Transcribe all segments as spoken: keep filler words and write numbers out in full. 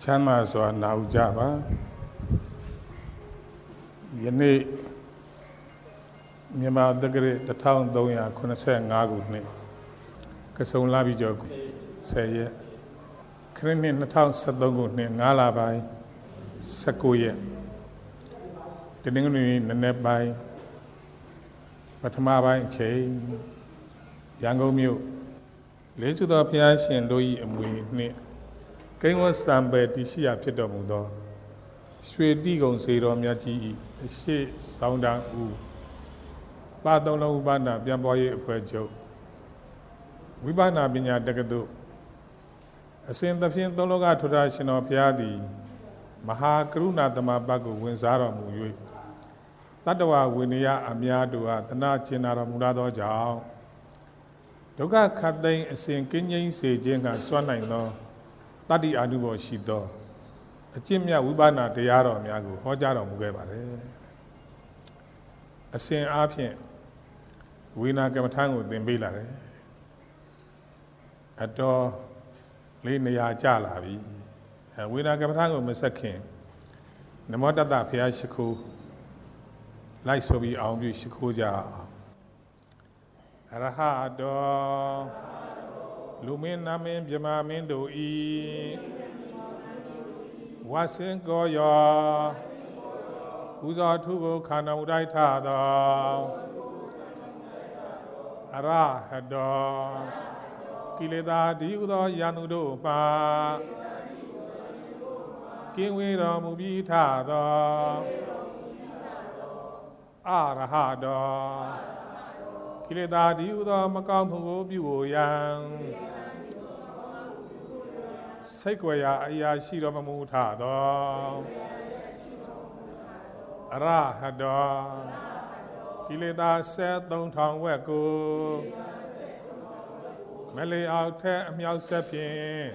ချမ်းသာစွာနာဥကြပါယနေ့မြန်မာတက္ကရာတစ်ထောင်သုံးရာခုနှစ်ဆယ်ငါးခုနှစ်ကစုံလာပြီးကျော်ဆယ်ရက်ခရစ်နှစ်နှစ်ထောင်ဆယ်သုံးခုနှစ်ငါးလပိုင်းဆယ်ကိုရက်တနင်္ဂနွေနေ့နံနက်ပိုင်းပထမပိုင်းအချိန်ရန်ကုန်မြို့လေးစုသောဘုရားရှင်တို့၏အမွေနှင့်ကိန်းဝတ်စံပယ်တည်ရှိရာဖြစ်တော်မူသောရွှေတိကုံစေတော်မြတ်ကြီး၏အရှိဆောင်တန်ဦးပါသုံးလုံးဥပနာပြန်ပေါ်ရေးအဖွဲ့ချုပ်ဝိပဿနာပညာတက္ကသိုလ်အစဉ်သဖြင့်သုံးလောကထွဋ္ဌရှင်တော်ဘုရားသည်မဟာကရုဏာသမဘတ်ကိုဝင်စားတော်မူ၍တတ္တဝဝိနည်းအများတို့အားတနာကျင်နာတော်မူသောကြောင့်ဒုက္ခခတ်သိမ်းအစဉ်ကင်းငြိမ်းစေခြင်းကစွမ်းနိုင်သောတတ္တိအာနုဘော်ရှိသောအကျင့်မြတ်ဝိပဿနာတရားတော်များကိုဟောကြားတော်မူခဲ့ပါတယ်အစဉ်အားဖြင့်ဝိနာကမ္မထံကိုသင်ပေးလာတယ်အတော်လေးနေရာကျလာပြီဝိနာကမ္မထံကိုမဆက်ခင်နမောတတ္တဘုရားရှိခိုးလိုက်ဆိုပြီးအောင်ပြုရှိခိုးကြအောင်အရဟတောလူမင်းနာမင်းမြမမင်းတို့ဤဝါစင်ကိုယောဥဇောထုကိုခန္ဓာမူတိုက်ထသောအရဟတောကိလေသာဒီဥသောယန္တုတို့မှာကင်းဝေးတော်မူပြီးထသောအရဟတောကိလေသာဒီဥသောမကောင်းမှုကိုပြုဖို့ရန်စိတ်ကြွယ်ရာအရာရှိတော်မူထသောအရဟတောကိလေသာဆက်သုံးထောင်ဝက်ကိုမလေးအောက်ထက်အမြောက်ဆက်ဖြင့်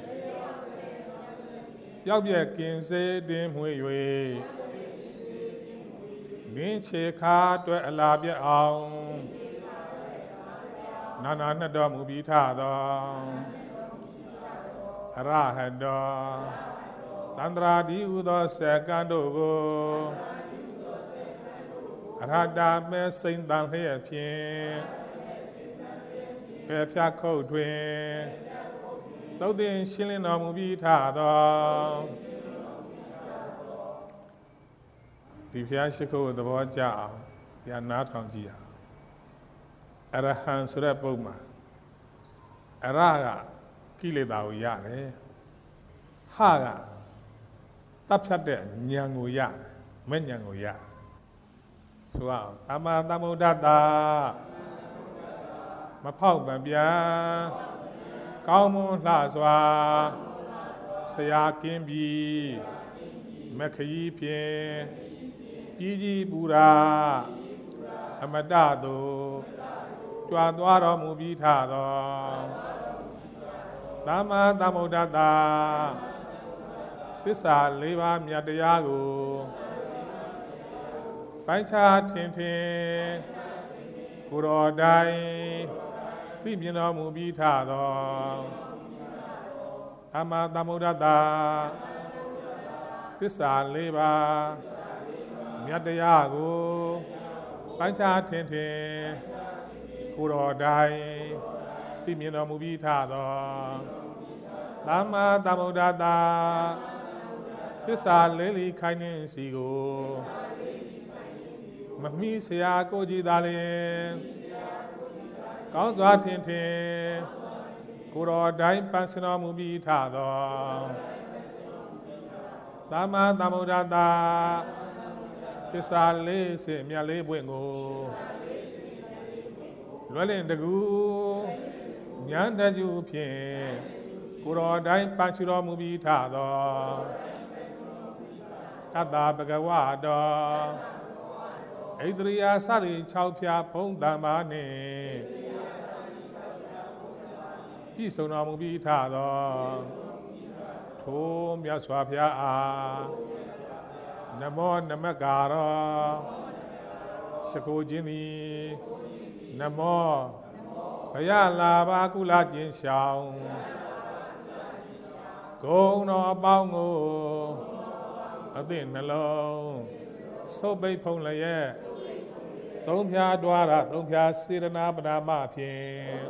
ပျောက်ပြက်ကင်စေတင်မှွေ၍နင်းချေခါအတွက်အလာပြအောင်နာနာနှစ်တော်မူပြီးထသောအရဟတောတန္တရာဒီဥသောဆက်ကံတို့ကိုအရဟတာမဲစိမ့်တန်လျက်ဖြင့်ပေဖြတ်ခုတ်တွင်သုတ်တင်ရှင်းလင်းတော်မူပြီးထသောဒီဘုရားရှိခိုးသဘောကျအောင်ဗျာနားထောင်ကြည့်အောင်အရဟံဆိုတဲ့ပုံမှာအရကကိလေသာကိုရတယ်ဟကတပ်ဖြတ်တဲ့ဉာဏ်ကိုရတယ်မဲ့ဉာဏ်ကိုရတယ်ဆိုအောင်သမ္မာသမ္ဗုဒ္ဓတ္တမဖောက်မပြန်ကောင်းမွန်လှစွာဆရာကင်းပြီးမခရီးဖြင့်ပြည်ကြီးပူရာအမတတို့ကြွားသွားတော်မူပြီးထသောသမ္မာသမ္ဗုဒ္ဓတ္တသစ္စာလေးပါးမြတ်တရားကိုပိုင်းခြားထင်ထင်ကိုယ်တော်တိုင်သိမြင်တော်မူပြီးထသောသမ္မာသမ္ဗုဒ္ဓတ္တသစ္စာလေးပါးမြတ်တရားကိုပိုင်းခြားထင်ထင်ကိုယ်တော်တိုင်သိမြင်တော်မူပြီးထသောသမ္မာသမ္ဗုဒ္ဓတ္တသစ္စာလေးလီခိုင်းနေစီကိုမမီဆရာကိုကြည်သာလျင်ကောင်းစွာထင်ထင်ကိုယ်တော်တိုင်ပန်းစင်တော်မူပြီးထသောသမ္မာသမ္ဗုဒ္ဓတ္တသစ္စာလေးစေမြတ်လေးပွင့်ကိုလွယ်လင်တကူဉာဏ်တကျူဖြင့်ကိုယ်တော်တိုင်ပန်းချတော်မူပြီးထသောတတ္တဗဂဝတောဣန္ဒြိယစသည်၆ဖြာဘုံတမ္မာနှင့်ပြည့်စုံတော်မူပြီးထသောထိုမြတ်စွာဘုရားအားနမောနမကာရောရှိခိုးခြင်းသည်နမောဘုရားလာပါကုလခြင်းရှောင်း Go no bongo. I think alone. So bay pong la ye. Don't ya dwara, don't ya sit an abana mapin.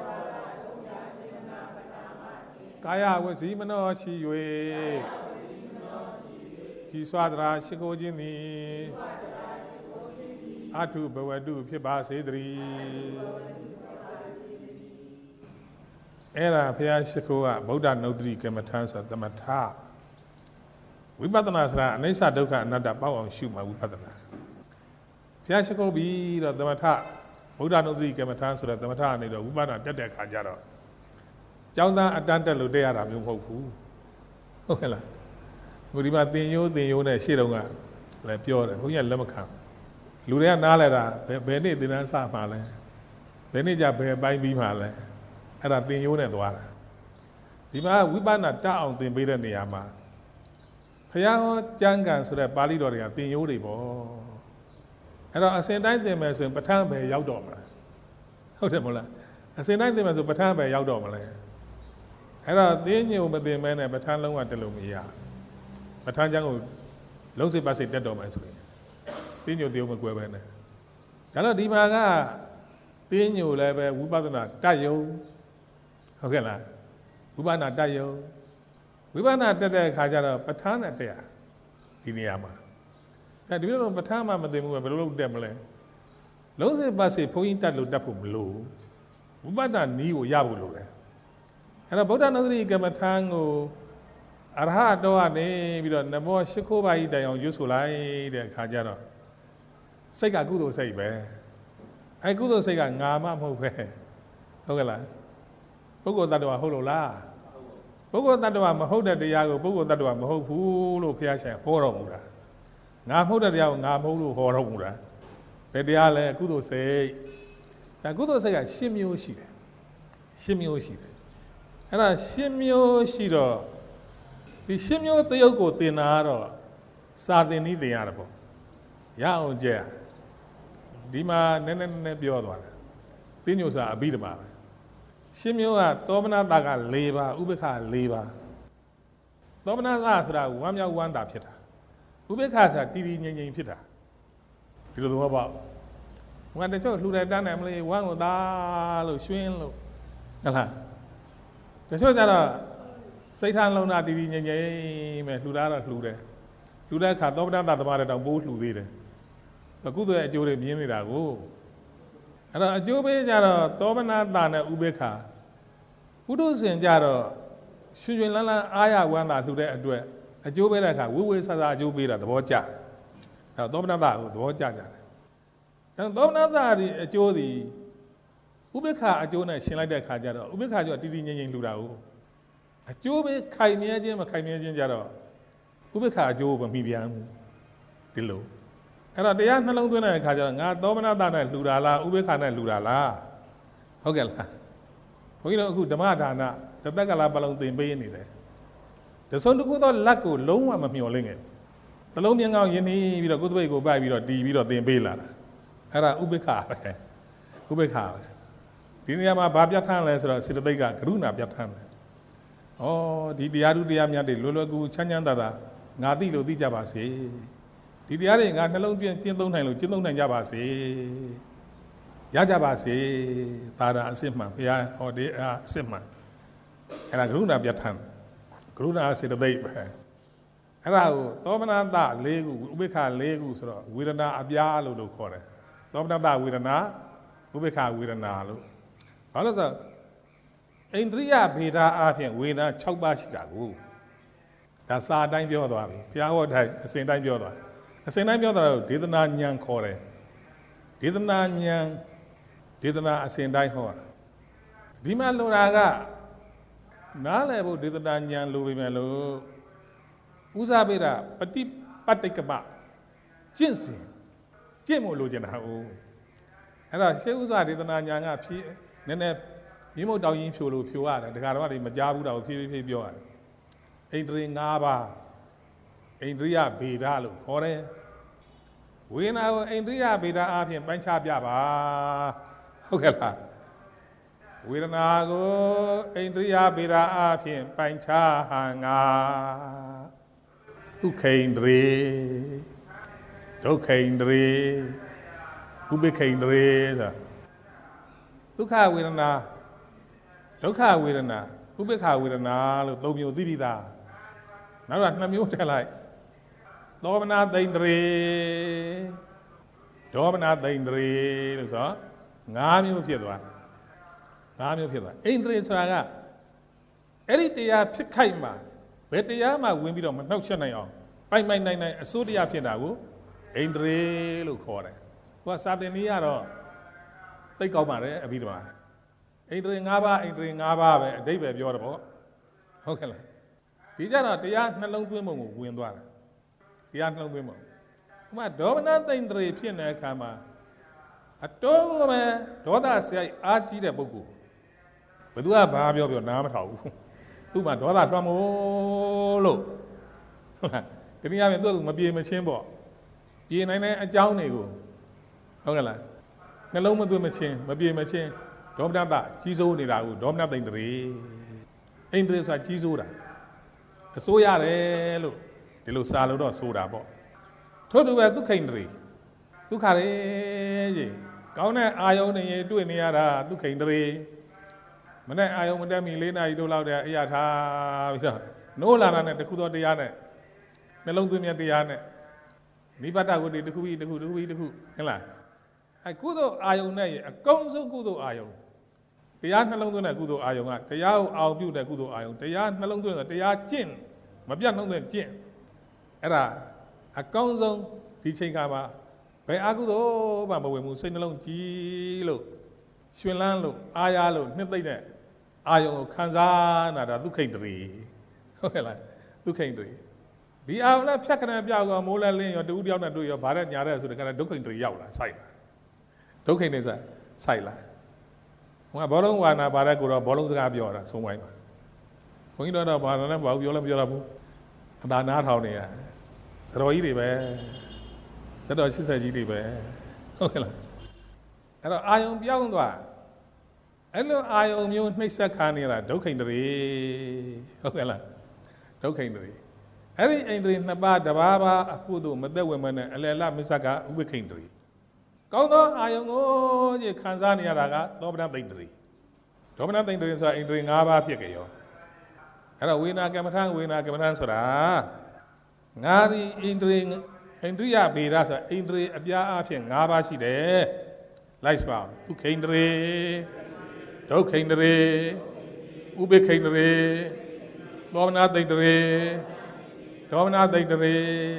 Kaya was even no chi way. Chi swadra, she go jimmy. Atu Bawadu Pibas Idri Era Piashikoa, Boda Nodri Kamatansa, the Mata. We Badanasra, Nesa Doka, another power and shoot my Wipadana. Piashiko be the Mata, Boda Nodri Kamatansa, the Mata, the Ubana, Dede Kajara. Jauna Adanta Ludea, Ramu. Okela. Muriba, the you, the Yona, Shidonga, like pure, who you Lamaka. Luria Nalera, Benny didn't say Male. Benny Jabbe by me Male. And I think you know what. Dima, we ban a town in Bidaniama. Payao Jangan so that Balidoria, think you live. And I say nine them as a Batam by Yaudoma. How the Mola? I say nine them as a Batam by Yaudoma. And I think you but the man at Batan Long at the Lumia. Batanjango, Losi Basit dead on my screen. Tin you deal with Guevena. Hello, Dimaga. Tin you level, Wubana, Tayo. Okay, la. Wubana Tayo. Wubana Tada Kajara, Patana there. Tiniama. That you know, Patama, but they move a little demle. Lose Basi point at Ludapu blue. Wubana knew Yabulu. And about another Gamatango. Arha doa ne, we don't know more Shikoba ida on Yusulai, the Kajara. Sega Gudo say, Bear. I Gudo say, Ngama Mope. Ogala. Bogo Dadua Holola. Bogo Dadua Mahoda de Yago, Bogo Dadua Maho, Hulu Piasha, Horomura. Namoda de Yao, Namolu, Horomura. Pediale, Gudo say. That Gudo say, Shimio Shida. Shimio Shida. And a Shimio Shida. The Shimio Teoko Tinaro, Sardini the Arabo. Yao Jea. Dima Nene Biodwa. Tinusa Abidama. Shimio Tomana Daga Leva, Ubeka Leva. Tomana Asra, Wamya Wanda Pita. Ubekasa, Tidi Yen Pita. To the about. When the church looked at Danamly, one with Dalo, Swinlo. The church that Satan Lona Tidi Yen, Ludara Lude. Luda Kadomana, the Mara, both Ludere. The good Ajore Mimirago. And a Jobe Jara, Tomana Dana Ubeka. Udos and Jara, Shulana Aya Wanda to the Adwe. A Jobeka, we will say a Jobera, the Boja. Now Domana, the Boja. And Domana, a Jodi Ubeka, a Jonah, Shinada Kajara, Ubeka, didn't yen Ludao. A Jobe Kaimiajim, a Kaimiajin Jara. Ubeka Job and Mibian below. And the young along to a Kajanga, Domana Dana Ludala, Ubekana Ludala. Hogela. We know who the Madana, the Dagala belongs to Baini. The son to go to Laco, low am a mioling. The low young out Yeni, with a good way go by with a D, with a Bela. Era Ubeka. Ubeka. Diniama Babiatan, let's sit a bega, Gruna Biatan. Oh, the Diadu Diamia de Lulagu, Chanyanda, Nadilo di Jabasi. The Diaring and Hello Tindon, Tindon and Jabasi. Yajabasi, Tada Sima, Ya, or the Sima. And a Gruna Biatan. Gruna said a babe. Hello, Tomana da, Legu, Ubeka Legu, Wirana Abialo do Core. Tomana da Wirana, Ubeka Wiranalo. Another Indria Beta Apian, Wina, Chaubashi. That's our dime Yoda, Piao, a Saint Dime Yoda. A Saint Dime Yoda, did not young core. Did not young, did not a Saint Dime Hor. Bima Loraga Nalevo did not young Louis Melo Uzabera, Pati Patikaba Jinsi Jimo Lujanao. And I say Uza did not young up here. Nene, you know, down in Pulu, Pua, the Garwari, Majabu, or P V P Bioy. Adrian Naba, Andrea Bedalo, Hore. We now Andrea Beda Apian, Bancha Biaba. Okay, ဝေဒနာကိုဣန္ဒြိယဗေဒအဖြင့်ပိုင်ခြားဟန်ငါဒုက္ခိန္ဒြေဒုက္ခိန္ဒြေဥပိက္ခိန္ဒြေဆိုဒုက္ခဝေဒနာဒုက္ခဝေဒနာဥပိ္ပခဝေဒနာလို့သုံးမျိုးသိပြီးသားနောက်ကနှစ်မျိုးထည့်လိုက်သောမနာသိန္ဒြေဒေါမနာသိန္ဒြေလို့ဆိုငါးမျိုးဖြစ်သွားငါးမျိုးဖြစ်သွားဣန္ဒြေဆိုတာကအဲ့ဒီတရားဖြစ်ခိုက်မှာဘယ်တရားမှဝင်ပြီးတော့မနှောက်ယှက်နိုင်အောင်ပိုင်ပိုင်နိုင်နိုင်အစိုးတရားဖြစ်တာကိုဣန္ဒြေလို့ခေါ်တယ်ဟိုကစာသင်နည်းကတော့သိကောက်ပါတယ်အဘိဓမ္မာဣန္ဒြေ၅ပါးဣန္ဒြေ၅ပါးပဲအဓိပ္ပာယ်ပြောတယ်ပေါ့ဟုတ်ကဲ့လားဒီကြတော့တရားနှလုံးသွင်းပုံကိုဝင်သွားတယ်တရားနှလုံးသွင်းပုံဥပမာဒေါမနသိန္ဒြေဖြစ်တဲ့အခါမှာအတော်ပဲဒေါသဆိုင်အားကြီးတဲ့ပုဂ္ဂိုလ်ဘယ်သူကဘာပြောပြောနားမထောင်ဘူးသူ့မှာဒေါသလွှမ်းမို့လို့ဟုတ်လားတနည်းအားဖြင့်သူ့ကမပြေမချင်းပေါ့ပြေနိုင်တဲ့အကြောင်းတွေကိုဟုတ်ကဲ့လားနှလုံးမသွင်းမချင်းမပြေမချင်းဒေါမနတကြီးစိုးနေတာကိုဒေါမနသိန္ဒြေဣန္ဒြေဆိုတာကြီးစိုးတာအစိုးရတယ်လို့ဒီလိုစာလို့တော့ဆိုတာပေါ့ထို့တူပဲဒုက္ခိန္ဒြေဒုက္ခရေကြီးကောင်းတဲ့အာယုန်တွေတွေ့နေရတာဒုက္ခိန္ဒြေမနဲ့အာယုန်မတက်မီလေးနာရီတို့လောက်တဲ့အရာထားပြီးတော့နိုးလာတာနဲ့တခုသောတရားနဲ့နှလုံးသွင်းမြတ်တရားနဲ့နိဗ္ဗာန်ကိုတခုပြီးတခုတခုပြီးတခုဟုတ်လားအဲကုသိုလ်အာယုန်နဲ့အကောင်းဆုံးကုသိုလ်အာယုန်တရားနှလုံးသွင်းတဲ့ကုသိုလ်အာယုန်ကတရားကိုအောင်ပြုတဲ့ကုသိုလ်အာယုန်တရားနှလုံးသွင်းတဲ့တရားကျင့်မပြတ်နှုံးတဲ့ကျင့်အဲ့ဒါအကောင်းဆုံးဒီချိန်ခါမှာဘယ်အကုသိုလ်မှမဝင်ဘူးစိတ်နှလုံးကြည်လို့ရှင်လန်းလို့အာရလို့နှစ်သိမ့်တဲ့အာယုန်ကိုခံစားနာတာဒုက္ခိန္ဒြေဟုတ်ကဲ့လားဒုက္ခိန္ဒြေဒီအာယုန်နဲ့ဖြတ်ခဏပြောက်ကောင်မိုးလဲလင်းရောတူတယောက်နဲ့တွေ့ရောဗါတဲ့ညာတဲ့ဆိုတဲ့ကဒုက္ခိန္ဒြေရောက်လာစိုက်လာဒုက္ခိန္ဒြေဆိုစိုက်လာဟိုကဘောလုံးဝါနာဗါတဲ့ကိုတော့ဘောလုံးစကားပြောတာဆုံးဝိုင်းပါဘုန်းကြီးတို့တော့ဘာလည်းမဟုတ်ပြောလည်းမပြောတော့ဘူးအသာနားထောင်နေရတော်ကြီးတွေပဲတော်တော်ရှစ်ဆက်ကြီးတွေပဲဟုတ်ကဲ့လားအဲ့တော့အာယုံပြောင်းသွားအဲ့လိုအာယုံမျိုးနှိမ့်ဆက်ခါနေတာဒုက္ခိန္ဒြေဟုတ်ကဲ့လားဒုက္ခိန္ဒြေအဲ့ဒီဣန္ဒြေနှစ်ပါးတစ်ပါးပါအဖို့တို့မသက်ဝင်မနဲ့အလယ်လမစ္စကဥပ္ပခိန္ဒြေကောင်းသောအာယုံကိုကြီးခံစားနေရတာကသောမနသိန္ဒြေဒေါမနသိန္ဒြေဆိုတာဣန္ဒြေ၅ပါးဖြစ်ကြရောအဲ့တော့ဝေနာကမ္မထံဝေနာကမ္မထံဆိုတာငါဒီဣန္ဒြေဣန္ဒြိယဗေဒဆိုတာဣန္ဒြေအပြားအဖြစ်၅ပါးရှိတယ်လိုက်စပါဒုက္ခိန္ဒြေဒုက္ခိန္ဒြေဥပိက္ခိန္ဒြေသောမနသိန္ဒြေဒေါမနသိန္ဒြေ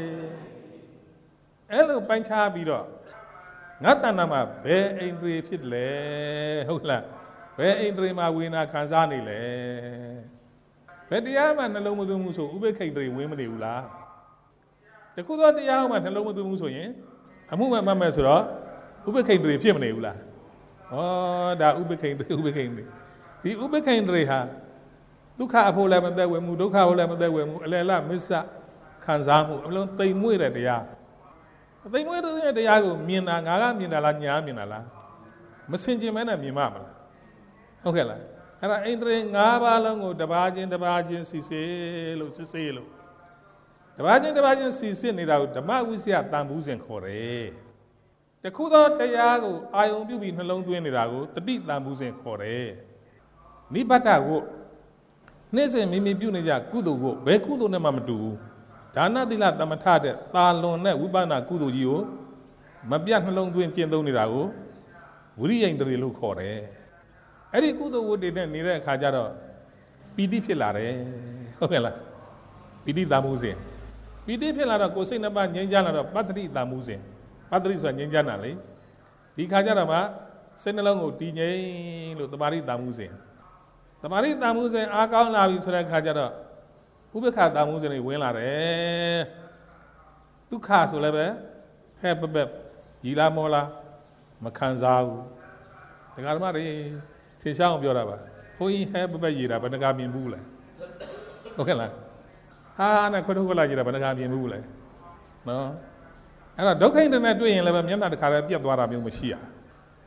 အဲ့လိုပိုင်းခြားပြီးတော့ငါတဏ္ဍာမှာဘယ်ဣန္ဒြေဖြစ်လဲဟုတ်လားဘယ်ဣန္ဒြေမှာဝေနာခံစားနေလဲဘယ်တရားမှနှလုံးမသွင်းမှုဆိုဥပိက္ခိန္ဒြေဝင်မနေဘူးလားတခုသောတရားမှနှလုံးမသွင်းမှုဆိုရင်အမှုမှမှတ်မဲ့ဆိုတော့ဥပိက္ခိန္ဒြေဖြစ်မနေဘူးလားဩဒါဥပိက္ခိန္ဒြေဥပိက္ခိန္ဒြေဒီဥပိက္ခိန္ဒြေဟာဒုက္ခအဖို့လည်းမသက်ဝင်မှုဒုက္ခဖို့လည်းမသက်ဝင်မှုအလယ်လမစ္စခံစားမှုအလုံးသိမ်မွေ့တဲ့တရားသိမ်မွေ့တဲ့တရားကိုမြင်တာငါကမြင်တာလားညာမြင်တာလားမစင်ကြင်မဲနဲ့မြင်မှာမလားဟုတ်ကဲ့လားအဲ့ဒါဣန္ဒြေ၅ပါးလုံးကိုတပါးချင်းတပါးချင်းစီစေလို့စစ်စေလို့တပါးချင်းတပါးချင်းစီစစ်နေတာကိုဓမ္မဝိဇ္ဇာတန်ဘူးစဉ်ခေါ်တယ်တခုသောတရားကိုအာယုံပြုပြီးနှလုံးသွင်းနေတာကိုတတိတန်ဘူးစဉ်ခေါ်တယ်နိဗ္ဗာန်ကိုနေ့စဉ်မိမိပြုနေကြကုသိုလ်ကိုဘယ်ကုသိုလ်နဲ့မှမတူဘူးဒါနသီလသမထတဲ့တာလွန်တဲ့ဝိပဿနာကုသိုလ်ကြီးကိုမပြတ်နှလုံးသွင်းကျင့်သုံးနေတာကိုဝိရိယဣန္ဒြေလို့ခေါ်တယ်အဲ့ဒီကုသိုလ်ဝတ္တေနဲ့နေတဲ့အခါကျတော့ပီတိဖြစ်လာတယ်ဟုတ်ကဲ့လားပီတိတန်မှုစဉ်ပီတိဖြစ်လာတော့ကိုယ်စိတ်နှစ်ပါးငြိမ်းချမ်းလာတော့ပတ္တိတန်မှုစဉ်ပတ္တိဆိုတာငြိမ်းချမ်းတာလေဒီခါကျတော့မှစိတ်နှလုံးကိုတည်ငြိမ်လို့တမာရိတန်မှုစဉ်တမာရိတန်မှုစဉ်အားကောင်းလာပြီဆိုတဲ့ခါကျတော့ဥပ္ပခတန်မှုစဉ်တွေဝင်လာတယ်ဒုက္ခဆိုလည်းပဲဟဲ့ပပက်ရီလာမောလာမခံစားဘူးဒကာဓမ္မတွေထေရှားအောင်ပြောတာပါဘုန်းကြီးဟဲပပက်ရည်တာဘယ်နှကမြင်ဘူးလဲဟုတ်ကဲ့လားဟာနဲ့ခွတ်ထုတ်ခွတ်လာကြည့်တာဘယ်နှကမြင်ဘူးလဲနော်အဲ့တော့ဒုက္ခိန္ဒြေနဲ့တွေ့ရင်လည်းပဲမျက်နှာတစ်ခါတည်းပြတ်သွားတာမျိုးမရှိရ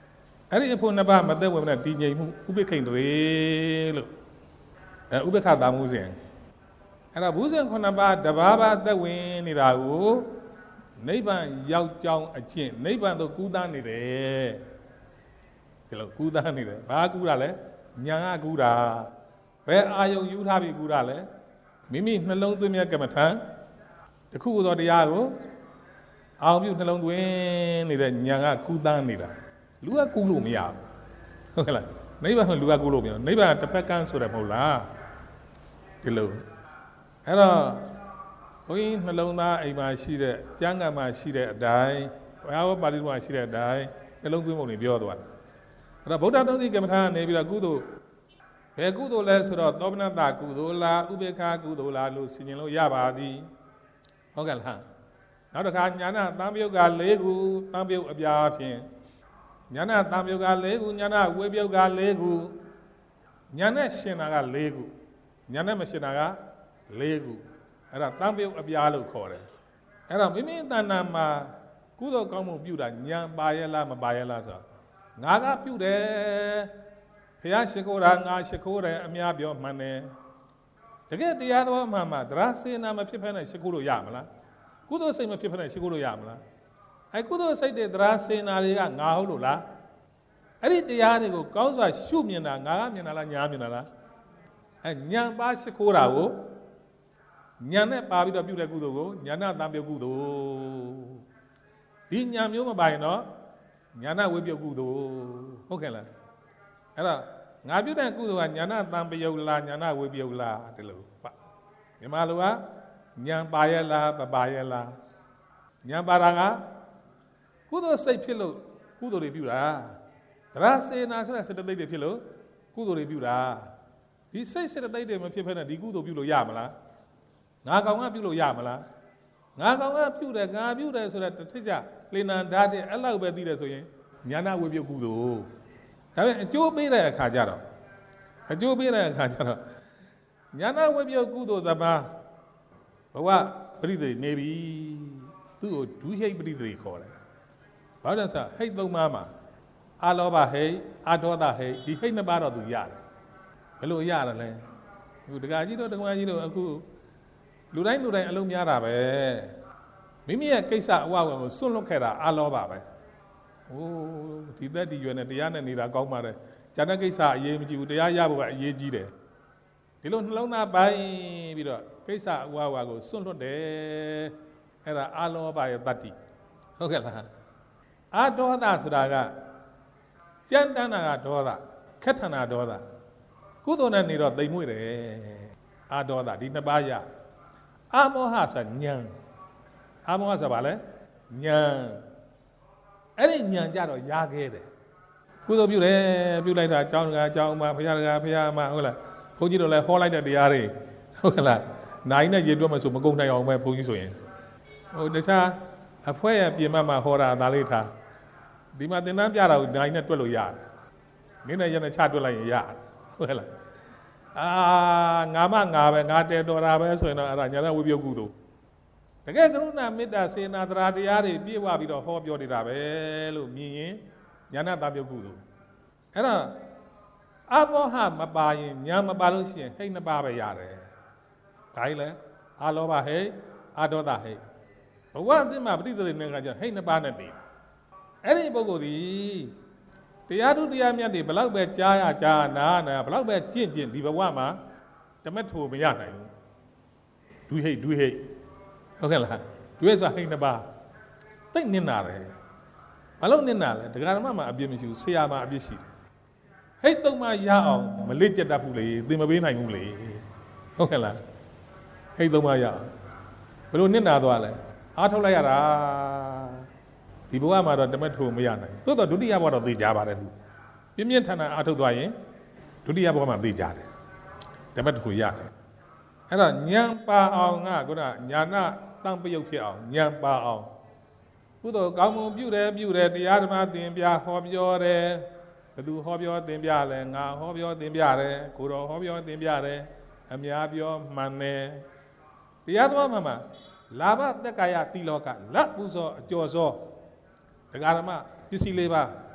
အဲ့ဒီအဖို့နှစ်ပါးမသက်ဝင်တဲ့တည်ငြိမ်မှုဥပိ္ပခိန်တွေလို့အဲဥပိ္ပခသာမှုစဉ်အဲ့ဒါဘူးစဉ်ခုနှစ်ပါးတဘာဘာသက်ဝင်နေတာကိုနိဗ္ဗာန်ရောက်ကြောင်းအကျင့်နိဗ္ဗာန်သို့ကူးသားနေတယ်ဒီလိုကူးသားနေတယ်ဘာကူးတာလဲညာကကူးတာဘယ်အာယုံယူထားပြီးကူးတာလဲမိမိနှလုံးသွင်းမြတ်ကမ္မထံတခုသောတရားကိုအောင်ပြုနှလုံးသွင်းနေတဲ့ညာကကူးသားနေတာလူကကူးလို့မရဘူးဟုတ်ကဲ့လားနိဗ္ဗာန်ကလူကကူးလို့မရဘူးနိဗ္ဗာန်တစ်ဖက်ကန်းဆိုတယ်မဟုတ်လားဒီလိုအဲ့တော့ဘုန်းကြီးနှလုံးသားအိမ်မှာရှိတဲ့ကျမ်းဂန်မှာရှိတဲ့အတိုင်းဘုရားဟောပါဠိတော်မှာရှိတဲ့အတိုင်းနှလုံးသွင်းပုံတွေပြောသွားတယ်အဲ့တော့ဗုဒ္ဓတုံးသီကမ္မထာကနေပြီးတော့ကုသိုလ်ဘယ်ကုသိုလ်လဲဆိုတော့သောမနတကုသိုလ်လားဥပေက္ခကုသိုလ်လားလို့ဆင်ခြင်လို့ရပါသည်ဟုတ်ကဲ့လားနောက်တစ်ခါညာနာသံပြုတ်က၄ခုသံပြုတ်အပြာဖြင့်ညာနာသံပြုတ်က၄ခုညာနာဝေပြုတ်က၄ခုညာနဲ့ရှင်တာက၄ခုညာနဲ့မရှင်တာက၄ခုအဲ့ဒါသံပြုတ်အပြာလို့ခေါ်တယ်အဲ့တော့မိမိတဏ္ဍာမှာကုသိုလ်ကောင်းမှုပြုတာညာပါရဲ့လားမပါရဲ့လားဆိုတော့ငါကပြုတယ်ဘုရားရှိခိုးတာငါရှိခိုးတယ်အများပြောမှန်တယ်တကယ်တရားတော်မှမှသရစေနာမဖြစ်ဖက်နဲ့ရှိခိုးလို့ရမလားကုသိုလ်စိတ်မဖြစ်ဖက်နဲ့ရှိခိုးလို့ရမလားအဲကုသိုလ်စိတ်တွေသရစေနာတွေကငါဟုတ်လို့လားအဲ့ဒီတရားတွေကိုကောင်းစွာရှုမြင်တာငါကမြင်တာလားညာမြင်တာလားအဲညာပါရှိခိုးတာကိုညာနဲ့ပါပြီးတော့ပြုတဲ့ကုသိုလ်ကိုညာနာတံပြုတ်ကုသိုလ်ဒီညာမျိုးမပါရင်တော့ညာနာဝိပယုတ်ကုသိုလ်ဟုတ်ကဲ့လားအဲ့တော့ငါပြုတဲ့ကုသိုလ်ကညာနာတံပယုတ်လားညာနာဝိပယုတ်လားဒီလိုပါမြန်မာလူကညာပါရဲ့လားမပါရဲ့လားညာပါတာကကုသိုလ်စိတ်ဖြစ်လို့ကုသိုလ်တွေပြုတာသရစေနာဆိုတဲ့စေတသိက်တွေဖြစ်လို့ကုသိုလ်တွေပြုတာဒီစိတ်စေတသိက်တွေမဖြစ်ဖက်နဲ့ဒီကုသိုလ်ပြုလို့ရမလားငါကောင်ကပြုလို့ရမလားငါကောင်ကပြုတယ်ငါပြုတယ်ဆိုတဲ့တစ်ထစ်ကြလေနံဓာတ်တဲ့အဲ့လောက်ပဲသိတယ်ဆိုရင်ညာနာဝိပယုတ်ကုသိုလ်ဒါပေမဲ့အကျိုးပေးတဲ့အခါကျတော့အကျိုးပေးတဲ့အခါကျတော့ညာနာဝိပယုတ်ကုသိုလ်သဘာဘဝပရိသေနေပြီသူ့ကိုဒုဟိတ်ပရိသေခေါ်တယ်ဘာလို့လဲဆိုဟိတ်သုံးပါးမှာအာလောဘဟိတ်အာဒေါသဟိတ်ဒီဟိတ်နှစ်ပါးတော့သူရတယ်ဘယ်လိုရတယ်လဲအခုဒကာကြီးတို့ဒကာကြီးတို့အခုလူတိုင်းလူတိုင်းအလုံးများတာပဲမိမိရဲ့ကိစ္စအဝဝကိုစွန့်လွတ်ခဲ့တာအာလောဘပဲဟိုးဒီသက်ဒီရွယ်နဲ့တရားနဲ့နေတာကောင်းပါတယ်ဉာဏ်ကိစ္စအရေးမကြီးဘူးတရားရဖို့ကအရေးကြီးတယ်ဒီလိုနှလုံးသားပိုင်းပြီးတော့ကိစ္စအဝဝကိုစွန့်လွတ်တယ်အဲ့ဒါအာလောဘရဲ့တတ္တိဟုတ်ကဲ့လားအာဒေါသဆိုတာကကြမ်းတမ်းတာကဒေါသခက်ထန်တာဒေါသကုသိုလ်နဲ့နေတော့သိမ်မွေ့တယ်အာဒေါသဒီနှစ်ပါးရအာမောဟဆိုညံအာမောဟဆိုပါလဲညံအဲ့ဒီညံကြတော့ရခဲ့တယ်ကုသိုလ်ပြုတယ်ပြုလိုက်တာအကြောင်းကအကြောင်းမှဘုရားတကားဘုရားမှဟုတ်လားဘုန်းကြီးတို့လည်းဟောလိုက်တဲ့တရားတွေဟုတ်ကဲ့လားနိုင်နဲ့ရေတွက်မှဆိုမကုန်နိုင်အောင်ပဲဘုန်းကြီးဆိုရင်ဟိုတခြားအဖွဲရပြင်မမှာဟောတာဒါလေးထားဒီမှာသင်္นานပြတာကိုနိုင်နဲ့တွက်လို့ရတယ်နင်းနဲ့ရနဲ့ချတွက်လိုက်ရင်ရတယ်ဟုတ်ကဲ့လားအာငါမငါပဲငါတဲတော်တာပဲဆိုရင်တော့အဲ့ဒါညာနာဝိပယုတ်ကုသိုလ်တကယ်ကရုဏာမေတ္တာစေနာတရားတရားတွေပြည့်ဝပြီးတော့ဟောပြောနေတာပဲလို့မြင်ရင်ညာနာတံပြုတ်ကုသိုလ်အဲ့တော့အမောဟမပါရင်ညာမပါလို့ရှိရင်ဟိတ်နှစ်ပါးပဲရတယ်ဒါကြီးလဲအာလောဘဟိတ်အာဒေါသဟိတ်ဘဝအသစ်မှာပဋိသေနေကကြဟိတ်နှစ်ပါးနဲ့နေတာအဲ့ဒီပုဂ္ဂိုလ်ဒီတရားထုတရားမြတ်တွေဘလောက်ပဲကြားရကြားနာနာဘလောက်ပဲကြင့်ကြင့်ဒီဘဝမှာတမက်ထိုမရနိုင်ဘူးဒွိဟိတ်ဒွိဟိတ်ဟုတ်ကဲ့လားဒွိဆိုဟိတ်နှစ်ပါးတိတ်နစ်နာတယ်ဘာလို့နစ်နာလဲဒကာဓမ္မမှာအပြစ်မရှိဘူးဆရာမှာအပြစ်ရှိတယ်ဟိတ်သုံးပါးရအောင်မလစ်ကြတတ်ဘူးလေသင်မပေးနိုင်ဘူးလေဟုတ်ကဲ့လားဟိတ်သုံးပါးရအောင်ဘယ်လိုနစ်နာသွားလဲအားထုတ်လိုက်ရတာဒီဘဝမှာတော့တမက်ထိုမရနိုင်သို့တော့ဒုတိယဘဝတော့သိကြပါတယ်သူပြင်းပြင်းထန်ထန်အားထုတ်သွားရင်ဒုတိယဘဝမှာသိကြတယ်တမက်ထိုရတယ်အဲ့တော့ဉာဏ်ပါအောင်ကခုနညာနာတံပယုတ်ဖြစ်အောင်ဉာဏ်ပါအောင်ကုသိုလ်ကောင်းမှုပြုတယ်ပြုတယ်တရားဓမ္မသင်ပြဟောပြောတယ်ဘယ်သူဟောပြောသင်ပြလဲငါဟောပြောသင်ပြတယ်ကိုတော်ဟောပြောသင်ပြတယ်အများပြောမှန်တယ်တရားဓမ္မမှာလာဘသက်ကာယတိလောကလက်ပူဇော်အကျော်စောဒကာဓမ္မပစ္စည်းလေးပါ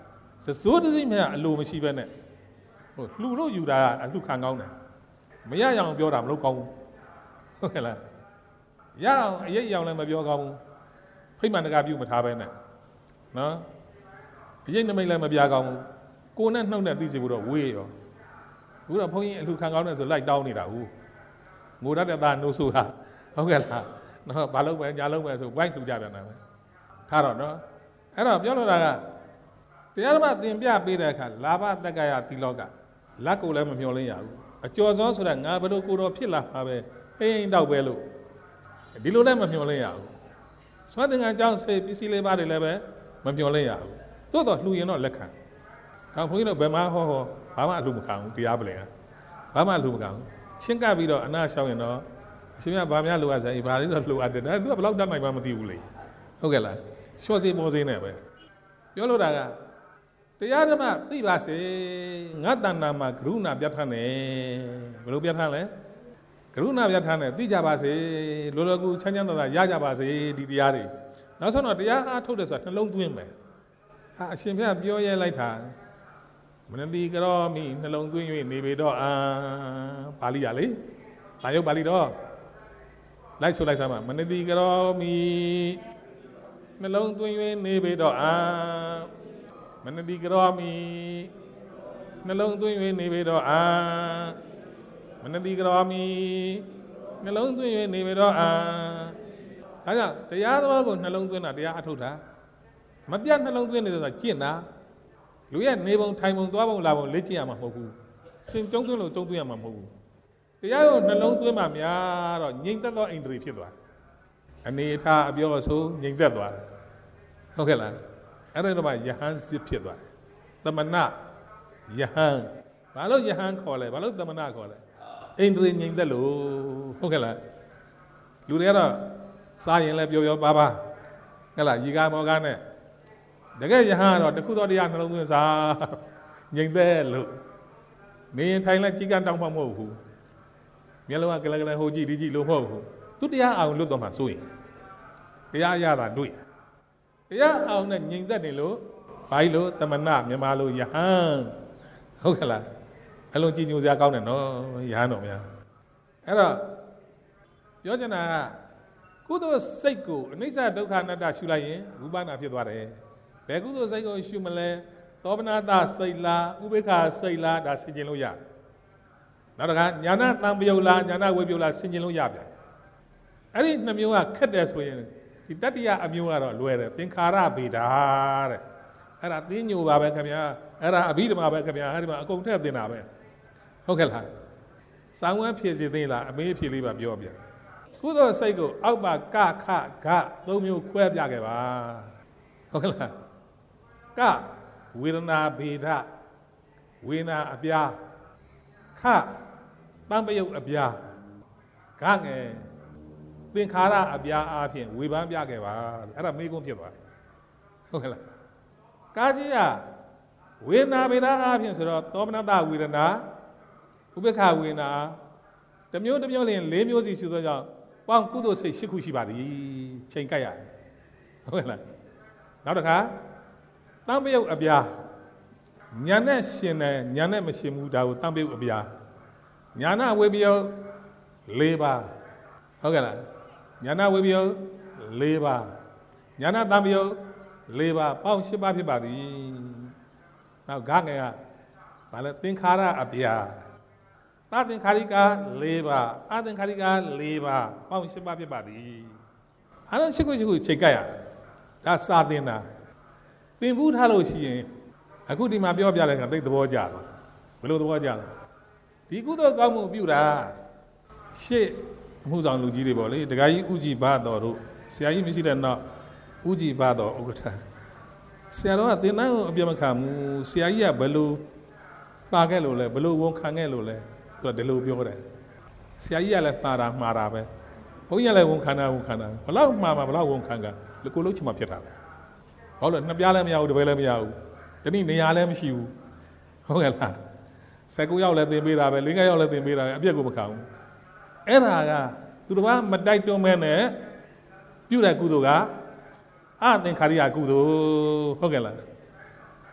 တစိုးတစိမ့်မြအလိုမရှိပဲနဲ့ဟိုလှူလို့ယူတာအလှခံကောင်းတယ်မရရအောင်ပြောတာမလုပ်ကောင်းဘူးဟုတ်ကဲ့လားရအောင်အရေးအယောင်လည်းမပြောကောင်းဘူးဖိမှန်တကားပြုမထားပဲနဲ့နော်အရေးနမိတ်လည်းမပြကောင်းဘူးကိုနဲ့နှုတ်နဲ့သိစီဖို့တော့ဝေးရောအခုတော့ဘုန်းကြီးအလှခံကောင်းတယ်ဆိုလိုက်တောင်းနေတာဟုတ်ငိုရတဲ့သားနှုတ်ဆိုတာဟုတ်ကဲ့လားနော်ဘာလုပ်ပဲညာလုပ်ပဲဆိုဝိုက်လှူကြပြန်တာပဲထားတော့နော်အဲ့တော့ပြောလို့တာကတရားဓမ္မသင်ပြပေးတဲ့အခါလာဘတက္ကရာသီလောကလက်ကိုလည်းမမျောလင်းရဘူးအကျော်စောဆိုတာငါဘယ်လိုကိုတော်ဖြစ်လာမှာပဲအိမ်အိမ်တောက်ပဲလို့ဒီလိုလည်းမမျောလင်းရဘူးစွမ်းသင်္ကန်းကြောင့်စေပစ္စည်းလေးပါးတွေလည်းပဲမမျောလင်းရဘူးသို့တော့လှူရင်တော့လက်ခံဟောဘုန်းကြီးတို့ဘယ်မှာဟောဟောဘာမှအလှမခံဘူးတရားပလင်ကဘာမှအလှမခံဘူးချင်းကပ်ပြီးတော့အနာရှောင်းရင်တော့အရှင်မြတ်ဘာများလိုအပ်စရာဘာလေးတော့လိုအပ်တယ်ဒါသူကဘယ်လောက်တတ်နိုင်မှမသိဘူးလေဟုတ်ကဲ့လားရှော့စေးပေါ်စေးနဲ့ပဲပြောလို့တာကတရားဓမ္မသိပါစေငါတဏ္ဍာမှာကရုဏာပြဋ္ဌာန်းတယ်ဘယ်လိုပြဋ္ဌာန်းလဲကရုဏာပြဋ္ဌာန်းတယ်သိကြပါစေလောလောကူချမ်းချမ်းသာသာရကြပါစေဒီတရားတွေနောက်ဆုံးတော့တရားအားထုတ်တယ်ဆိုတာနှလုံးသွင်းမယ်ဟာအရှင်ဘုရားပြောရဲလိုက်တာမနတိကရောမိနှလုံးသွင်း၍နေပေတော့အာပါဠိရလေဘာယုတ်ပါဠိတော့လိုက်ဆိုလိုက်စမ်းပါမနတိကရောမိနှလုံးသွင်း၍နေပေတော့အာမနတိကရောမိနှလုံးသွင်း၍နေပေတော့အာမနတိကရောမိနှလုံးသွင်း၍နေပေတော့အာဒါကြောင့်တရားတော်ကိုနှလုံးသွင်းတာတရားအထုတ်တာမပြတ်နှလုံးသွင်းနေလို့ဆိုတာကျင့်တာလူရဲ့နေပုံထိုင်ပုံသွားပုံလာပုံလေ့ကျင့်ရမှာမဟုတ်ဘူးစင်ကျုံသွင်းလို့ကျုံသွင်းရမှာမဟုတ်ဘူးတရားကိုနှလုံးသွင်းမှများတော့ငြိမ်သက်သောအိန္ဒြေဖြစ်သွားတယ်အနေထားအပြောအဆိုငြိမ်သက်သွားတယ်ဟုတ်ကဲ့လားအဲ့ဒါတော့ယဟန်စစ်ဖြစ်သွားတယ်သမဏယဟန်ဘာလို့ယဟန်ခေါ်လဲဘာလို့သမဏခေါ်လဲအိန္ဒြေငြိမ်သက်လို့ဟုတ်ကဲ့လားလူတွေကတော့စားရင်လည်းပျော်ပျော်ပါပါဟဲ့လားရီကာမောကာနဲ့တကယ်ယဟန်ကတော့တခုသောတရားနှလုံးသွင်းစားငြိမ်သက်လို့နေရင်ထိုင်လိုက်ကြီးကတောင်းမှမဟုတ်ဘူးမျက်လုံးကကလကလဟိုကြည့်ဒီကြည့်လို့မဟုတ်ဘူးသူတရားအောင်လွတ်တော့မှစိုးရင်တရားရတာတွေ့တရားအောင်နဲ့ငြိမ်သက်နေလို့ဘာလို့သမဏမြန်မာလိုယဟန်ဟုတ်ကဲ့လားအလုံးကြည်ညိုစရာကောင်းတယ်နော်ယဟန်တော်များအဲ့တော့ပြောချင်တာကကုသိုလ်စိတ်ကိုအနိစ္စဒုက္ခအနတ္တရှုလိုက်ရင်ဝိပဿနာဖြစ်သွားတယ်ဘယ်ကုသိုလ်စိတ်ကိုရှုမလဲသောမနာတစိတ်လားဥပေက္ခစိတ်လားဒါဆင်ခြင်လို့ရတယ်နောက်တစ်ခါညာနာတံပယုတ်လားညာနာဝေပယုတ်လားဆင်ခြင်လို့ရပြန်အဲ့ဒီနှမျိုးကခက်တယ်ဆိုရင်ဒီတတ္တိယအမျိုးကတော့လွယ်တယ်သင်္ခါရဗေဒာတဲ့အဲ့ဒါသိညိုပါပဲခင်ဗျာအဲ့ဒါအဘိဓမ္မာပဲခင်ဗျာအဲ့ဒီမှာအကုန်ထည့်သင်တာပဲဟုတ်ကဲ့လားစောင်းဝဲဖြည့်စီသိလားအမေးဖြည့်လေးပါပြောပြကုသိုလ်စိတ်ကိုအောက်ပါကခဂသုံးမျိုးခွဲပြခဲ့ပါဟုတ်ကဲ့လားကဝေဒနာဗေဒဝေဒနာအပြားခတံပယုတ်အပြားဂငယ်သင်္ခါရအပြားအားဖြင့်ဝေဖန်ပြခဲ့ပါအဲ့ဒါမေးခွန်းဖြစ်သွားတယ်ဟုတ်ကဲ့လားကာကြီးကဝေဒနာဗေဒအားဖြင့်ဆိုတော့သောမနတဝေဒနာဥပေက္ခဝေဒနာတစ်မျိုးတစ်မျိုးလင်းလေးမျိုးစီရှိသောကြောင့်ပေါင်းကုသိုလ်စိတ်၈ခုရှိပါသည်ချိန်ကြိုက်ရတယ်ဟုတ်ကဲ့လားနောက်တစ်ခါတံပယုတ်အပြားညာနဲ့ရှင်တယ်ညာနဲ့မရှင်ဘူးဒါကိုတံပယုတ်အပြားညာနာဝေပယုတ်၄ပါးဟုတ်ကဲ့လားညာနာဝေပယုတ်၄ပါးညာနာတံပယုတ်၄ပါးပေါင်း၈ပါးဖြစ်ပါသည်နောက်ဂငယ်ကဘာလဲသင်္ခါရအပြားသသင်္ခါရိက၄ပါးအသင်္ခါရိက၄ပါးပေါင်း၈ပါးဖြစ်ပါသည်အဲ့ဒါ၈ခု၈ခုချိန်ကြရဒါစာသင်တာသင်ဘူးထားလို့ရှိရင်အခုဒီမှာပြောပြတဲ့ကသိသဘောကျတယ်ဘယ်လိုသဘောကျလဲဒီကုသိုလ်ကောင်းမှုပြုတာရှေ့အမှုဆောင်လူကြီးတွေပေါ့လေဒကာကြီးဥကြည်ဘာတော်တို့ဆရာကြီးမရှိတဲ့နောက်ဥကြည်ဘာတော်ဥက္ကဋ္ဌဆရာတော်ကသင်တန်းကိုအပြတ်မခံဘူးဆရာကြီးကဘယ်လိုပါခဲ့လို့လဲဘယ်လိုဝန်ခံခဲ့လို့လဲသူကဒီလိုပြောတယ်ဆရာကြီးကလည်းမှားတာမှားတာပဲဘုန်းကြီးကလည်းဝန်ခံတာဝန်ခံတာဘလောက်မှားမှာဘလောက်ဝန်ခံကလကိုလုံးချင်မှဖြစ်တာဘာလို့နှစ်ပြားလည်းမရဘူးတစ်ပယ်လည်းမရဘူးဒီနေ့နေရာလည်းမရှိဘူးဟုတ်ကဲ့လားဆယ်ကိုရောက်လည်းသင်ပေးတာပဲလေးငါးရောက်လည်းသင်ပေးတာပဲအပြည့်ကိုမခံဘူးအဲ့ဒါကသူတစ်ပါးမတိုက်တွန်းမဲနဲ့ပြုတဲ့ကုသိုလ်ကအသင်္ခါရိယကုသိုလ်ဟုတ်ကဲ့လား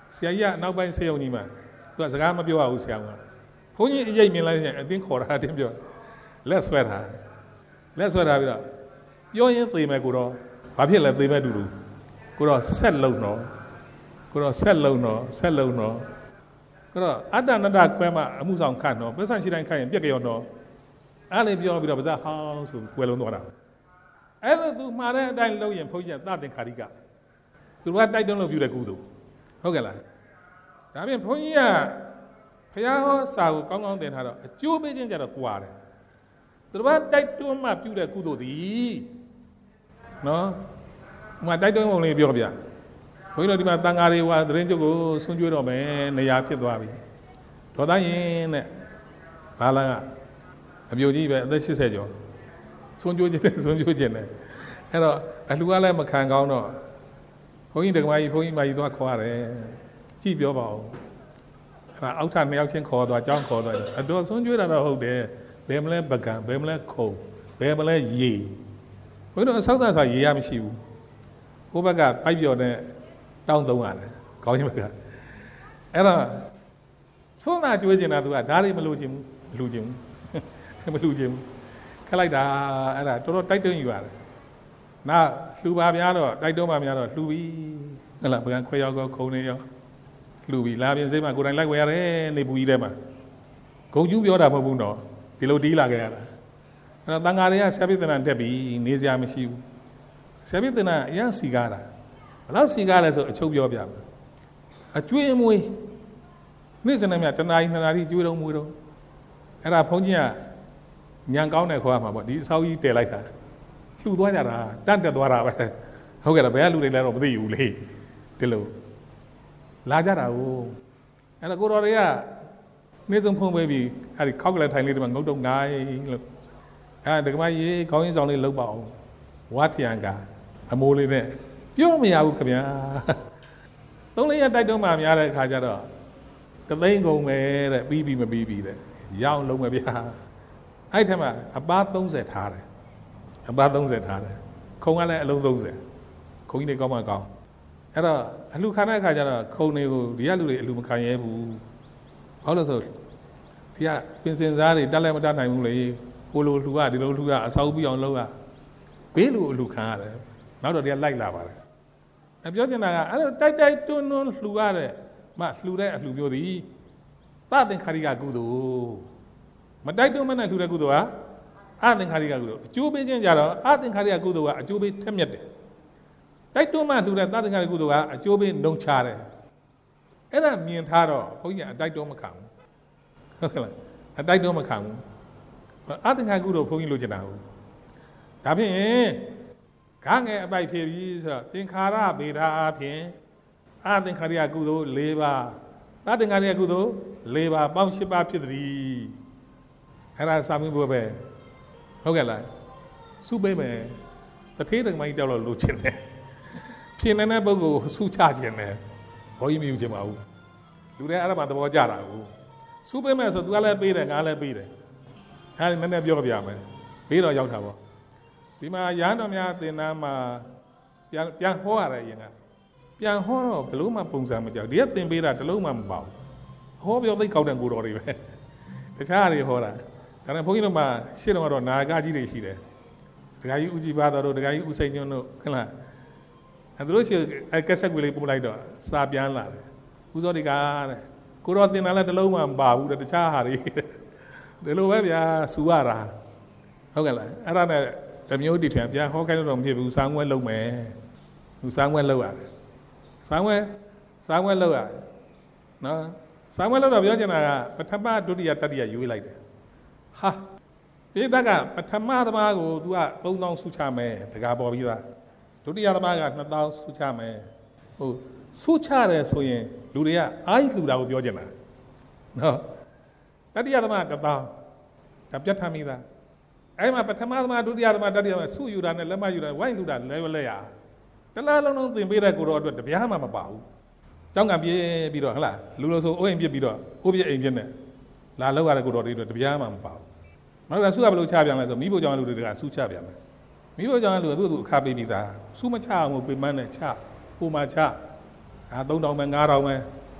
ဆရာကြီးကနောက်ပိုင်းဆေးရုံကြီးမှာသူကစကားမပြောရဘူးဆရာကဘုန်းကြီးအရေးမြင်လိုက်ရင်အတင်းခေါ်တာအတင်းပြောလက်ဆွဲတာလက်ဆွဲတာပြီးတော့ပြောရင်းသေမယ်ကိုတော့ဘာဖြစ်လဲသေမဲ့တူတူကိုတော့ဆက်လုံတော့ကိုတော့ဆက်လုံတော့ဆက်လုံတော့ကိုတော့အတ္တနတ္တခွဲမှအမှုဆောင်ခတ်တော့ပစ္စံရှိတိုင်းခတ်ရင်ပြက်ကြောတော့အဲ့လေပြောပြီးတော့ပါဇာဟောင်းဆိုကွယ်လုံးသွားတာအဲ့လိုသူမှားတဲ့အတိုင်းလုပ်ရင်ဘုန်းကြီးကသတင်္ခါရိကသူကတိုက်တွန်းလို့ပြုတဲ့ကုသိုလ်ဟုတ်ကဲ့လားဒါပြင်ဘုန်းကြီးကဘုရားဟောစာကိုကောင်းကောင်းသင်ထားတော့အကျိုးပေးခြင်းကြတော့ကြွားတယ်သူတို့ကတိုက်တွန်းမှပြုတဲ့ကုသိုလ်သည်နော်ဟိုမှာတိုက်တွန်းပုံလေးပြောပြဘုန်းကြီးတို့ဒီမှာတန်ဃာတွေဟိုသတင်းကျုပ်ကိုဆွံ့ကြွေးတော့မယ်နေရာဖြစ်သွားပြီဒေါသရင်နဲ့ဘာလန်ကအပြိုကြီးပဲအသက်၈၀ကျော်ဆွံ့ကြွေးခြင်းနဲ့ဆွံ့ကြွေးခြင်းနဲ့အဲ့တော့အလှူကလည်းမခံကောင်းတော့ဘုန်းကြီးဓမ္မကြီးဘုန်းကြီးမကြီးသွားခေါ်ရတယ်ကြည့်ပြောပါဦးအဲ့ဒါအောက်ထနှစ်ယောက်ချင်းခေါ်သွားကြောင်းခေါ်သွားအတော်ဆွံ့ကြွေးတာတော့ဟုတ်တယ်ဘယ်မလဲပကံဘယ်မလဲခုံဘယ်မလဲရေဘုန်းကြီးတို့အဆောက်အအုံဆိုရေရမရှိဘူးဟိုဘက်ကပိုက်ပြော်နဲ့တောင်းသုံးရတယ်ခေါင်းချင်းဘက်ကအဲ့တော့သုံးသာကျွေးကျင်တာသူကဓာတ်တွေမလို့ခြင်းဘူးမလို့ခြင်းဘူးမလို့ခြင်းဘူးခက်လိုက်တာအဲ့ဒါတော်တော်တိုက်တွန်းယူရတယ်နောက်လှူပါများတော့တိုက်တွန်းပါများတော့လှူပြီဟုတ်လားပကံခွဲရောက်ကောခုံနေရောလှူပြီလာပြင်စိတ်မှာကိုယ်တိုင်လိုက်ဝယ်ရတယ်နေပူကြီးထဲမှာဂုံကျူးပြောတာမဟုတ်ဘူးနော်ဒီလိုတီးလာခဲ့ရတာအဲ့တော့တန်ဃာတွေကဆရာပိသနာတက်ပြီနေစရာမရှိဘူးဆရာပိသနာအရင်စီကားတာဘယ်လောက်စီကားလဲဆိုအချုပ်ပြောပြမယ်အကျွေးအမွေးနေ့စနေမြတနာရီနှစ်နာရီကျွေးတော့မွေးတော့အဲ့ဒါဘုန်းကြီးကညံကောင်းတယ်ခေါ်ရမှာပေါ့ဒီအဆောက်ကြီးတည်လိုက်တာလှူသွားကြတာတတ်တက်သွားတာပဲဟုတ်ကဲ့လားဘယ်ကလူတွေလဲတော့မသိဘူးလေဒီလိုလာကြတာကိုအဲ့ဒါကိုတော်တွေကနေ့ဆုံးဖုံးပေးပြီးအဲ့ဒီခောက်ကလေးထိုင်လေးဒီမှာငုတ်တုံနိုင်လို့အဲ့ဒကမကြီးခေါင်းရင်းဆောင်လေးလှုပ်ပါအောင်ဝါထရံကအမိုးလေးနဲ့ပြောမရဘူးခင်ဗျာသုံးလေးရတိုက်တုံးမှများတဲ့အခါကျတော့တသိန်းကုန်ပဲတဲ့ပြီးပြီးမပြီးပြီးတဲ့ရောင်းလုံးပဲဗျာအဲ့ထက်မှအပားသုံးဆယ်ထားတယ်အပားသုံးဆယ်ထားတယ်ခုံကလည်းအလုံးသုံးဆယ်ခုံကြီးတွေကောင်းမှကောင်းအဲ့တော့အလှခံတဲ့အခါကျတော့ခုံတွေကိုဒီကလူတွေအလှမခံရဲဘူးဘာလို့လဲဆိုဒီကပင်စင်စားတွေတက်လည်းမတက်နိုင်ဘူးလေဟိုလိုလှူကဒီလိုလှူကအဆောက်ပြီးအောင်လုပ်ရဘေးလူအလှခံရတယ်နောက်တော့ဒီကလိုက်လာပါတယ်အပြောချင်တာကအဲ့လိုတိုက်တိုက်တွန်းတွန်းလှူရတဲ့မလှူတဲ့အလှူမျိုးသည်သသင်္ခါရိကကုသိုလ်မတိုက်တွန်းမနဲ့လှူတဲ့ကုသိုလ်ကအသင်္ခါရိကကုသိုလ်အကျိုးပေးခြင်းကြတော့အသင်္ခါရိကကုသိုလ်ကအကျိုးပေးထက်မြက်တယ်တိုက်တွန်းမလှူတဲ့သသင်္ခါရိကကုသိုလ်ကအကျိုးပေးနှုံချတယ်အဲ့ဒါမြင်ထားတော့ဘုန်းကြီးအတိုက်တွန်းမခံဘူးဟုတ်ကဲ့လားအတိုက်တွန်းမခံဘူးအသင်္ခါရိကကုသိုလ်ဘုန်းကြီးလိုချင်တာဟုတ်ဒါဖြင့်ခါငယ်အပိုက်ဖြစ်ပြီဆိုတော့သင်္ခါရဗေဒအဖြစ်အသင်္ခါရိကကုသိုလ်၄ပါးသသင်္ခါရိကကုသိုလ်၄ပါးပေါင်း၈ပါးဖြစ်သည်အဲ့ဒါစာမင်းဘုပဲဟုတ်ကဲ့လားစုပေးမယ်တထေးတက္ကမကြီးတောက်လို့လိုချင်တယ်ဖြစ်နေတဲ့ပုဂ္ဂိုလ်စုချခြင်းတယ်ဘောကြီးမယူခြင်းမဟုတ်လူတွေအဲ့ဒါမှသဘောကျတာကိုစုပေးမယ်ဆိုသူကလည်းပေးတယ်ငါလည်းပေးတယ်အဲ့ဒါနည်းနည်းပြောပြမယ်ဘေးတော့ရောက်တာပေါ့ဒီမှာရဟန်းတော်များသင်္นานမှာပြန်ပြန်ဟောရတယ်ရင်ကပြန်ဟောတော့ဘလို့မှပုံစံမကြောက်ဒီကသင်ပေးတာတလုံးမှမပေါ့ဟောပြောသိကောက်တဲ့ကိုတော်တွေပဲတခြားတွေဟောတာဒါနဲ့ဘုန်းကြီးတို့မှာရှင်းတော့နာဂကြီးတွေရှိတယ်ဒကာကြီးဦးကြည်ပါတော်တို့ဒကာကြီးဦးစိန်ညွန့်တို့ဟုတ်လားအဲတို့ရှိအဲကက်ဆက်ကွေလေးပို့လိုက်တော့စာပြန်လာတယ်ဦးစောဒီကားတဲ့ကိုတော်သင်တာလည်းတလုံးမှမပါဘူးတဲ့တခြားဟာတွေဒီလိုပဲဗျာစူရတာဟုတ်ကဲ့လားအဲ့ဒါနဲ့တမျိုးတည်ထွင်ပြန်ဟောခိုင်းလို့တော့မဖြစ်ဘူးစာငွဲလုံးမယ်သူစာငွဲလုံးရတယ်စာငွဲစာငွဲလုံးရတယ်နော်စာငွဲလုံးတော့ပြောချင်တာကပထမဒုတိယတတိယရွေးလိုက်တယ်ဟာပိဋကပထမသမားကို तू ကသုံးသောင်းစုချမယ်တကားပေါ်ပြီးသားဒုတိယသမားကနှစ်သောင်းစုချမယ်ဟိုစုချတယ်ဆိုရင်လူတွေကအားကြီးလှူတာကိုပြောချင်တာနော်တတိယသမားတစ်သောင်းဒါပြတ်ထမိသားအဲ့မှာပထမသမားဒုတိယသမားတတိယသမားစုယူတာနဲ့လက်မယူတာဝိုင်းလှူတာလဲလဲရတလားလုံးလုံးသင်ပေးတဲ့ကိုတော့အတွက်တပြားမှမပါဘူးကျောင်းကပြေးပြီးတော့ဟလားလူလို့ဆိုအိုးအိမ်ပြစ်ပြီးတော့အိုးပြစ်အိမ်ပြစ်နဲ့လာလောက်ရတဲ့ကိုတော်တွေအတွက်တပြားမှမပါဘူးနောက်ကစုကဘယ်လိုချပြန်လဲဆိုမိဖို့ကြောင့်လူတွေကစုချပြန်မယ်မိဖို့ကြောင့်လူကသူ့သူအခါပေးပြီးသားစုမချအောင်ပေးမန်းနဲ့ချဟိုမှာချအာသုံးတောင်ပဲငါးတောင်ပဲ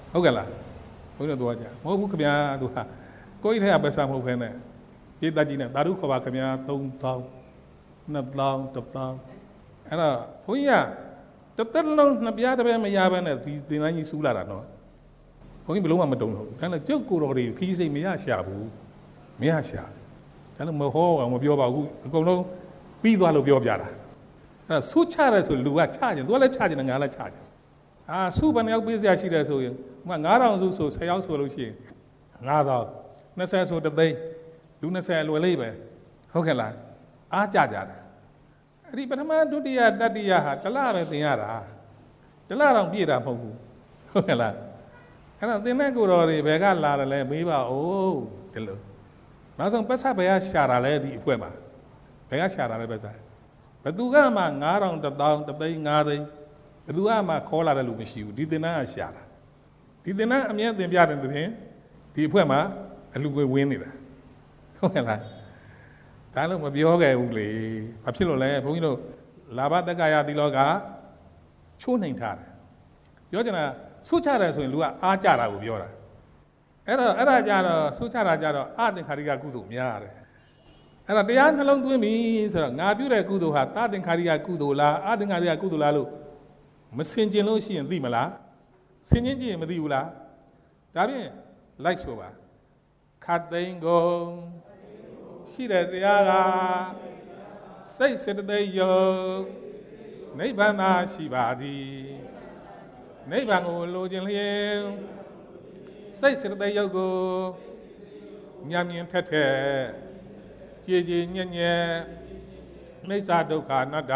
ဟုတ်ကဲ့လားဘုန်းကြီးတို့သွားကြမဟုတ်ဘူးခင်ဗျာသူဟာကိုကြီးထဲကပဲစားမဟုတ်ခဲနဲ့ပြေးတတ်ကြီးနဲ့သာဓုခေါ်ပါခင်ဗျာသုံးသောင်းနှစ်သောင်းတစ်သောင်းအဲ့တော့ဘုန်းကြီးကတစ်သက်လုံးနှစ်ပြားတစ်ပြားမရဘဲနဲ့ဒီသင်္ကန်းကြီးစူးလာတာနော်ဘုန်းကြီးဘယ်လုံးမှမတုံ့ဘူးဒါနဲ့ကျုပ်ကိုယ်တော်တွေခီးစိတ်မရရှာဘူးမရရှာဒါလည်းမဟောအောင်မပြောပါဘူးအကုန်လုံးပြီးသွားလို့ပြောပြတာအဲ့ဆူချရဲဆိုလူကချကြတယ်သူကလည်းချကြတယ်ငါလည်းချကြတယ်အာစုဘယ်နှယောက်ပေးစရာရှိတယ်ဆိုရင်ဥမာငါးထောင်စုဆိုဆယ်ယောက်ဆိုလို့ရှိရင်ငါးသောင်းနှစ်ဆယ်ဆိုတစ်သိန်းလူနှစ်ဆယ်လွယ်လေးပဲဟုတ်ကဲ့လားအားကြကြတယ်အဲ့ဒီပထမဒုတိယတတိယဟာတစ်လပဲသင်ရတာတစ်လတော့ပြည့်တာမဟုတ်ဘူးဟုတ်ကဲ့လားအဲ့တော့သင်တဲ့ကိုယ်တော်တွေဘယ်ကလာတယ်လဲမေးပါဦးဒီလိုနောက်ဆုံးပတ်ဆက်ဘယ်ကရှာတာလဲဒီအဖွဲ့မှာဘယ်ကရှာတာလဲပတ်ဆက်ဘယ်သူကမှငါးထောင်တစ်သောင်းတစ်သိန်းငါးသိန်းဘယ်သူကမှခေါ်လာတဲ့လူမရှိဘူးဒီသင်္นานကရှာတာဒီသင်္นานအမြဲသင်ပြတဲ့သဖြင့်ဒီအဖွဲ့မှာအလူငွေဝင်းနေတာဟုတ်ကဲ့လားဒါလို့မပြောခဲ့ဘူးလေဘာဖြစ်လို့လဲဘုန်းကြီးတို့လာဘတက္ကရာတိလောကချိုးနှိမ်ထားတယ်ပြောချင်တာဆုချတယ်ဆိုရင်လူကအားကြတာကိုပြောတာအဲ့တော့အဲ့ဒါကြတော့ဆုချတာကြတော့အသင်္ခါရိကကုသိုလ်များတယ်အဲ့တော့တရားနှလုံးသွင်းပြီဆိုတော့ငါပြုတဲ့ကုသိုလ်ဟာသသင်္ခါရိကကုသိုလ်လားအသင်္ခါရိကကုသိုလ်လားလို့မစင်ကျင်လို့ရှိရင်သိမလားစင်ကျင်ကြည့်ရင်မသိဘူးလားဒါဖြင့်လိုက်ဆိုပါခတ်သိမ်းကုန်ရှိတဲ့တရားကစိတ်စေတသိက်ယုတ်နိဗ္ဗာန်သာရှိပါသည်နိဗ္ဗာန်ကိုလိုချင်လျင်စိတ်စေတသိက်ယုတ်ကိုညံမြင်ထက်ထက်ကြည်ကြည်ညက်ညက်နိစ္စဒုက္ခအနတ္တ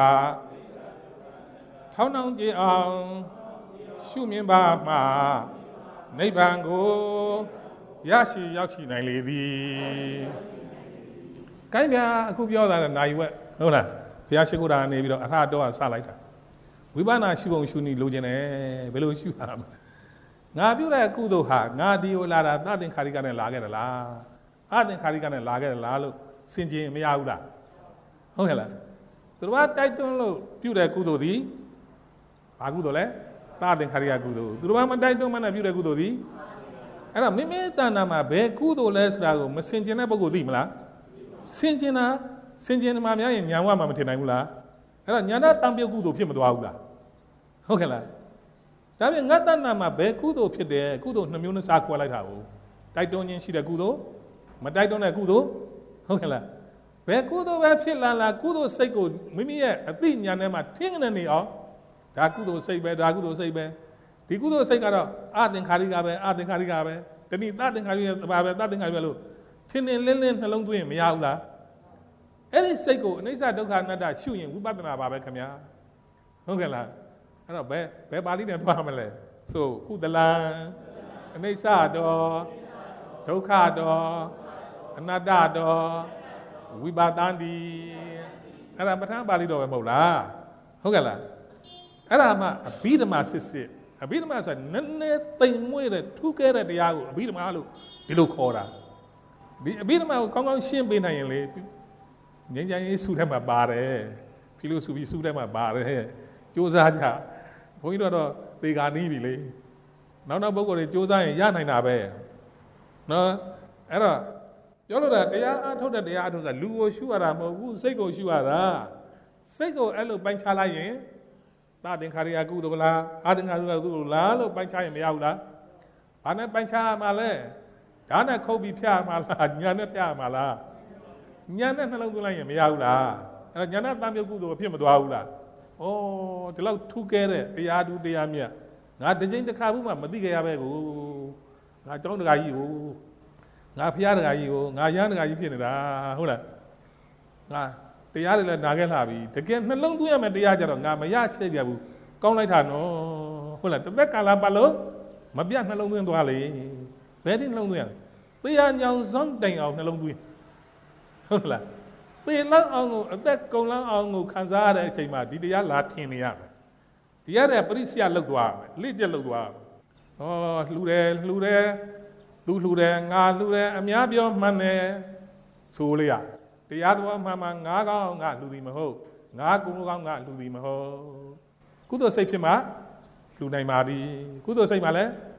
ထောင်းထောင်းကြည်အောင်ရှုမြင်ပါမှနိဗ္ဗာန်ကိုရရှိရောက်ရှိနိုင်လေသည်ကိုင်းပြအခုပြောတာလည်းနိုင်ဝက်ဟုတ်လားဘုရားရှိခိုးတာနေပြီးတော့အထာတော်ကစလိုက်တာဝိပဿနာရှုပုံရှုနည်းလိုချင်တယ်ဘယ်လိုရှုတာငါပြုတဲ့ကုသိုလ်ဟာငါဒီကိုလာတာသသင်္ခါရိကနဲ့လာခဲ့တယ်လားအသင်္ခါရိကနဲ့လာခဲ့တယ်လားလို့စင်ကြင်မရဘူးလားဟုတ်ကဲ့လားသူတို့ကတိုက်တွန်းလို့ပြုတဲ့ကုသိုလ်ဒီဘာကုသိုလ်လဲသသင်္ခါရိကကုသိုလ်သူတို့ကမတိုက်တွန်းမှနဲ့ပြုတဲ့ကုသိုလ်ဒီအဲ့တော့မိမိတဏ္ဍာမှာဘယ်ကုသိုလ်လဲဆိုတာကိုမစင်ကြင်တဲ့ပုဂ္ဂိုလ်သိမလားစင်ကြင်တာစင်ကြင်မှာများရင်ညာဝမှာမထင်နိုင်ဘူးလားအဲ့တော့ညာနာတံပြုတ်ကုသိုလ်ဖြစ်မသွားဘူးလားဟုတ်ကဲ့လားဒါပြင်ငါတဏ္ဍာမှာဘယ်ကုသိုလ်ဖြစ်တယ်ကုသိုလ်နှမျိုးနှစားခွဲလိုက်တာကိုတိုက်တွန်းခြင်းရှိတဲ့ကုသိုလ်မတိုက်တွန်းတဲ့ကုသိုလ်ဟုတ်ကဲ့လားဘယ်ကုသိုလ်ပဲဖြစ်လာလာကုသိုလ်စိတ်ကိုမိမိရဲ့အသိဉာဏ်ထဲမှာထင်နေနေအောင်ဒါကုသိုလ်စိတ်ပဲဒါကုသိုလ်စိတ်ပဲဒီကုသိုလ်စိတ်ကတော့အသင်္ခါရိကပဲအသင်္ခါရိကပဲတဏိသသင်္ခါရိကဘာပဲသသင်္ခါရိကလို့ထင်ထင်လင်းလင်းနှလုံးသွင်းရင်မရဘူးလားအဲ့ဒီစိတ်ကိုအနိစ္စဒုက္ခအနတ္တရှုရင်ဝိပဿနာပါပဲခင်ဗျာဟုတ်ကဲ့လားအဲ့တော့ဘယ်ဘယ်ပါဠိနဲ့သွားမလဲဆိုကုသလံအနိစ္စတော်ဒုက္ခတော်အနတ္တတော်ဝိပါဒန္တိအဲ့ဒါပဋ္ဌာန်းပါဠိတော်ပဲမဟုတ်လားဟုတ်ကဲ့လားအဲ့ဒါမှအဘိဓမ္မာစစ်စစ်အဘိဓမ္မာဆိုတာနည်းနည်းသိမ်မွေ့တဲ့ထူးကဲတဲ့တရားကိုအဘိဓမ္မာလို့ဒီလိုခေါ်တာဒီအဘိဓမ္မာကိုကောင်းကောင်းရှင်းပေးနိုင်ရင်လေငြိမ်းချမ်းရေးစုထဲမှာပါတယ်ဖီလိုဆိုပြီးစုထဲမှာပါတယ်စူးစမ်းကြဘုန်းကြီးတို့တော့သေခါနီးပြီလေနောက်နောက်ပုဂ္ဂိုလ်တွေစူးစမ်းရင်ရနိုင်တာပဲနော်အဲ့တော့ပြောလို့တာတရားအားထုတ်တဲ့တရားအားထုတ်တာလူကိုရှုရတာမဟုတ်ဘူးစိတ်ကိုရှုရတာစိတ်ကိုအဲ့လိုပိုင်းခြားလိုက်ရင်သသင်္ခါရိယကုသိုလ်လားအသင်္ခါရိယကုသိုလ်လားလို့ပိုင်းခြားရင်မရဘူးလားဘာနဲ့ပိုင်းခြားရမှာလဲဓာတ်နဲ့ခုတ်ပြီးဖြတ်ရမှာလားညာနဲ့ဖြတ်ရမှာလားညာနဲ့နှလုံးသွင်းလိုက်ရင်မရဘူးလားအဲ့တော့ညာနဲ့တမ်းမြုပ်ကုသိုလ်ဖြစ်မသွားဘူးလားဩဒီလောက်ထူးကဲတဲ့တရားတူတရားမြတ်ငါတစ်ချိန်တစ်ခါဘူးမှမသိကြရပဲကိုငါကျောင်းတကာကြီးကိုငါဖျားတကာကြီးကိုငါရမ်းတကာကြီးဖြစ်နေတာဟုတ်လားငါတရားတွေလည်းနာခဲ့လာပြီတကယ်နှလုံးသွင်းရမယ်တရားကြတော့ငါမရရှိကြဘူးကောင်းလိုက်တာနော်ဟုတ်လားတစ်သက်ကာလပတ်လို့မပြတ်နှလုံးသွင်းသွားလေဘယ်ဒီနှလုံးသွင်းရလဲတရားညောင်ဆောင်တိုင်အောင်နှလုံးသွင်းဟုတ်လားသေလောက်အောင်ကိုအသက်ကုန်လောက်အောင်ကိုခံစားရတဲ့အချိန်မှာဒီတရားလာထင်နေရမယ်ဒီရတဲ့ပရိစ္ဆေလောက်သွားမယ်အလေးကျက်လောက်သွားမယ်ဟောလှူတယ်လှူတယ်သူလှူတယ်ငါလှူတယ်အများပြောမှန်တယ်ဆိုလေရတရားတော်မှန်မှန်ငါကောင်းငါလှူသည်မဟုတ်ငါကုကောင်းငါလှူသည်မဟုတ်ကုသိုလ်စိတ်ဖြစ်မှလှူနိုင်ပါသည်ကုသိုလ်စိတ်မှလည်း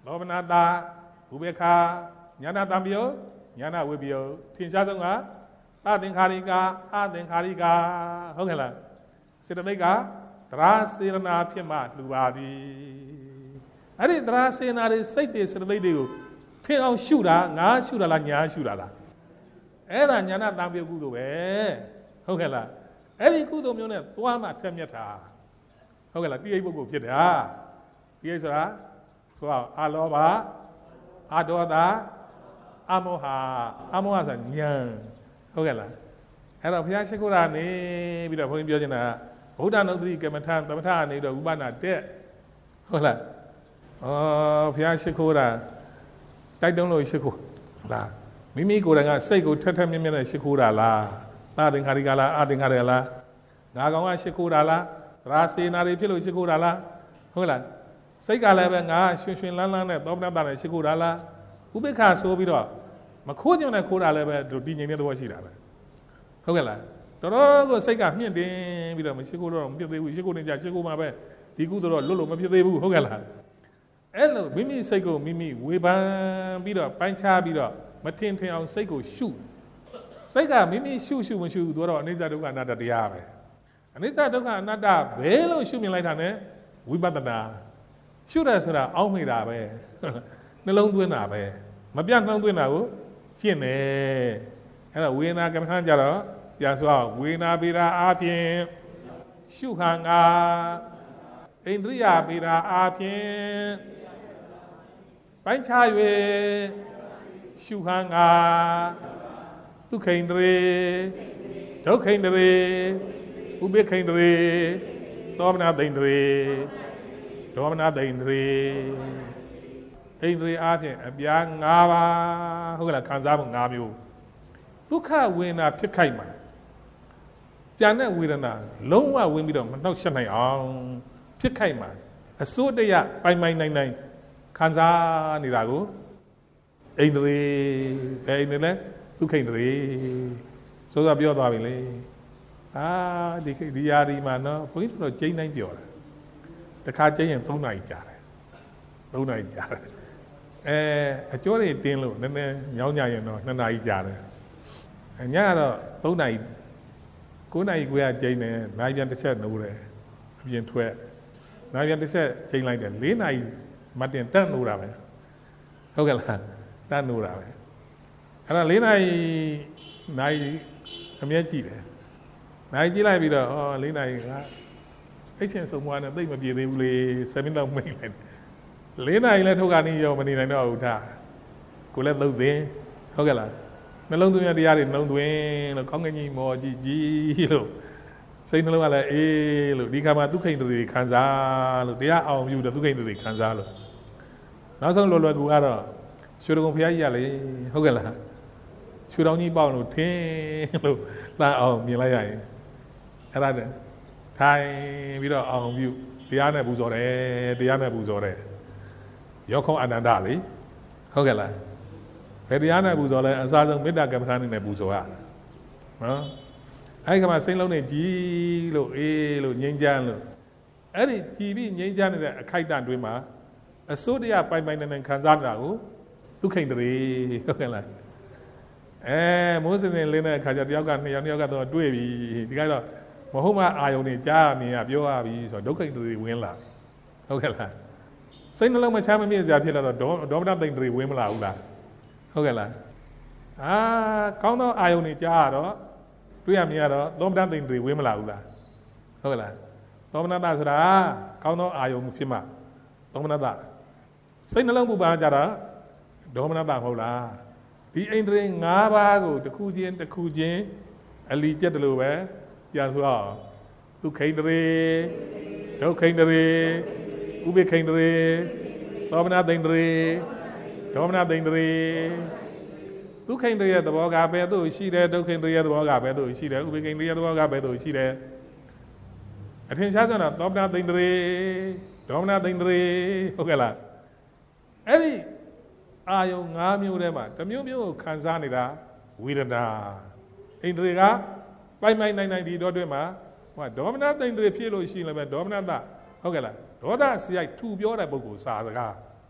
လောဘနာတာဥပေက္ခညာနာတံပယောညာနာဝိပယောထင်ရှားဆုံးကအသင်္ခါရိကအသင်္ခါရိကဟုတ်ကဲ့လားစေတသိက်ကသရစေရနာဖြစ်မှလှူပါသည်အဲ့ဒီသရစေနာတွေစိတ်တွေစေတသိက်တွေကိုထင်အောင်ရှုတာငါရှုတာလားညာရှုတာလားအဲ့ဒါညာနာတံပယောကုသိုလ်ပဲဟုတ်ကဲ့လားအဲ့ဒီကုသိုလ်မျိုးနဲ့သွားမှထက်မြက်တာဟုတ်ကဲ့လားတိရိပုဂ္ဂိုလ်ဖြစ်တာတိရိဆိုတာဆိုတော့အလောဘအဒေါသအမောဟအမောဟဆိုဉာဏ်ဟုတ်ကဲ့လားအဲ့တော့ဘုရားရှိခိုးတာနေပြီးတော့ဘုန်းကြီးပြောချင်တာဗုဒ္ဓနုတ္တိကမ္မထသမထအနေတော့ဥပနာတက်ဟုတ်လားဩဘုရားရှိခိုးတာတိုက်တုံးလို့ရှိခိုးလားမိမိကိုယ်တိုင်ကစိတ်ကိုထက်ထက်မြက်မြက်နဲ့ရှိခိုးတာလားသာသင်္ခါရိကလားအသင်္ခါရလားငါကောင်ကရှိခိုးတာလားသရစေနာတွေဖြစ်လို့ရှိခိုးတာလားဟုတ်လားစိတ်ကလည်းပဲငါရွှင်ရွှင်လန်းလန်းနဲ့သောမနတနဲ့ရှိခိုးတာလားဥပိ္ပခာဆိုပြီးတော့မခိုးကြုံနဲ့ခိုးတာလည်းပဲဒီငြိမ်တဲ့သဘောရှိတာပဲဟုတ်ကဲ့လားတော်တော်ကိုစိတ်ကမြင့်တင်ပြီးတော့မရှိခိုးတော့မဖြစ်သေးဘူးရှိခိုးနေကြရှိခိုးမှာပဲဒီကုသိုလ်တော့လွတ်လို့မဖြစ်သေးဘူးဟုတ်ကဲ့လားအဲ့လိုမိမိစိတ်ကိုမိမိဝေဖန်ပြီးတော့ပိုင်းခြားပြီးတော့မထင်ထင်အောင်စိတ်ကိုရှုစိတ်ကမိမိရှုရှုမရှုတော့အနိစ္စဒုက္ခအနတ္တတရားပဲအနိစ္စဒုက္ခအနတ္တဘယ်လို့ရှုမြင်လိုက်တာ ਨੇ ဝိပဿနာရှုတယ်ဆိုတာအောင်းမိတာပဲနှလုံးသွင်းတာပဲမပြတ်နှလုံးသွင်းတာကိုရှင်းတယ်အဲ့တော့ဝေဒနာကမ္မထကြတော့ပြန်ဆိုအောင်ဝေဒနာပေတာအားဖြင့်ရှုခံငါဣန္ဒြိယပေတာအားဖြင့်ပိုင်းခြား၍ရှုခံငါဒုက္ခိန္ဒြေဒုက္ခိန္ဒြေဥပိ္ပခိန္ဒြေသောမနာသိန္ဒြေဒေါမနာသိန္ဒြေဣန္ဒြေအားဖြင့်အပြား၅ပါးဟုတ်ကဲ့လားခံစားမှု၅မျိုးဒုက္ခဝေဒနာဖြစ်ခိုက်မှာကြံတဲ့ဝေဒနာလုံးဝဝင်ပြီးတော့မနှောက်ယှက်နိုင်အောင်ဖြစ်ခိုက်မှာအစိုးတရပိုင်ပိုင်နိုင်နိုင်ခံစားနေတာကိုဣန္ဒြေဘယ်ဣန္ဒြေလဲဒုက္ခိန္ဒြေဆိုတော့ပြောသွားပြီလေအာဒီဒီယာဒီမှာနော်ဘုန်းကြီးတို့ကျိန်းတိုင်းပြောတာတခါကျိန်းရင်၃နာရီကြာတယ်၃နာရီကြာတယ်အဲအကျော်တွေတင်းလို့နည်းနည်းညောင်းညရင်တော့၂နာရီကြာတယ်အညကတော့၃နာရီ၉နာရီခွဲကကျိန်းတယ်နိုင်ပြန်တစ်ချက်နိုးတယ်အပြင်ထွက်နိုင်ပြန်တစ်ချက်ကျိန်းလိုက်တယ်၄နာရီမတင်တက်နိုးတာပဲဟုတ်ကဲ့လားတက်နိုးတာပဲအဲ့ဒါ၄နာရီနိုင်အမြဲကြည့်တယ်နိုင်ကြည့်လိုက်ပြီးတော့ဩ၄နာရီကအိတ်ချင်ဆုံးမွားနဲ့သိမ့်မပြေသေးဘူးလေဆယ်မိနစ်လောက်မိတ်လိုက်၄နာရီလဲထုတ်ကနေရောမနေနိုင်တော့ဘူးထားကိုလည်းသုတ်သိဟုတ်ကဲ့လားနှလုံးသွင်းရတရားတွေနှလုံးသွင်းလို့ကောင်းကင်ကြီးမော်ကြီးကြီးလို့စိတ်နှလုံးကလည်းအေးလို့ဒီခါမှာဒုက္ခိန္ဒြေခံစားလို့တရားအောင်ပြုတော့ဒုက္ခိန္ဒြေခံစားလို့နောက်ဆုံးလောလောကူကတော့ရွှေတော်ဘုရားကြီးကလေဟုတ်ကဲ့လားရွှေတော်ကြီးပေါက်လို့ထင်းလို့လှမ်းအောင်မြင်လိုက်ရရင်အဲ့ဒါနဲ့ထိုင်ပြီးတော့အောင်ပြုတရားနဲ့ပူဇော်တယ်တရားနဲ့ပူဇော်တယ်ရောခုံအနန္တလေဟုတ်ကဲ့လားဘယ်တရားနဲ့ပူဇော်လဲအစားဆုံးမေတ္တာကမ္မထာနဲ့ပူဇော်ရတာနော်အဲ့ဒီကမှစိတ်လုံးနဲ့ကြည်လို့အေးလို့ငြိမ်းချမ်းလို့အဲ့ဒီကြည်ပြီးငြိမ်းချမ်းနေတဲ့အခိုက်အတန့်တွင်မှာအစိုးတရားပိုင်ပိုင်နိုင်နိုင်ခံစားတာကိုဒုက္ခိန္ဒြေဟုတ်ကဲ့လားအဲမိုးစင်စင်လေးနဲ့ခါကျတယောက်ကနှစ်ယောက်နှစ်ယောက်ကတော့တွေ့ပြီဒီကတော့မဟုတ်မှအာယုန်နေကြားမြင်ရပြောရပြီဆိုတော့ဒုက္ခိန္ဒြေဝင်လာဟုတ်ကဲ့လားစိတ်နှလုံးမချမ်းမမြေ့စရာဖြစ်လာတော့ဒေါမနသိန္ဒြေဝင်မလာဘူးလားဟုတ်ကဲ့လားအာကောင်းသောအာယုန်နေကြားရတော့တွေ့ရမြင်ရတော့သောမနသိန္ဒြေဝင်မလာဘူးလားဟုတ်ကဲ့လားသောမနတဆိုတာကောင်းသောအာယုန်ဖြစ်မှသောမနတစိတ်နှလုံးပူပန်ကြတာဒေါမနတမဟုတ်လားဒီဣန္ဒြေ၅ပါးကိုတစ်ခုချင်းတစ်ခုချင်းအလီကျက်တယ်လို့ပဲပြန်ဆိုအောင်ဒုက္ခိန္ဒြေဒုက္ခိန္ဒြေဥပိ္ပခိန္ဒြေသောမနသိန္ဒြေဒေါမနသိန္ဒြေဒုက္ခိန္ဒြေရဲ့သဘောကဘယ်သို့ရှိတယ်ဒုက္ခိန္ဒြေရဲ့သဘောကဘယ်သို့ရှိတယ်ဥပိ္ပခိန္ဒြေရဲ့သဘောကဘယ်သို့ရှိတယ်အထင်ရှားဆုံးတော့သောမနသိန္ဒြေဒေါမနသိန္ဒြေဟုတ်ကဲ့လားအဲ့ဒီအာယုံ၅မျိုးထဲမှာတစ်မျိုးမျိုးကိုခံစားနေတာဝေဒနာဣန္ဒြေကပိုင်ပိုင်နိုင်နိုင်ဒီတော့တွင်မှာဟိုဒေါမနသိန္ဒြေဖြစ်လို့ရှိရင်လည်းဒေါမနတဟုတ်ကဲ့လားဒေါသစရိုက်ထူပြောတဲ့ပုဂ္ဂိုလ်စာစကားဒ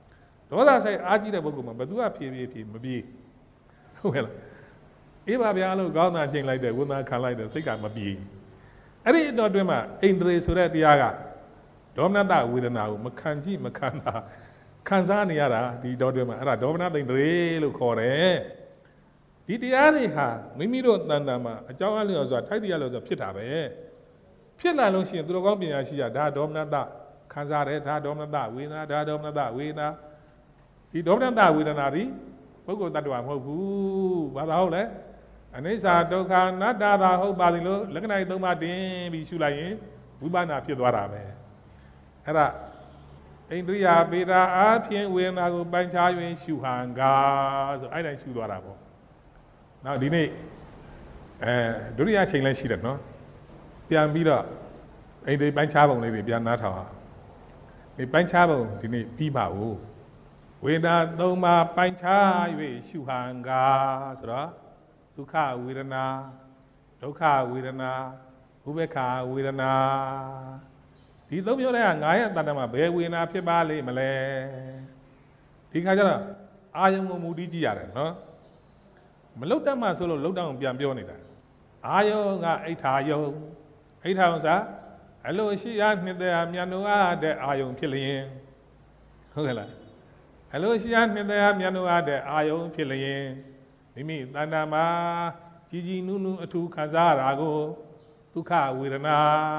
ဒေါသဆိုင်အားကြီးတဲ့ပုဂ္ဂိုလ်မှာဘသူကဖြည်းဖြည်းဖြည်းမပြေဟုတ်ကဲ့လားအေးပါဗျာလို့ကောင်းတာချိန်လိုက်တယ်ဝန်သားခံလိုက်တယ်စိတ်ကမပြေအဲ့ဒီတော့တွင်မှာအိန္ဒြေဆိုတဲ့တရားကဒေါမနတဝေဒနာကိုမခံကြည့်မခံတာခံစားနေရတာဒီတော့တွင်မှာအဲ့ဒါဒေါမနတိန္ဒြေလို့ခေါ်တယ်ဒီတရားတွေဟာမိမိတို့တဏ္ဍာမှာအကြောင်းအလျော်စွာထိုက်တရားလျော်စွာဖြစ်တာပဲဖြစ်လာလို့ရှိရင်သူတော်ကောင်းပညာရှိကြဒါဒေါမနတခံစားတယ်ဒါဒေါမနတဝေဒနာဒါဒေါမနတဝေဒနာဒီဒေါမနတဝေဒနာဒီပုဂ္ဂိုလ်တ attva မဟုတ်ဘူးဘာသာဟုတ်လဲအနိစ္စဒုက္ခအနတ္တသာဟုတ်ပါသည်လို့လက္ခဏာသုံးပါးတင်ပြီးရှုလိုက်ရင်ဝိပဿနာဖြစ်သွားတာပဲအဲ့ဒါအိန္ဒြိယပေတာအားဖြင့်ဝေဒနာကိုပိုင်းခြား၍ရှုဟန်ကားဆိုအဲ့တိုင်းရှုသွားတာပေါ့နောက်ဒီနေ့အဲဒုတိယချိန်လည်းရှိတယ်နော်ပြန်ပြီးတော့အိန္ဒြိပိုင်းခြားပုံလေးတွေပြန်နားထောင်အောင်ဒီပိုင်းခြားပုံဒီနေ့ပြီးပါဦးဝေဒနာသုံးပါးပိုင်းခြား၍ရှုဟန်ကားဆိုတော့ဒုက္ခဝေဒနာဒုက္ခဝေဒနာဥပေက္ခဝေဒနာဒီသုံးမျိုးတွေကငါရဲ့တဏ္ဍာမှာဘယ်ဝေဒနာဖြစ်ပါလိမ့်မလဲဒီခါကျတော့အာယုံကိုမူတည်ကြည့်ရတယ်နော်မလုတ်တတ်မှဆိုလို့လုတ်တောင်ပြန်ပြောနေတာအာယုံကအိဋ္ဌာယုံအိဋ္ဌာယုံဆိုအလိုရှိရနှစ်သက်အမြန်တို့အားတဲ့အာယုံဖြစ်လျင်ဟုတ်ကဲ့လားအလိုရှိရနှစ်သက်အမြန်တို့အားတဲ့အာယုံဖြစ်လျင်မိမိတဏ္ဍာမှာကြီးကြီးနုနုအထူးခံစားရတာကိုဒုက္ခဝေဒနာ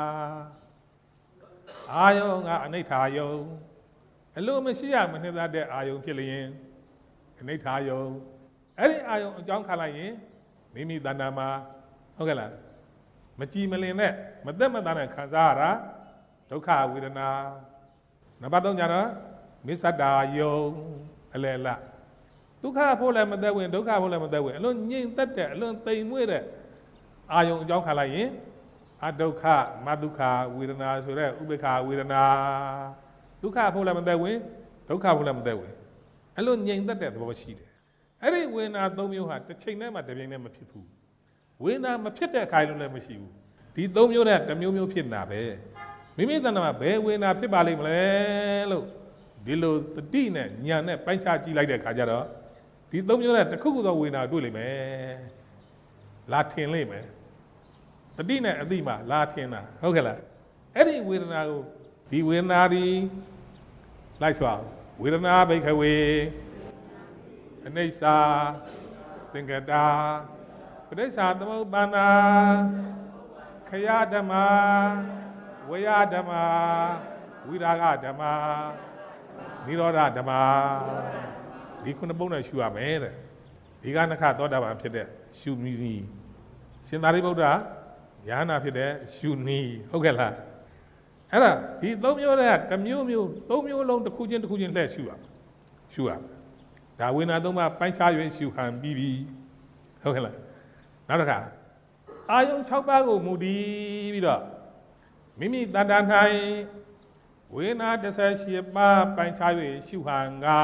အာယုံကအနိဋ္ဌာယုံအလိုမရှိရမနှစ်သက်တဲ့အာယုံဖြစ်လျင်အနိဋ္ဌာယုံအဲ့ဒီအာယုံအကြောင်းခံလိုက်ရင်မိမိတဏ္ဍာမှာဟုတ်ကဲ့လားမကြည်မလင်နဲ့မသက်မသားနဲ့ခံစားရတာဒုက္ခဝေဒနာနံပါတ်သုံးကြတော့မစ္ဆတာယုံအလယ်လဒုက္ခဖို့လည်းမသက်ဝင်ဒုက္ခဖို့လည်းမသက်ဝင်အလွန်ငြိမ်သက်တဲ့အလွန်သိမ်မွေ့တဲ့အာယုံအကြောင်းခံလိုက်ရင်အဒုက္ခမဒုက္ခဝေဒနာဆိုတဲ့ဥပေက္ခဝေဒနာဒုက္ခဖို့လည်းမသက်ဝင်ဒုက္ခဖို့လည်းမသက်ဝင်အလွန်ငြိမ်သက်တဲ့သဘောရှိတယ်အဲ့ဒီဝေဒနာသုံးမျိုးဟာတစ်ချိန်တည်းမှာတစ်ပြိုင်တည်းမဖြစ်ဘူးဝေဒနာမဖြစ်တဲ့ခိုင်လို့လည်းမရှိဘူးဒီသုံးမျိုးနဲ့တစ်မျိုးမျိုးဖြစ်နေတာပဲမိမိတဏ္ဍာမှာဘယ်ဝေဒနာဖြစ်ပါလိမ့်မလဲလို့ဒီလိုတတိနဲ့ဉာဏ်နဲ့ပိုင်းခြားကြည့်လိုက်တဲ့အခါကျတော့ဒီသုံးမျိုးနဲ့တစ်ခုခုသောဝေဒနာတွေ့လိမ့်မယ်လာထင်လိမ့်မယ်တတိနဲ့အတိမှာလာထင်တာဟုတ်ကဲ့လားအဲ့ဒီဝေဒနာကိုဒီဝေဒနာဒီလိုက်စွာဝေဒနာဘိခဝေအနိစ္စသင်္ကတာပဋိစ္စသမုပ္ပါဒာခယဓမ္မာဝေယဓမ္မာဝိရာဂဓမ္မာနိရောဓဓမ္မာဒီခုနှစ်ပုံနဲ့ရှုရမယ်တဲ့ဒီကနခသောတာပန်ဖြစ်တဲ့ရှုမိနီရှင်သာရိပုတ္တရာယဟနာဖြစ်တဲ့ရှုနီဟုတ်ကဲ့လားအဲ့ဒါဒီသုံးမျိုးတွေကတစ်မျိုးမျိုးသုံးမျိုးလုံးတစ်ခုချင်းတစ်ခုချင်းလှည့်ရှုရရှုရဒါဝေဒနာသုံးပါးပိုင်းခြား၍ရှုဟန်ပြီးပြီဟုတ်ကဲ့လားနောက်တစ်ခါအာယုံ၆ပါးကိုမူတည်ပြီးတော့မိမိတဏ္ဍာ၌ဝေဒနာတစ်ဆယ်ရှစ်ပါးပိုင်းခြား၍ရှုဟန်က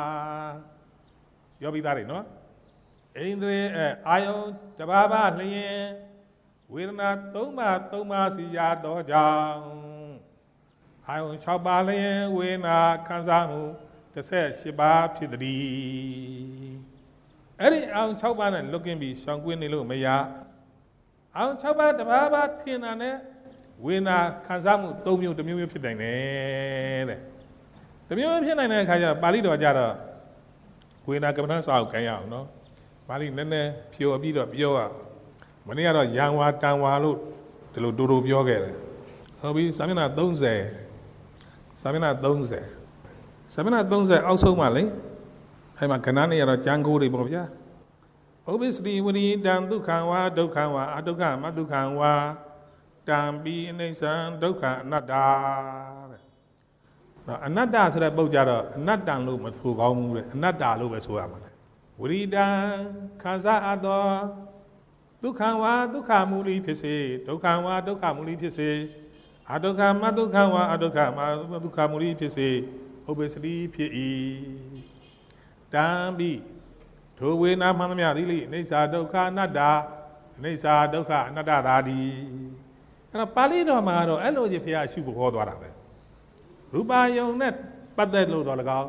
ပြောပြီးသားတယ်နော်အိန္ဒြေအာယုံတစ်ပါးပါလျင်ဝေဒနာသုံးပါးသုံးပါးစီရသောကြောင့်အာယုံ၆ပါးလျင်ဝေဒနာခံစားမှုတစ်ဆယ်ရှစ်ပါးဖြစ်သည်အဲ့ဒီအာယုံ၆ပါးနဲ့လွတ်ကင်းပြီးရှောင်ကွင်းနေလို့မရအာယုံ၆ပါးတစ်ပါးပါထင်တာနဲ့ဝေဒနာခံစားမှု၃မျိုးတစ်မျိုးမျိုးဖြစ်နိုင်တယ်တဲ့တစ်မျိုးမျိုးဖြစ်နိုင်တဲ့အခါကျတော့ပါဠိတော်ကျတော့ဝေဒနာကမ္မဋ္ဌာန်းစာအုပ်ခံရအောင်နော်ပါဠိနည်းနည်းဖြောပြီးတော့ပြောရမနေ့ကတော့ယံဝါတန်ဝါလို့ဒီလိုတူတူပြောခဲ့တယ်ဟုတ်ပြီစာမျက်နှာ၃၀စာမျက်နှာ၃၀စာမျက်နှာ၃၀အောက်ဆုံးပါလေအဲ့မှာခဏနေရတော့ကျမ်းကိုးတွေပေါ့ဗျာဥပ္ပစ္စတိဝိရိတံဒုက္ခံဝါဒုက္ခံဝါအဒုက္ခမဒုက္ခံဝါတံပိအနိစ္စံဒုက္ခအနတ္တတဲ့နော်အနတ္တဆိုတဲ့ပုဒ်ကြတော့အနတ္တလို့မဆိုကောင်းဘူးတဲ့အနတ္တလို့ပဲဆိုရမှာလေဝိရိတံခံစားအပ်သောဒုက္ခံဝါဒုက္ခမူလီဖြစ်စေဒုက္ခံဝါဒုက္ခမူလီဖြစ်စေအဒုက္ခမဒုက္ခဝါအဒုက္ခမဒုက္ခမူလီဖြစ်စေဥပ္ပစ္စတိဖြစ်၏တံပိထိုဝေနာမှန်သမျှသည်လေအိဋ္ဌာဒုက္ခအနတ္တအိဋ္ဌာဒုက္ခအနတ္တသာဒီအဲ့တော့ပါဠိတော်မှာတော့အဲ့လိုကြီးဘုရားရှုဖို့ခေါ်သွားတာပဲရူပယုံနဲ့ပတ်သက်လို့တော့၎င်း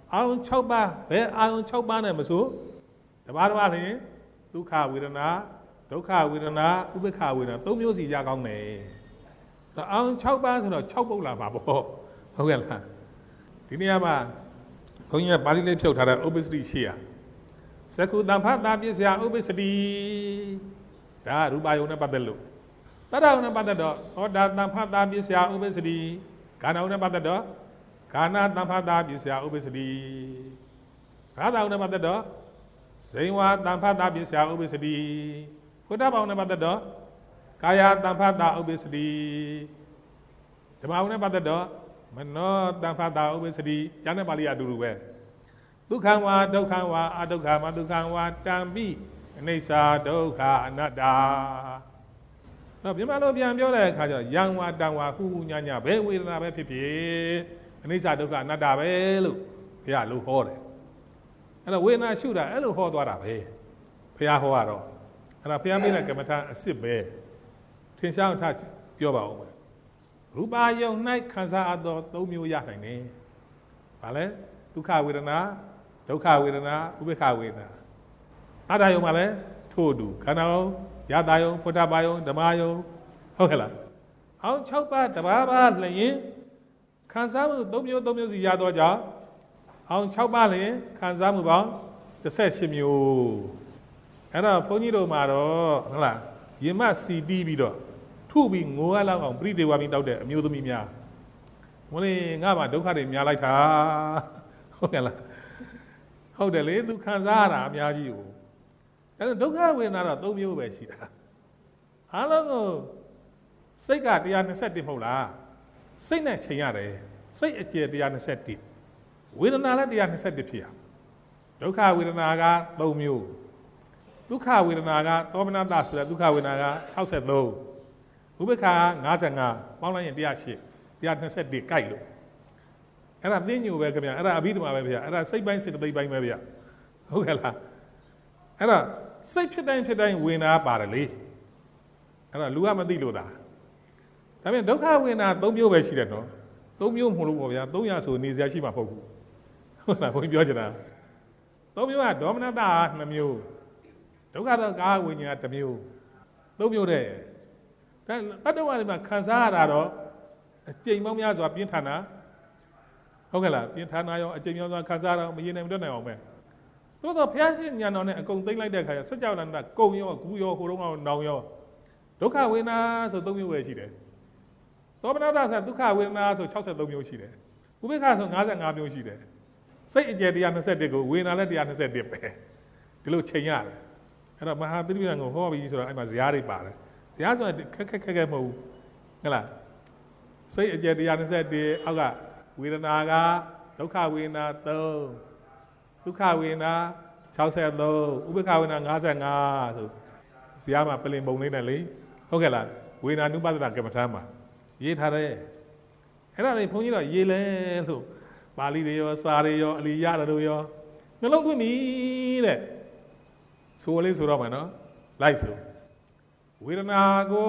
အာယုံ၆ပါးဘယ်အာယုံ၆ပါးနဲ့မဆိုတပါးတပါးလျင်ဒုက္ခဝေဒနာဒုက္ခဝေဒနာဥပ္ပခဝေဒနာသုံးမျိုးစီရကောင်းတယ်အာယုံ၆ပါးဆိုတော့၆ပုဒ်လာပါပေါ့ဟုတ်ကဲ့လားဒီနေရာမှာဘုန်းကြီးကပါဠိလေးဖြုတ်ထားတဲ့ဥပ္ပစတိရှိရသက္ကုတံဖတ်တာပြည့်စရာဥပ္ပစတိဒါရူပယုံနဲ့ပတ်သက်လို့တတ္တယုံနဲ့ပတ်သက်တော့သောတာတံဖတ်တာပြည့်စရာဥပ္ပစတိကာဏယုံနဲ့ပတ်သက်တော့ကာဏတံဖတ်တာပြည့်စရာဥပ္ပစတိဘာသာယုံနဲ့ပတ်သက်တော့ဇိဝတံဖတ်တာပြည့်စရာဥပ္ပစတိဘုဒ္ဓဘာဝနဲ့ပတ်သက်တော့ကာယတံဖတ်တာဥပ္ပစတိဓမ္မယုံနဲ့ပတ်သက်တော့မနောတံဖတ်တာဥပ္ပစတိကျမ်းနဲ့ပါဠိအတူတူပဲဒုက္ခဝါဒုက္ခဝါအဒုက္ခမဒုက္ခဝါတံပိအနိစ္စဒုက္ခအနတ္တတော့မြန်မာလိုပြန်ပြောတဲ့အခါကျတော့ယံဝါတံဝါခုခုညညဘယ်ဝေဒနာပဲဖြစ်ဖြစ်အနိစ္စဒုက္ခအနတ္တပဲလို့ဘုရားလို့ဟောတယ်အဲ့တော့ဝေဒနာရှုတာအဲ့လိုဟောသွားတာပဲဘုရားဟောရတော့အဲ့ဒါဘုရားမိတဲ့ကမ္မထာအစ်စ်ပဲထင်ရှားအောင်ထပြောပါဦးမယ်ရူပယုံ၌ခံစားအပ်သောသုံးမျိုးရနိုင်တယ်ဘာလဲဒုက္ခဝေဒနာဒုက္ခဝေဒနာဥပ္ပခဝေဒနာအတ္တယုံမှာလဲထို့အတူခန္ဓာယုံယတာယုံဖုဒ္ဓဘာယုံဓမ္မယုံဟုတ်ကဲ့လားအောင်၆ပါးတပါးပါးလျင်ခံစားမှုသုံးမျိုးသုံးမျိုးစီရတော့ကြောင့်အောင်၆ပါးလျင်ခံစားမှုပေါင်း၁၈မျိုးအဲ့တော့ဘုန်းကြီးတို့မှာတော့ဟုတ်လားရင်မစီတီးပြီးတော့ထုပြီးငိုရလောက်အောင်ပြိတေဝါပြီးတောက်တဲ့အမျိုးသမီးများမလေးငါမှဒုက္ခတွေများလိုက်တာဟုတ်ကဲ့လားဟုတ်တယ်လေသူခံစားရတာအများကြီးကိုဒါဒုက္ခဝေဒနာတော့သုံးမျိုးပဲရှိတာအားလုံးကိုစိတ်က၁၂၁မဟုတ်လားစိတ်နဲ့ချိန်ရတယ်စိတ်အကျယ်၁၂၁ဝေဒနာလည်း၁၂၁ဖြစ်ရဒုက္ခဝေဒနာကသုံးမျိုးဒုက္ခဝေဒနာကသောမနတဆိုတဲ့ဒုက္ခဝေဒနာက၆၃ဥပ္ပခါ၅၅ပေါင်းလိုက်ရင်၁၀၈ ၁၂၁ကိုက်လို့အဲ့ဒါသိညိုပဲခင်ဗျအဲ့ဒါအဘိဓမ္မာပဲဗျအဲ့ဒါစိတ်ပိုင်းစေတသိက်ပိုင်းပဲဗျဟုတ်ကဲ့လားအဲ့ဒါစိတ်ဖြစ်တိုင်းဖြစ်တိုင်းဝေဒနာပါတယ်လေအဲ့ဒါလူကမသိလို့သာဒါပေမဲ့ဒုက္ခဝေဒနာ၃မျိုးပဲရှိတယ်နော်၃မျိုးမဟုတ်လို့ပေါ့ဗျာ၃ရာဆိုနေစရာရှိမှာမဟုတ်ဘူးဟုတ်လားဘုန်းကြီးပြောချင်တာ၃မျိုးကဒေါမနတ၂မျိုးဒုက္ခသောကာဝိညာဉ်တစ်မျိုးသုံးမျိုးတဲ့ဒါတတ္တဝါတွေမှာခံစားရတာတော့အကျိန်ပေါင်းများစွာပြင်းထန်တာဟုတ်ကဲ့လားပြင်းထန်တာရောအကျိန်များစွာခံစားရအောင်မရင်နိုင်မတွက်နိုင်အောင်ပဲသို့တော့ဘုရားရှင်ဉာဏ်တော်နဲ့အကုန်သိမ့်လိုက်တဲ့အခါကျစัจ java လန္တကုံရောဂူရောဟိုတုန်းကနောင်ရောဒုက္ခဝေဒနာဆိုသုံးမျိုးပဲရှိတယ်သောမနတဆိုဒုက္ခဝေဒနာဆို၆၃မျိုးရှိတယ်ဥပေက္ခဆို၅၅မျိုးရှိတယ်စိတ်အကျယ်၁၂၁ကိုဝေဒနာလည်း၁၂၁ပဲဒီလိုချိန်ရတယ်အဲ့တော့မဟာသတိပ္ပံကိုဟောပြီးဆိုတော့အဲ့မှာဇာတ်တွေပါတယ်ဇာတ်ဆိုတာခက်ခက်ခက်ခက်မဟုတ်ဘူးဟုတ်လားစိတ်အကျယ်၁၂၁အောက်ကဝေဒနာကဒုက္ခဝေဒနာ၃ဒုက္ခဝေဒနာ၆၃ဥပ္ပခဝေဒနာ၅၅ဆိုဇာတ်မှာပလင်ပုံလေးနဲ့လေဟုတ်ကဲ့လားဝေဒနာနုပဒနာကမ္မထာမှာရေးထားတယ်အဲ့ဒါလေးဘုန်းကြီးတော့ရေးလဲလို့ပါဠိတွေရောစာတွေရောအလီရတို့ရောနှလုံးသွင်းပြီတဲ့ဆိုလေးဆိုတော့မယ်နော်လိုက်ဆိုဝေဒနာကို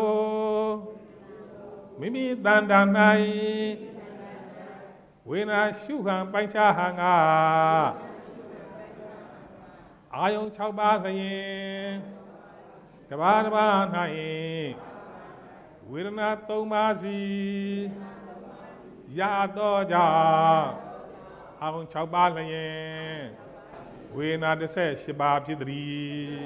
မိမိတန်တန်၌ဝေဒနာရှုခံပိုင်ခြားဟံကအာယုံ၆ပါးလျင်တပါးတပါး၌ဝေဒနာ၃ပါးစီရတော့ကြောင့်အာယုံ၆ပါးလျင်ဝေဒနာ၁၈ပါးဖြစ်သည်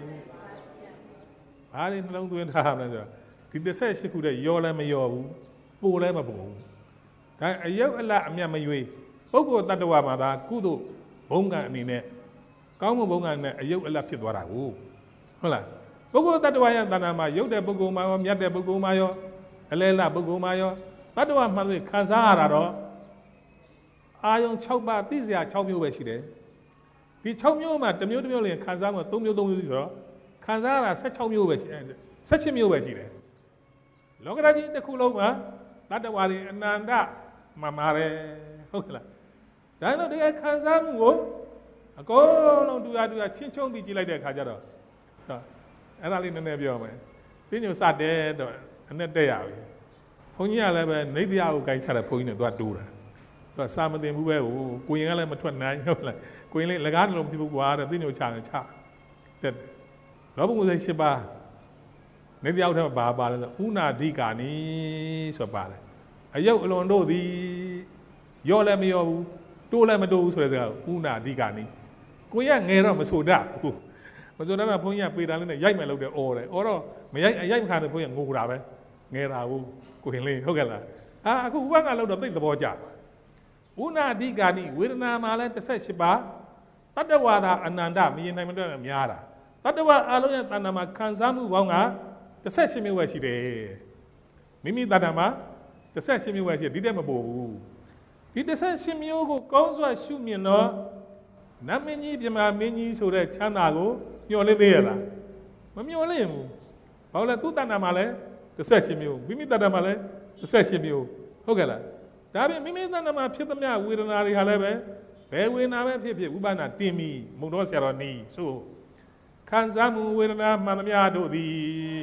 ဘာလဲနှလုံးသွင်းထားမလဲဆိုတော့ဒီ၁၈ခုတည်းရောလည်းမရောဘူးပိုလည်းမပိုဘူးဒါအယုတ်အလတ်အမြတ်မရွေးပုဂ္ဂိုလ်တ attva မှာသာကုသိုလ်ဘုံကံအနေနဲ့ကောင်းမှုဘုံကံနဲ့အယုတ်အလတ်ဖြစ်သွားတာကိုဟုတ်လားပုဂ္ဂိုလ်တ attva ရဲ့တဏ္ဍာမှာရုပ်တဲ့ပုဂ္ဂိုလ်မှာရောမြတ်တဲ့ပုဂ္ဂိုလ်မှာရောအလဲလပုဂ္ဂိုလ်မှာရောတ attva မှန်လို့ခံစားရတာတော့အာယုံ၆ပါးသိစရာ၆မျိုးပဲရှိတယ်ဒီ၆မျိုးမှာတစ်မျိုးတစ်မျိုးလည်းခံစားမှု၃မျိုး၃မျိုးရှိဆိုတော့ခံစားရတာ၁၆မျိုးပဲရှိတယ်၁၈မျိုးပဲရှိတယ်လောကဓာတ်ကြီးတစ်ခုလုံးမှာတတ္တဝါတွေအနန္တမှမာတယ်ဟုတ်ကဲ့လားဒါနဲ့တကယ်ခံစားမှုကိုအကုန်လုံးတူရတူရချင်းချုံပြီးကြည့်လိုက်တဲ့အခါကျတော့အဲ့ဒါလေးနည်းနည်းပြောမယ်တင်းညိုစတဲ့တော့အနဲ့တက်ရပြီဘုန်းကြီးကလည်းပဲနေတရားကိုဂိုင်းချတဲ့ဘုန်းကြီးနဲ့သူကတူတာသူကစာမတင်ဘူးပဲကိုရင်ကလည်းမထွက်နိုင်ဟုတ်လားကိုရင်လည်းလကားလုံးဖြစ်ဘူးကွာတဲ့သိညိုချတယ်ချတက်လောဘငုစိတ်၈ပါးနေတယောက်တည်းဘာပါလဲဆိုဥနာဓိကာနိဆိုပါတယ်အယုတ်အလွန်တို့သည်ရော့လည်းမရော့ဘူးတိုးလည်းမတိုးဘူးဆိုတဲ့စကားဥနာဓိကာနိကိုရငယ်တော့မဆိုတတ်ဘူးမဆိုတတ်တော့ဘုန်းကြီးကပေတာလေးနဲ့ရိုက်မယ်လို့တဲ့အော်တယ်အော်တော့မရိုက်အရိုက်မခံတဲ့ဘုန်းကြီးငိုတာပဲငယ်တာဘူးကိုရင်လေးဟုတ်ကဲ့လားအာအခုဥပက္ခလောက်တော့သိသဘောကျဥနာဓိကာနိဝေဒနာမှာလည်းတစ်ဆက်၈ပါးတတ္တဝါသာအနန္တမရင်နိုင်မတဲ့များတာတတ္တဝါအလုံးရဲ့တဏ္ဍာမှာခံစားမှုပေါင်းကတစ်ဆက်၈မျိုးပဲရှိတယ်မိမိတဏ္ဍာမှာတစ်ဆက်၈မျိုးပဲရှိတယ်ဒီတက်မပို့ဘူးဒီတစ်ဆက်၈မျိုးကိုကောင်းစွာရှုမြင်တော့နတ်မင်းကြီးပြမမင်းကြီးဆိုတဲ့ချမ်းသာကိုမျှော်လင့်သေးရလားမမျှော်လင့်ဘူးဘာလို့လဲသူ့တဏ္ဍာမှာလည်းတစ်ဆက်၈မျိုးမိမိတဏ္ဍာမှာလည်းတစ်ဆက်၈မျိုးဟုတ်ကဲ့လားဒါပြင်မိမိတဏ္ဍာမှာဖြစ်သမျှဝေဒနာတွေဟာလည်းပဲဘယ်ဝေဒနာပဲဖြစ်ဖြစ်ဥပနာတင်ပြီးမုံတော်ဆရာတော်နီးဆိုခံစားမှုဝေဒနာမှန်သမျှတို့သည်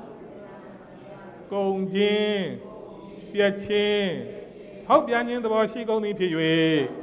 ကုန်ခြင်းပြည့်ခြင်းဖောက်ပြန်ခြင်းသဘောရှိကုန်သည်ဖြစ်၍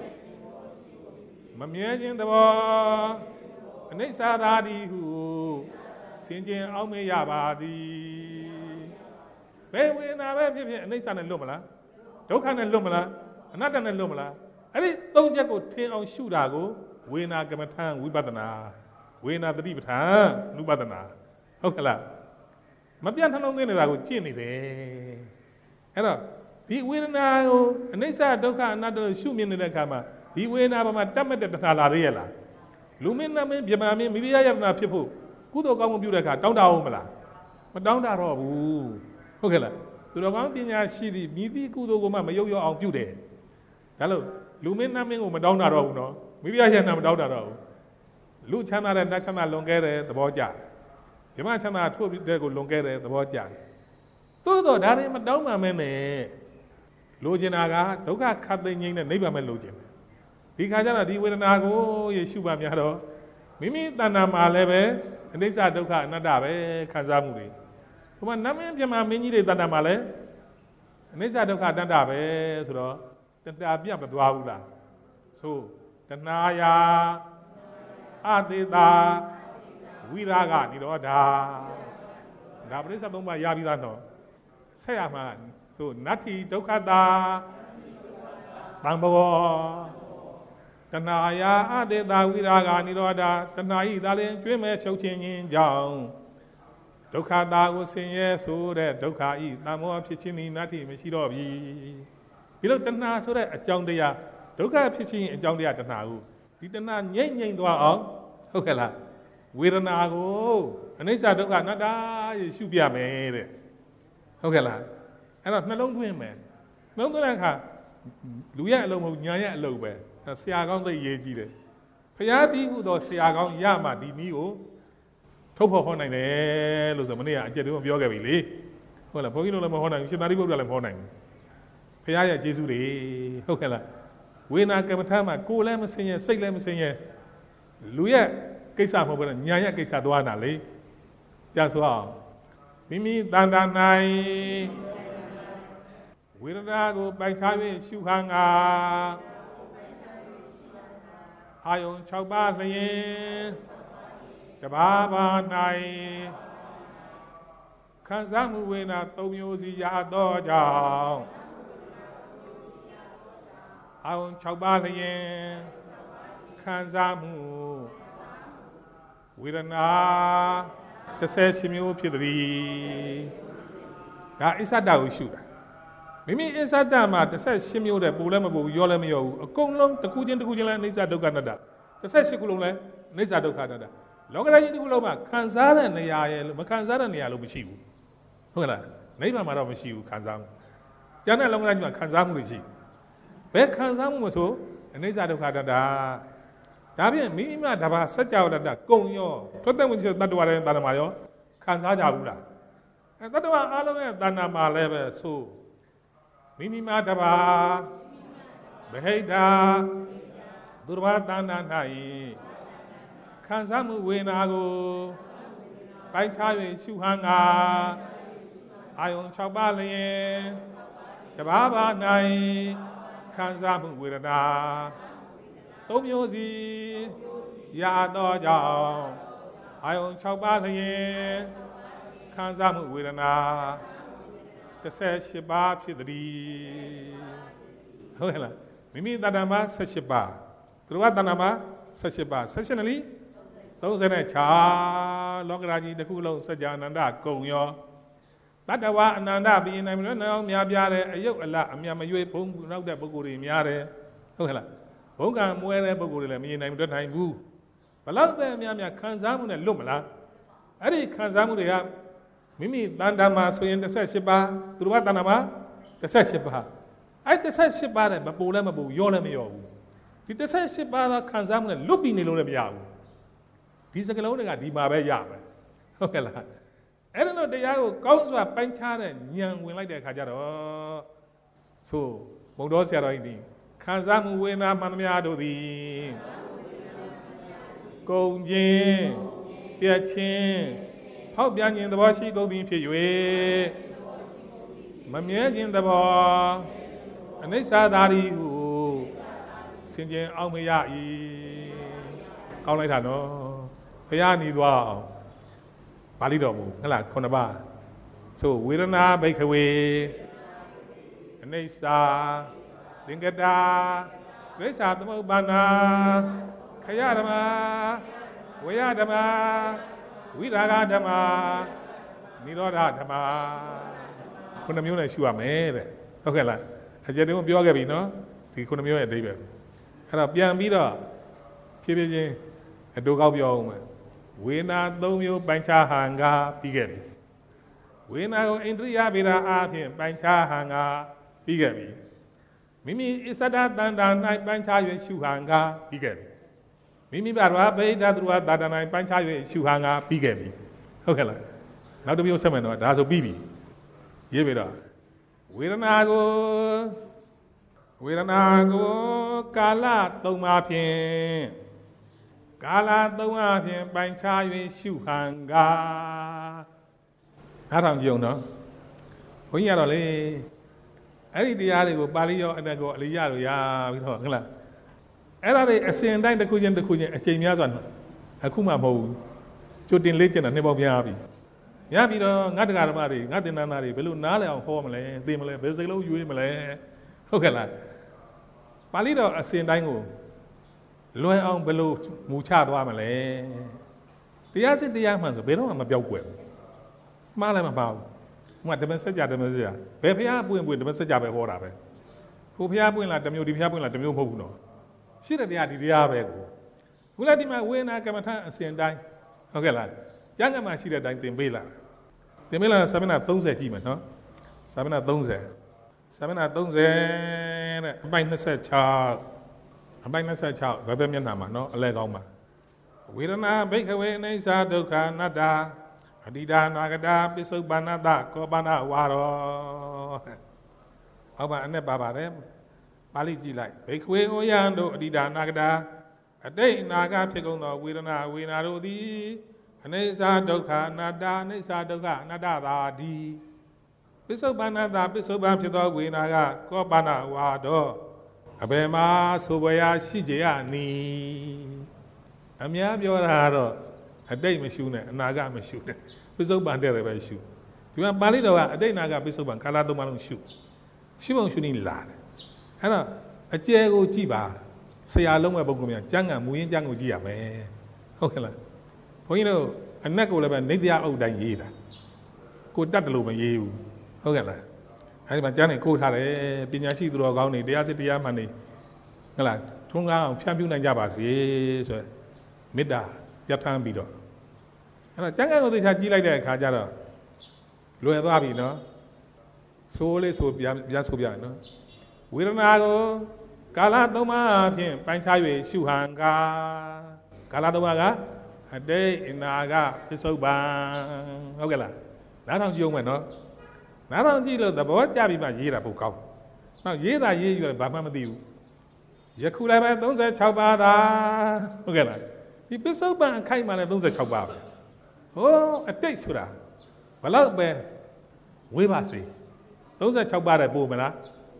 မမြဲခြင်းသဘောအနိစ္စသာသည်ဟုဆင်ခြင်အောက်မေ့ရပါသည်ဘယ်ဝေဒနာပဲဖြစ်ဖြစ်အနိစ္စနဲ့လွတ်မလားဒုက္ခနဲ့လွတ်မလားအနတ္တနဲ့လွတ်မလားအဲ့ဒီသုံးချက်ကိုထင်အောင်ရှုတာကိုဝေဒနာကမ္မထံဝိပဿနာဝေဒနာတတိပဋ္ဌာန်နုပဒနာဟုတ်ကဲ့လားမပြတ်ထလုံးသိနေတာကိုကြည့်နေတယ်အဲ့တော့ဒီဝေဒနာကိုအနိစ္စဒုက္ခအနတ္တလို့ရှုမြင်နေတဲ့အခါမှာဒီဝေဒနာဘာမှတတ်မဲ့တဲ့တဏှာလာသေးရဲ့လားလူမင်းနမင်းဗြဟ္မာမင်းမိရိယယတနာဖြစ်ဖို့ကုသိုလ်ကောင်းမှုပြုတဲ့အခါတောင်းတအောင်မလားမတောင်းတတော့ဘူးဟုတ်ကဲ့လားသူတော်ကောင်းပညာရှိသည့်မိသည့်ကုသိုလ်ကိုမှမယုတ်ရောအောင်ပြုတယ်ဒါလို့လူမင်းနမင်းကိုမတောင်းတတော့ဘူးနော်မိရိယယတနာမတောင်းတတော့ဘူးလူချမ်းသာတဲ့နတ်ချမ်းသာလွန်ခဲ့တဲ့သဘောကျတယ်ဓမ္မချမ်းသာထို့တဲ့ကိုလွန်ခဲ့တဲ့သဘောကျတယ်သို့တော့ဒါတွေမတောင်းမှမဲနဲ့လိုချင်တာကဒုက္ခခတ်သိမ်းငြိမ်းတဲ့နိဗ္ဗာန်ပဲလိုချင်တယ်ဒီခါကျတော့ဒီဝေဒနာကိုယေရှုပါများတော့မိမိတဏ္ဍာမှာလည်းပဲအနိစ္စဒုက္ခအနတ္တပဲခံစားမှုတွေဟိုမှာနမင်းပြမမင်းကြီးတွေတဏ္ဍာမှာလည်းအနိစ္စဒုက္ခအနတ္တပဲဆိုတော့တဏ္ဍာပြတ်မသွားဘူးလားဆိုတဏှာယာအသေတာဝိရာဂနိရောဓဒါပရိစ္ဆေသုံးပါးရပြီးသားတော့ဆက်ရမှာဆိုနတ္ထိဒုက္ခတာသံဘောတဏှာယာအသေတာဝိရာဂနိရောဓတဏှာဤသာလင်ကျွေးမဲ့ရှုပ်ခြင်းခြင်းကြောင့်ဒုက္ခတာကိုဆင်းရဲဆိုတဲ့ဒုက္ခဤသံဘောဖြစ်ခြင်းသည်နတ္ထိမရှိတော့ပြီဒီလိုတဏှာဆိုတဲ့အကြောင်းတရားဒုက္ခဖြစ်ခြင်းအကြောင်းတရားတဏှာကိုဒီတဏှာငြိမ့်ငြိမ့်သွားအောင်ဟုတ်ကဲ့လားဝေဒနာကိုအနိစ္စဒုက္ခအနတ္တရရှုပြမယ်တဲ့ဟုတ်ကဲ့လားအဲ့တော့နှလုံးသွင်းမယ်နှလုံးသွင်းတဲ့အခါလူရဲ့အလုံးမဟုတ်ညာရဲ့အလုံးပဲဆရာကောင်းသိရေးကြည့်တယ်ဖရာတီးဟုသောဆရာကောင်းရမှဒီနည်းကိုထုတ်ဖို့ဟောနိုင်တယ်လို့ဆိုမနေ့ကအကျက်တုံးပြောခဲ့ပြီလေဟုတ်လားဘုန်းကြီးတို့လည်းမဟောနိုင်ဘူးရှင်သာရိပုတ္တရာလည်းမဟောနိုင်ဘူးဖရာရဲ့ကျေးဇူးတွေဟုတ်ကဲ့လားဝေဒနာကမ္မထာမှာကိုယ်လည်းမစင်ရဲ့စိတ်လည်းမစင်ရဲ့လူရဲ့ကိစ္စမဟုတ်ဘဲညာရဲ့ကိစ္စသွားတာလေပြဆိုအောင်မိမိတန်တာ၌ဝေဒနာကိုပိုင်ခြား၍ရှုခန်းကအာယုံ၆ပါးလျင်တဘာဘာ၌ခံစားမှုဝေဒနာ၃မျိုးစီရသောကြောင့်အာယုံ၆ပါးလျင်ခံစားမှုဝေဒနာတစ်ဆယ်ရှင်မျိုးဖြစ်သည်ဒါအစ္ဆဒကိုရှုတာမိမိအစ္ဆဒမှာတစ်ဆယ်ရှင်မျိုးတဲ့ပူလည်းမပူရောလည်းမရောဘူးအကုန်လုံးတစ်ခုချင်းတစ်ခုချင်းလည်းအနိစ္စဒုက္ခအနတ္တတစ်ဆယ်ရှင်ခုလုံးလည်းအနိစ္စဒုက္ခအနတ္တလောကဓာတ်ကြီးတစ်ခုလုံးမှာခံစားတဲ့နေရာရဲ့မခံစားတဲ့နေရာလို့မရှိဘူးဟုတ်ကဲ့လားနိဗ္ဗာန်မှာတော့မရှိဘူးခံစားမှုကျန်တဲ့လောကဓာတ်ကြီးမှာခံစားမှုတွေရှိဘယ်ခံစားမှုမဆိုအနိစ္စဒုက္ခအနတ္တဒါဖြင့်မိမိမှာတဘာစัจ java တ္တကုံရောထွက်တဲ့ဝင်ချက်တတ္တဝါရဲ့တဏ္ဍာမှာရောခံစားကြဘူးလားအဲတတ္တဝါအားလုံးရဲ့တဏ္ဍာမှာလည်းပဲဆိုမိမိမှာတဘာဗဟိတာသူတော်ဘာတဏ္ဍာ၌ခံစားမှုဝေဒနာကိုပိုင်ခြား၍ရှုဟန်ကအာယုံ၆ပါးလျင်တဘာဘာ၌ခခံစားမှုဝေဒနာသုံးမျိုးစီရသောကြောင့်အာယုံ၆ပါးလျင်ခံစားမှုဝေဒနာတစ်ဆယ်ရှစ်ပါးဖြစ်သည်ဟုတ်ကဲ့လားမိမိတဏ္ဍာမှာ၁၈ပါးသူတို့ကတဏ္ဍာမှာ၁၈ပါး၁၈နည်းသုံးဆယ်နဲ့ခြားလောကရာကြီးတစ်ခုလုံးစัจ जा အနန္တကုံရောတတ္တဝအနန္တဘိနိုင်မလို့နောက်များပြားတဲ့အယုတ်အလအမြတ်မရွေးဘုံနောက်တဲ့ပုဂ္ဂိုလ်တွေများတယ်ဟုတ်ကဲ့လားဘုံကံမွဲတဲ့ပုဂ္ဂိုလ်တွေလည်းမရင်နိုင်မတွေ့နိုင်ဘူးဘလောက်ပဲအများများခံစားမှုနဲ့လွတ်မလားအဲ့ဒီခံစားမှုတွေကမိမိတဏ္ဍာမှာဆိုရင်တစ်ဆယ်ရှစ်ပါးသူတို့ကတဏ္ဍာမှာတစ်ဆယ်ရှစ်ပါးအဲ့တစ်ဆယ်ရှစ်ပါးနဲ့မပူလည်းမပူရောလည်းမရောဘူးဒီတစ်ဆယ်ရှစ်ပါးသောခံစားမှုနဲ့လွတ်ပြီးနေလို့လည်းမရဘူးဒီစကလုံးတွေကဒီမှာပဲရမယ်ဟုတ်ကဲ့လားအဲ့ဒါတော့တရားကိုကောင်းစွာပိုင်းခြားတဲ့ဉာဏ်ဝင်လိုက်တဲ့အခါကျတော့ဆိုဘုံတော်ဆရာတော်ကြီးဒီခံစားမှုဝေဒနာမှန်သမျှတို့သည်ကုန်ခြင်းပြည့်ခြင်းဖောက်ပြန်ခြင်းသဘောရှိကုန်သည်ဖြစ်၍မမြဲခြင်းသဘောအနိစ္စသာရီဟုဆင်ခြင်အောင်မရ၏ကောင်းလိုက်တာနော်ဘုရားနီးသွားအောင်ပါဠိတော်မူဟဲ့လားခုနှစ်ပါးဆိုဝေဒနာဘိက္ခဝေအနိစ္စသင်္ကတာဒိဋ္ဌာသမုပ္ပါဏာခယဓမ္မဝေယဓမ္မဝိရာဂဓမ္မနိရောဓဓမ္မခုနှစ်မျိုးနဲ့ရှုရမယ်တဲ့ဟုတ်ကဲ့လားအကျဉ်းတုံးပြောခဲ့ပြီနော်ဒီခုနှစ်မျိုးရဲ့အဓိပ္ပာယ်အဲ့တော့ပြန်ပြီးတော့ဖြည်းဖြည်းချင်းအတူကောက်ပြောအောင်မယ်ဝေနာသုံးမျိုးပိုင်းခြားဟန်ကပြီးခဲ့ပြီဝေနာကိုအိန္ဒြိယဗေဒအားဖြင့်ပိုင်းခြားဟန်ကပြီးခဲ့ပြီမိမိအစ္ဆဒတန္တာ၌ပိုင်းခြား၍ရှုဟန်ကပြီးခဲ့ပြီမိမိဘာဝဗေဒသူဝသာတနာ၌ပိုင်းခြား၍ရှုဟန်ကပြီးခဲ့ပြီဟုတ်ကဲ့လားနောက်တစ်မျိုးဆက်မယ်တော့ဒါဆိုပြီးပြီရေးပြီတော့ဝေဒနာကိုဝေဒနာကိုကာလသုံးပါးဖြင့်ကာလသုံးပါးဖြင့်ပိုင်းခြား၍ရှုဟန်ကအားထောင်ကြည့်အောင်နော်ဘုန်းကြီးကတော့လေအဲ့ဒီတရားတွေကိုပါဠိရောအတတ်ကိုအလိရလို့ရပြီးတော့ဟုတ်လားအဲ့ဒါတွေအစဉ်တိုင်းတစ်ခုချင်းတစ်ခုချင်းအချိန်များစွာအခုမှမဟုတ်ဘူးကြိုတင်လေ့ကျင့်တာနှစ်ပေါင်းများပြီများပြီးတော့ငါတရားဓမ္မတွေငါသင်္นานသားတွေဘယ်လိုနားလည်အောင်ဟောမလဲသိမလဲဘယ်စကလုံးယူမလဲဟုတ်ကဲ့လားပါဠိတော်အစဉ်တိုင်းကိုလွယ်အောင်ဘယ်လိုမူချသွားမလဲတရားစစ်တရားမှန်ဆိုဘယ်တော့မှမပြောက်ကွယ်ဘူးမှားလည်းမပါဘူးဟိုကဓမ္မစကြာဓမ္မစကြာဘယ်ဖျားပွင့်ပွင့်ဓမ္မစကြာပဲဟောတာပဲဟိုဖျားပွင့်လားတစ်မျိုးဒီဖျားပွင့်လားတစ်မျိုးမဟုတ်ဘူးနော်ရှိတဲ့တရားဒီတရားပဲကိုခုလည်းဒီမှာဝေနာကမ္မထအစဉ်တိုင်းဟုတ်ကဲ့လားကျမ်းဂန်မှာရှိတဲ့အတိုင်းသင်ပေးလာသင်ပေးလာစာမျက်နှာသုံးဆယ်ကြည့်မယ်နော်စာမျက်နှာသုံးဆယ်စာမျက်နှာသုံးဆယ်တဲ့အပိုင်းနှစ်ဆယ်ခြောက်အပိုင်းနှစ်ဆယ်ခြောက်ဘယ်ဘက်မျက်နှာမှာနော်အလဲကောင်းမှာဝေဒနာဘိက္ခဝေအိဋ္ဌာဒုက္ခအနတ္တအတိဒါနာဂတာပိစုပန္နတကောပနဝါရောဟောပါအနဲ့ပါပါတယ်ပါဠိကြည့်လိုက်ဘိက္ခဝေဩယံတို့အတိဒါနာဂတာအတိတ်အနာဂဖြစ်ကုန်သောဝေဒနာဝေဒနာတို့သည်အနိစ္စဒုက္ခအနတ္တအနိစ္စဒုက္ခအနတ္တသာဒီပိစုပန္နတပိစုပန်ဖြစ်သောဝေဒနာကကောပနဝါတော့အဘယ်မှာဆိုပွဲရရှိကြရနီအများပြောတာကတော့အတိတ်မရှုနဲ့အနာဂတ်မရှုနဲ့ပိစုပန်တဲ့ပဲရှုဒီမှာပါဠိတော်ကအတိတ်အနာဂတ်ပိစုပန်ကာလသုံးပါးလုံးရှုရှုအောင်ရှုနေလာတယ်အဲ့တော့အကျယ်ကိုကြည့်ပါဆရာလုံးမဲ့ပုဂ္ဂိုလ်များကျမ်းဂန်မူရင်းကျမ်းကိုကြည့်ရမယ်ဟုတ်ကဲ့လားဘုန်းကြီးတို့အနက်ကိုလည်းပဲနေတရားအုပ်တိုင်းရေးတာကိုတတ်တယ်လို့မရေးဘူးဟုတ်ကဲ့လားအဲဒီမှာကျမ်းနေကိုထားတယ်ပညာရှိသူတော်ကောင်းတွေတရားစစ်တရားမှန်တွေဟုတ်လားထုံးကားအောင်ဖြန့်ဖြူးနိုင်ကြပါစေဆိုရယ်မေတ္တာပြဋ္ဌာန်းပြီးတော့အဲ့တော့ကျမ်းဂန်ကိုသေချာကြည့်လိုက်တဲ့အခါကျတော့လွယ်သွားပြီနော်ဆိုးလေးဆိုပြန်ပြန်ဆိုပြရနော်ဝေဒနာကိုကာလသုံးပါးဖြင့်ပိုင်းခြား၍ရှုဟန်ကာကာလသုံးပါးကအတိတ်အနာဂတ်ပစ္စုပန်ဟုတ်ကဲ့လားနားထောင်ကြည့်အောင်မယ်နော်နားထောင်ကြည့်လို့သဘောကျပြီးမှရေးတာပိုကောင်းနောက်ရေးတာရေးယူတယ်ဘာမှမသိဘူးယခုလည်းပဲသုံးဆယ်ခြောက်ပါးသာဟုတ်ကဲ့လားဒီပစ္စုပန်အခိုက်မှလည်းသုံးဆယ်ခြောက်ပါးပဲဟိုးအတိတ်ဆိုတာဘလောက်ပဲဝေးပါစေသုံးဆယ်ခြောက်ပါးတဲ့ပို့မလားခ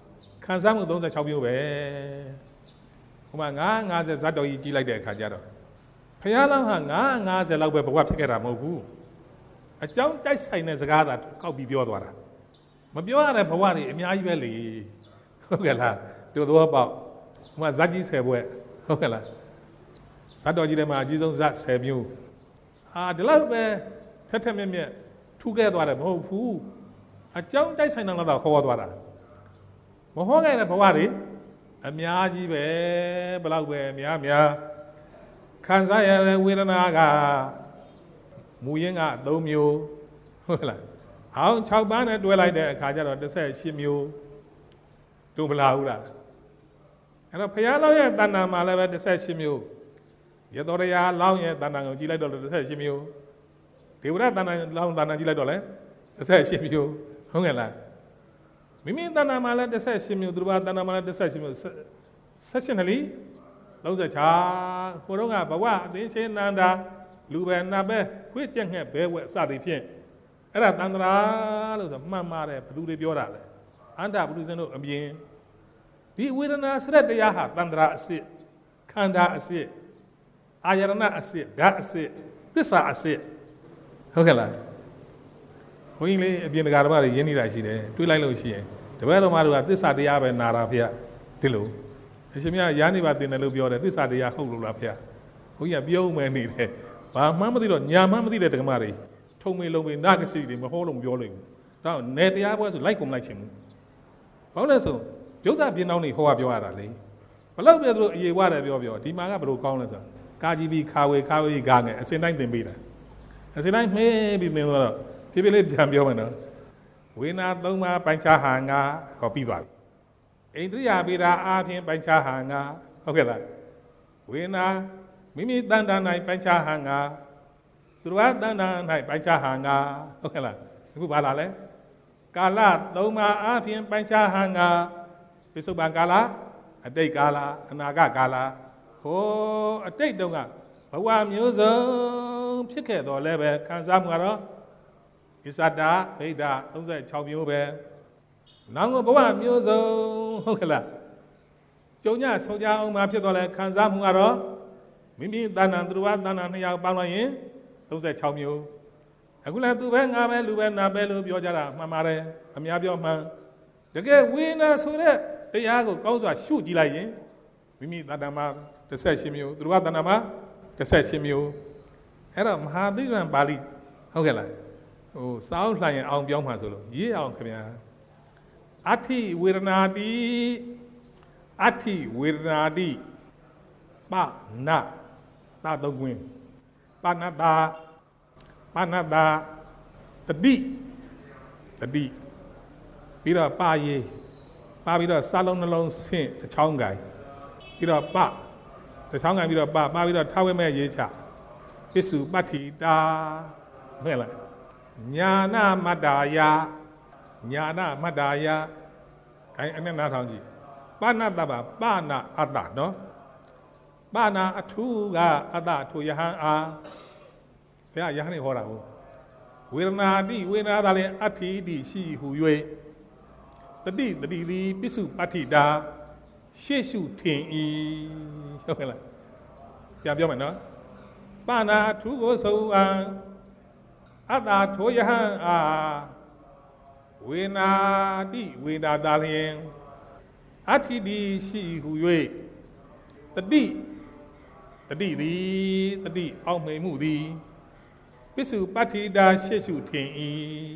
ခံစားမှုသုံးဆယ်ခြောက်မျိုးပဲဟိုမှာငါးငါးဆယ်ဇတ်တော်ကြီးကြီးလိုက်တဲ့အခါကျတော့ဘုရားလောင်းဟာငါးငါးဆယ်လောက်ပဲဘဝဖြစ်ခဲ့တာမဟုတ်ဘူးအကြောင်းတိုက်ဆိုင်တဲ့စကားသာကောက်ပြီးပြောသွားတာမပြောရတဲ့ဘဝတွေအများကြီးပဲလေဟုတ်ကဲ့လားတို့သဘောပေါက်ဟိုမှာဇတ်ကြီးဆယ်ဘွဲ့ဟုတ်ကဲ့လားဇတ်တော်ကြီးထဲမှာအကြီးဆုံးဇတ်ဆယ်မျိုးအာဒီလောက်ပဲထက်ထက်မြက်မြက်ထူခဲ့သွားတယ်မဟုတ်ဘူးအကြောင်းတိုက်ဆိုင်တဲ့လောက်တော့ခေါ်သွားတာမဟောခဲ့တဲ့ဘဝတွေအများကြီးပဲဘယ်လောက်ပဲအများများခံစားရတဲ့ဝေဒနာကမူရင်းကအသုံးမျိုးဟုတ်လားအောင်၆ပါးနဲ့တွဲလိုက်တဲ့အခါကျတော့တစ်ဆက်၈မျိုးတို့မလားဘူးလားအဲ့တော့ဘုရားလောင်းရဲ့တဏ္ဍာမှာလည်းပဲတစ်ဆက်၈မျိုးရသောရလောင်းရဲ့တဏ္ဍာကိုကြည့်လိုက်တော့လည်းတစ်ဆက်၈မျိုးဒေဝရတဏ္ဍာလောင်းတဏ္ဍာကြည့်လိုက်တော့လည်းတစ်ဆက်၈မျိုးဟုတ်ကဲ့လားမိမိတဏ္ဍာမှာလည်းတစ်ဆက်၈မျိုးသူတို့ဘာတဏ္ဍာမှာလည်းတစ်ဆက်၈မျိုးဆက်ရှင်နလီ၃၆ကိုတော့ကဘဝအသိချင်းနန္ဒာလူပဲနတ်ပဲခွေးကြက်ငှက်ဘဲဝဲစသည်ဖြင့်အဲ့ဒါတန္တရာလို့ဆိုမှန်ပါတယ်ဘသူတွေပြောတာလဲအန္တဘုရုဇင်းတို့အမြင်ဒီဝေဒနာစရက်တရားဟာတန္တရာအစစ်ခန္ဓာအစစ်အာယရဏအစစ်ဓာတ်အစစ်သစ္စာအစစ်ဟုတ်ကဲ့လားဘုန်းကြီးလေးအပြင်တကာတော်တွေရင်းနေတာရှိတယ်တွေးလိုက်လို့ရှိရင်တပည့်တော်မတို့ကသစ္စာတရားပဲနာတာဖေ။ဒီလိုအရှင်မြတ်ရာနေပါတင်တယ်လို့ပြောတယ်သစ္စာတရားဟုတ်လို့လားဖေ။ဘုန်းကြီးကပြုံးမယ်နေတယ်။ဘာမှမသိတော့ညာမှမသိတဲ့ဓမ္မတွေထုံမေလုံးမေနာကစီတွေမဟောလို့မပြောလို့ဘူး။ဒါနေတရားပွဲဆိုလိုက်ကုန်လိုက်ချင်ဘူး။ဘာလို့လဲဆိုပြုတ်တာပြင်းအောင်နေဟောပြောရတာလေ။ဘလို့ပြသူတို့အေဝရတယ်ပြောပြောဒီမှာကဘလို့ကောင်းလဲဆိုကာကြီးပြီးခါဝေခါဝေကားငယ်အစင်တိုင်းသင်ပေးတာ။အစင်တိုင်းမှေးပြီးသင်တော့ဖြည်းဖြည်းလေးပြန်ပြောမယ်နော်ဝေနာသုံးပါးပိုင်းခြားဟာငါဟောပြီးသွားပြီအိန္ဒြိယပိဒါအားဖြင့်ပိုင်းခြားဟာငါဟုတ်ကဲ့လားဝေနာမိမိတန်တန်၌ပိုင်းခြားဟာငါသူတော်တန်တန်၌ပိုင်းခြားဟာငါဟုတ်ကဲ့လားအခုဘာလာလဲကာလသုံးပါးအားဖြင့်ပိုင်းခြားဟာငါပိစုပန်ကာလအတိတ်ကာလအနာဂတ်ကာလဟိုအတိတ်တုန်းကဘဝမျိုးစုံဖြစ်ခဲ့တော်လဲပဲခံစားမှုကတော့ဣဇဒဗိဒ၃၆မျိုးပဲနောင်ကဘဝမျိုးစုံဟုတ်ကဲ့လားကြုံညဆုံးကြအောင်မှာဖြစ်တော့လဲခံစားမှုကတော့မိမိတဏ္ဍာသူတော်ဘာတဏ္ဍာနှစ်ယောက်ပေါင်းလိုက်ရင်၃၆မျိုးအခုလည်းသူပဲငါပဲလူပဲနာပဲလို့ပြောကြတာမှန်ပါတယ်အများပြောမှန်တကယ်ဝိညာဉ်ဆိုတဲ့တရားကိုကောင်းစွာရှုကြည့်လိုက်ရင်မိမိတဏ္ဍာမှာ၁၈မျိုးသူတော်ဘာတဏ္ဍာမှာ၁၈မျိုးအဲ့တော့မဟာသီရံပါဠိဟုတ်ကဲ့လားဟိုစာအုပ်လှန်ရင်အောင်ပြောင်းမှာဆိုလို့ရေးအောင်ခင်ဗျာအဋ္ဌိဝေဒနာတိအဋ္ဌိဝေဒနာတိပနတာသုံးခွင်းပနတာပနတာတတိတတိပြီးတော့ပါရေပါပြီးတော့စာလုံးနှလုံးဆင့်တစ်ချောင်းကိုင်ပြီးတော့ပတစ်ချောင်းကိုင်ပြီးတော့ပပါပြီးတော့ထားဝဲမဲ့ရေးချပစ္စုပတ္ထိတာဟုတ်လားညာနာမတ္တာယညာနာမတ္တာယခိုင်းအနေနာထောင်ကြည့်ပါဏတပါပါဏအတ္တနော်ပါဏအထူးကအတ္တထိုယဟန်အားဘုရားယဟန်နေဟောတာဟုတ်ဝေဒနာတိဝေဒနာသာလည်းအဋ္ဌိတိရှိဟု၍တတိတတိသည်ပစ္စုပတ္ထိတာရှေ့ရှုထင်၏ဟုတ်ကဲ့လားပြန်ပြောမယ်နော်ပါဏအထူးကိုဆိုအားအတ္တထိုယဟန်အားဝေနာတိဝေနာသာလျင်အဋ္ဌိတိရှိဟု၍တတိတတိသည်တတိအောက်မေမှုသည်ပစ္စုပတ္ထိတာရှေ့ရှုထင်၏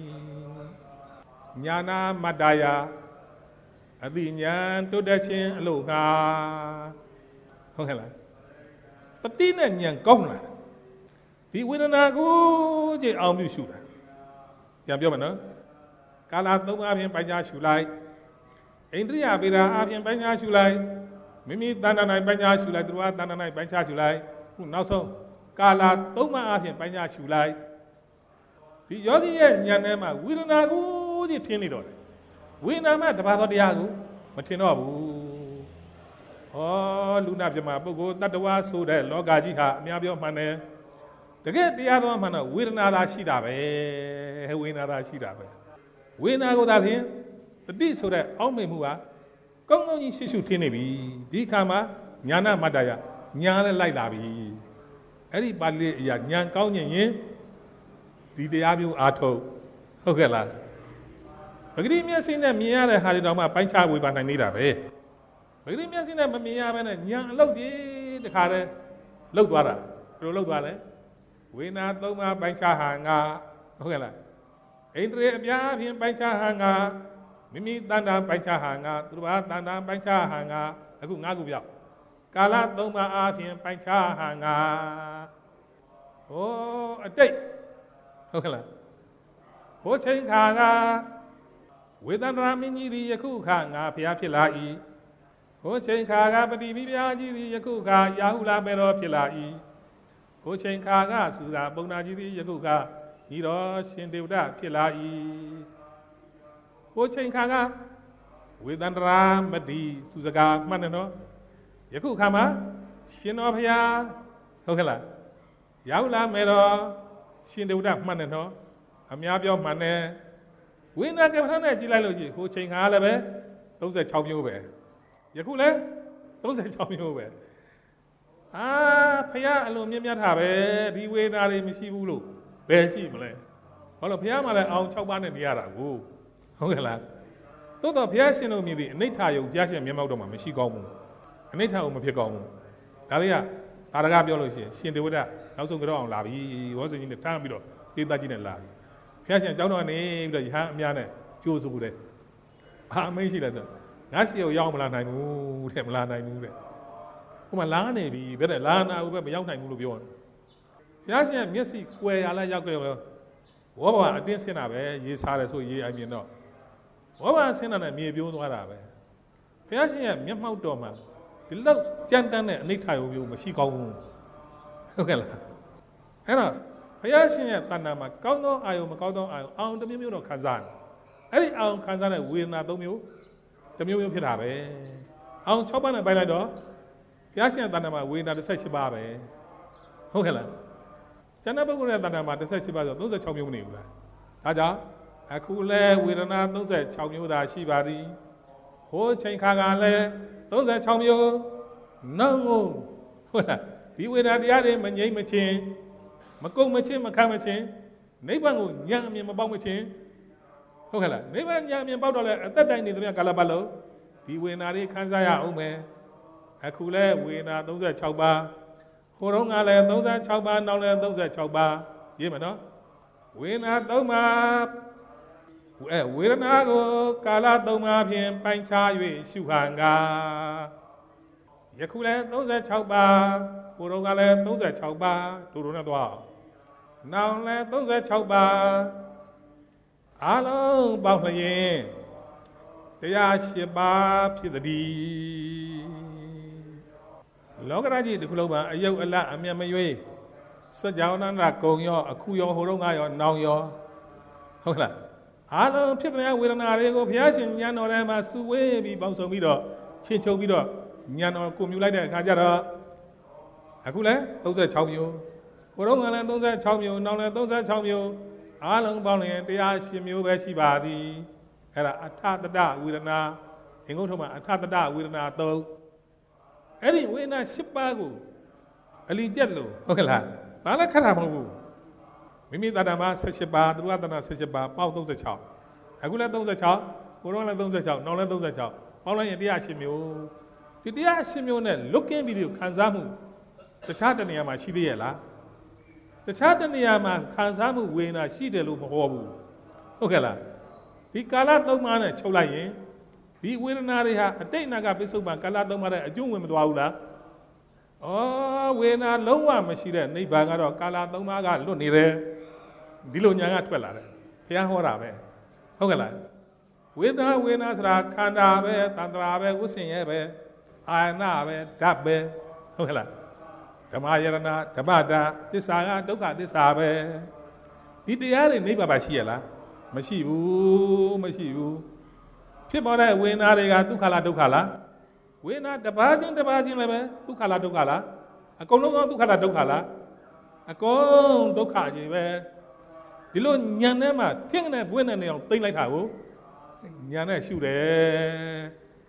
ညာနာမတ္တယာအတိညာတုတ်တခြင်းအလို့ငါဟုတ်ကဲ့လားတတိနဲ့ဉာဏ်ကောင်းလားဒီဝေဒနာကိုကြည့်အောင်ပြုရှုတာပြန်ပြောမယ်နော်ကာလသုံးပါးအပြင်ပိုင်းခြားရှုလိုက်အိန္ဒြိယပိဒါအပြင်ပိုင်းခြားရှုလိုက်မိမိတဏ္ဍာ၌ပိုင်းခြားရှုလိုက်သူတော်တဏ္ဍာ၌ပိုင်းခြားရှုလိုက်ခုနောက်ဆုံးကာလသုံးပါးအပြင်ပိုင်းခြားရှုလိုက်ဒီယောဂီရဲ့ဉာဏ်ထဲမှာဝေဒနာကိုကြည့်ထင်နေတော့တယ်ဝေဒနာမှတပါးသောတရားကိုမထင်တော့ဘူးဩလူနာပြမပုဂ္ဂိုလ်တတ္တဝါဆိုတဲ့လောကကြီးဟာအများပြောမှန်တယ်တကယ်တရားတော်မှန်တော့ဝေဒနာသာရှိတာပဲဝေဒနာသာရှိတာပဲဝေဒနာကိုသာဖြင့်တတိဆိုတဲ့အောက်မေ့မှုဟာကောင်းကောင်းကြီးရှေ့ရှုထင်းနေပြီဒီခါမှာညာနာမတ္တယညာလည်းလိုက်လာပြီအဲ့ဒီပါဠိအရာညာကောင်းရင်ဒီတရားမျိုးအားထုတ်ဟုတ်ကဲ့လားပဂရိမျက်စိနဲ့မြင်ရတဲ့ဟာတွေတော့မှပိုင်းခြားဝေဘာနိုင်နေတာပဲပဂရိမျက်စိနဲ့မမြင်ရဘဲနဲ့ညာအလုပ်ကြီးတခါတည်းလှုပ်သွားတာဘယ်လိုလှုပ်သွားလဲဝေနာသုံးပါးပိုင်းခြားဟာငါဟုတ်ကဲ့လားအိန္ဒြေအပြားအပြင်ပိုင်းခြားဟာငါမိမိတဏ္ဍာပိုင်းခြားဟာငါသူတစ်ပါးတဏ္ဍာပိုင်းခြားဟာငါအခုငါးခုပြောက်ကာလသုံးပါးအပြင်ပိုင်းခြားဟာငါဟိုအတိတ်ဟုတ်ကဲ့လားဟိုချိန်ခါကဝေဒနာမင်းကြီးသည်ယခုခါငါဖျားဖြစ်လာ၏ဟိုချိန်ခါကပတိပိပြာကြီးသည်ယခုခါယာဟုလာပေတော်ဖြစ်လာ၏ဟိုချိန်ခါကသုသာပုံနာကြီးသည်ယခုခါဤတော်ရှင်ဒေဝဒဖြစ်လာ၏ဟိုချိန်ခါကဝေဒနာမတိသုစကားမှတ်နေနော်ယခုခါမှာရှင်တော်ဖျားဟုတ်ကဲ့လားယာဟုလာမေတော်ရှင်ဒေဝဒမှတ်နေနော်အများပြောမှန်တယ်ဝိညာဉ်ကပ္ပထနဲ့ကြည့်လိုက်လို့ရှိရင်ဟိုချိန်ခါလည်းပဲသုံး၆မျိုးပဲယခုလည်းသုံး၆မျိုးပဲအာဖះအလိုမြင့်မြတ်တာပဲဒီဝေဒနာတွေမရှိဘူးလို့ဘယ်ရှိမလဲဘာလို့ဖះမှလည်းအောင်၆ပါးနဲ့နေရတာကိုဟုတ်ကဲ့လားသို့တော့ဖះရှင်တို့မြည်သည်အနိဋ္ဌာယုံဖះရှင်မျက်မှောက်တော့မှမရှိကောင်းဘူးအနိဋ္ဌာယုံမဖြစ်ကောင်းဘူးဒါလေးကအာရကပြောလို့ရှိရင်ရှင်ဒေဝဒနောက်ဆုံးကတော့အောင်လာပြီဝေါစင်ကြီးနဲ့ထမ်းပြီးတော့ပေးသားကြီးနဲ့လာပြီဖះရှင်အကြောင်းတော်ကနေပြီးတော့ယဟန်အများနဲ့ကြိုးစိုးတယ်အာမင်းရှိလိုက်ဆိုငါရှိကိုရောက်မလာနိုင်ဘူးတဲ့မလာနိုင်ဘူးတဲ့ဟိုမှာလာနေပြီဘယ်နဲ့လာနာဘူးပဲမရောက်နိုင်ဘူးလို့ပြောတယ်ဖះရှင်မျက်စိကွယ်ရလဲရောက်ကြတယ်ဝေါဘာအတင်းဆင်းတာပဲရေးစားတယ်ဆိုရေးအိုင်မြင်တော့ဝေါဘာဆင်းတာနဲ့မြေပြိုးသွားတာပဲဖះရှင်ရဲ့မျက်မှောက်တော်မှာဒီလောက်ကြမ်းတမ်းတဲ့အနိဋ္ဌာယုံမျိုးမရှိကောင်းဘူးဟုတ်ကဲ့လားအဲ့တော့ဘုရားရှင်ရဲ့တဏ္ဍာမှာကောင်းသောအာယုံမကောင်းသောအာယုံအောင်တစ်မျိုးမျိုးတော့ခံစားတယ်အဲ့ဒီအောင်ခံစားတဲ့ဝေဒနာသုံးမျိုးတစ်မျိုးမျိုးဖြစ်တာပဲအောင်၆ပါးနဲ့ပိုင်းလိုက်တော့ဘုရားရှင်ရဲ့တဏ္ဍာမှာဝေဒနာ၁၈ပါးပဲဟုတ်ကဲ့လားကျန်တဲ့ပုဂ္ဂိုလ်ရဲ့တဏ္ဍာမှာ၁၈ပါးဆို၃၆မျိုးမနေဘူးလားဒါကြောင့်အခုလဲဝေဒနာ၃၆မျိုးသာရှိပါသည်ဟိုချိန်ခါကလည်း၃၆မျိုးနောက်ကိုဟုတ်လားဒီဝေဒနာတရားတွေမငြိမ့်မချင်းမကုံမချင်းမခံမချင်းနိဗ္ဗာန်ကိုဉာဏ်အမြင်မပေါက်မချင်းဟုတ်ကဲ့လားနိဗ္ဗာန်ဉာဏ်အမြင်ပေါက်တော့လဲအသက်တိုင်နေသမျှကာလပတ်လုံးဒီဝေဒနာတွေခံစားရအောင်မယ်အခုလဲဝေဒနာ၃၆ပါးဟိုတုန်းကလည်း၃၆ပါးနောက်လည်း၃၆ပါးရေးမယ်နော်ဝေဒနာ၃ပါးအဲဝေဒနာကိုကာလ၃ပါးဖြင့်ပိုင်းခြား၍ရှုဟန်ကယခုလည်း၃၆ပါးဟိုတုန်းကလည်း၃၆ပါးတို့တို့နဲ့သွားနောင်လည်း၃၆ပါးအားလုံးပေါင်းလျင်တရား၈ပါးဖြစ်သည်လောကရာကြီးတစ်ခုလုံးမှာအယုတ်အလတ်အမျက်မရွေးစัจ java နန္ဒကုံရောအခုရောဟိုတုန်းကရောနောင်ရောဟုတ်လားအားလုံးဖြစ်တဲ့ဝေဒနာတွေကိုဘုရားရှင်ဉာဏ်တော်ထဲမှာစုဝေးပြီးပေါင်းစုံပြီးတော့ချင်းချုပ်ပြီးတော့ဉာဏ်တော်ကိုမြူလိုက်တဲ့အခါကျတော့အခုလည်း၃၆မျိုးဘုရုံကလည်း၃၆မျိုးနောက်လည်း၃၆မျိုးအားလုံးပေါင်းရင်တရား၈မျိုးပဲရှိပါသည်အဲ့ဒါအထတတဝေဒနာအင်္ဂုတ္တမှာအထတတဝေဒနာ၃အဲ့ဒီဝေဒနာ၈ပါးကိုအလီကျက်လို့ဟုတ်ကဲ့လားဘာလဲခက်တာမဟုတ်ဘူးမိမိတဏ္ဍာမှာ၁၈ပါးသူကတဏ္ဍာ၁၈ပါးပေါင်း၃၆အခုလည်း၃၆ဘုရုံလည်း၃၆နောက်လည်း၃၆ပေါင်းလိုက်ရင်တရား၈မျိုးဒီတရား၈မျိုးနဲ့လွတ်ကင်းပြီးခံစားမှုတခြားတနေရာမှာရှိသေးရဲ့လားတခြားတနေရာမှာခံစားမှုဝေဒနာရှိတယ်လို့မဟောဘူးဟုတ်ကဲ့လားဒီကာလသုံးပါးနဲ့ချုပ်လိုက်ရင်ဒီဝေဒနာတွေဟာအတိတ်နာကပစ္စုပန်ကာလသုံးပါးနဲ့အကျုံးဝင်မသွားဘူးလားဩဝေဒနာလုံးဝမရှိတဲ့နိဗ္ဗာန်ကတော့ကာလသုံးပါးကလွတ်နေတယ်ဒီလိုညာကထွက်လာတယ်ဘုရားဟောတာပဲဟုတ်ကဲ့လားဝေဒနာဝေဒနာဆိုတာခန္ဓာပဲတဏ္ဍာပဲဝိစဉ်ရဲ့ပဲအာယနာပဲဓာတ်ပဲဟုတ်ကဲ့လားဓမ္မယရဏဓမ္မတာသစ္စာကဒုက္ခသစ္စာပဲဒီတရားတွေနိဗ္ဗာန်ပါရှိရလားမရှိဘူးမရှိဘူးဖြစ်ပေါ်တဲ့ဝေဒနာတွေကဒုက္ခလားဒုက္ခလားဝေဒနာတစ်ပါးချင်းတစ်ပါးချင်းလည်းပဲဒုက္ခလားဒုက္ခလားအကုန်လုံးကဒုက္ခလားဒုက္ခလားအကုန်ဒုက္ခကြီးပဲဒီလိုညံထဲမှာထင်းနဲ့ဘွဲ့နဲ့နေအောင်သိမ့်လိုက်တာကိုညံနဲ့ရှုတယ်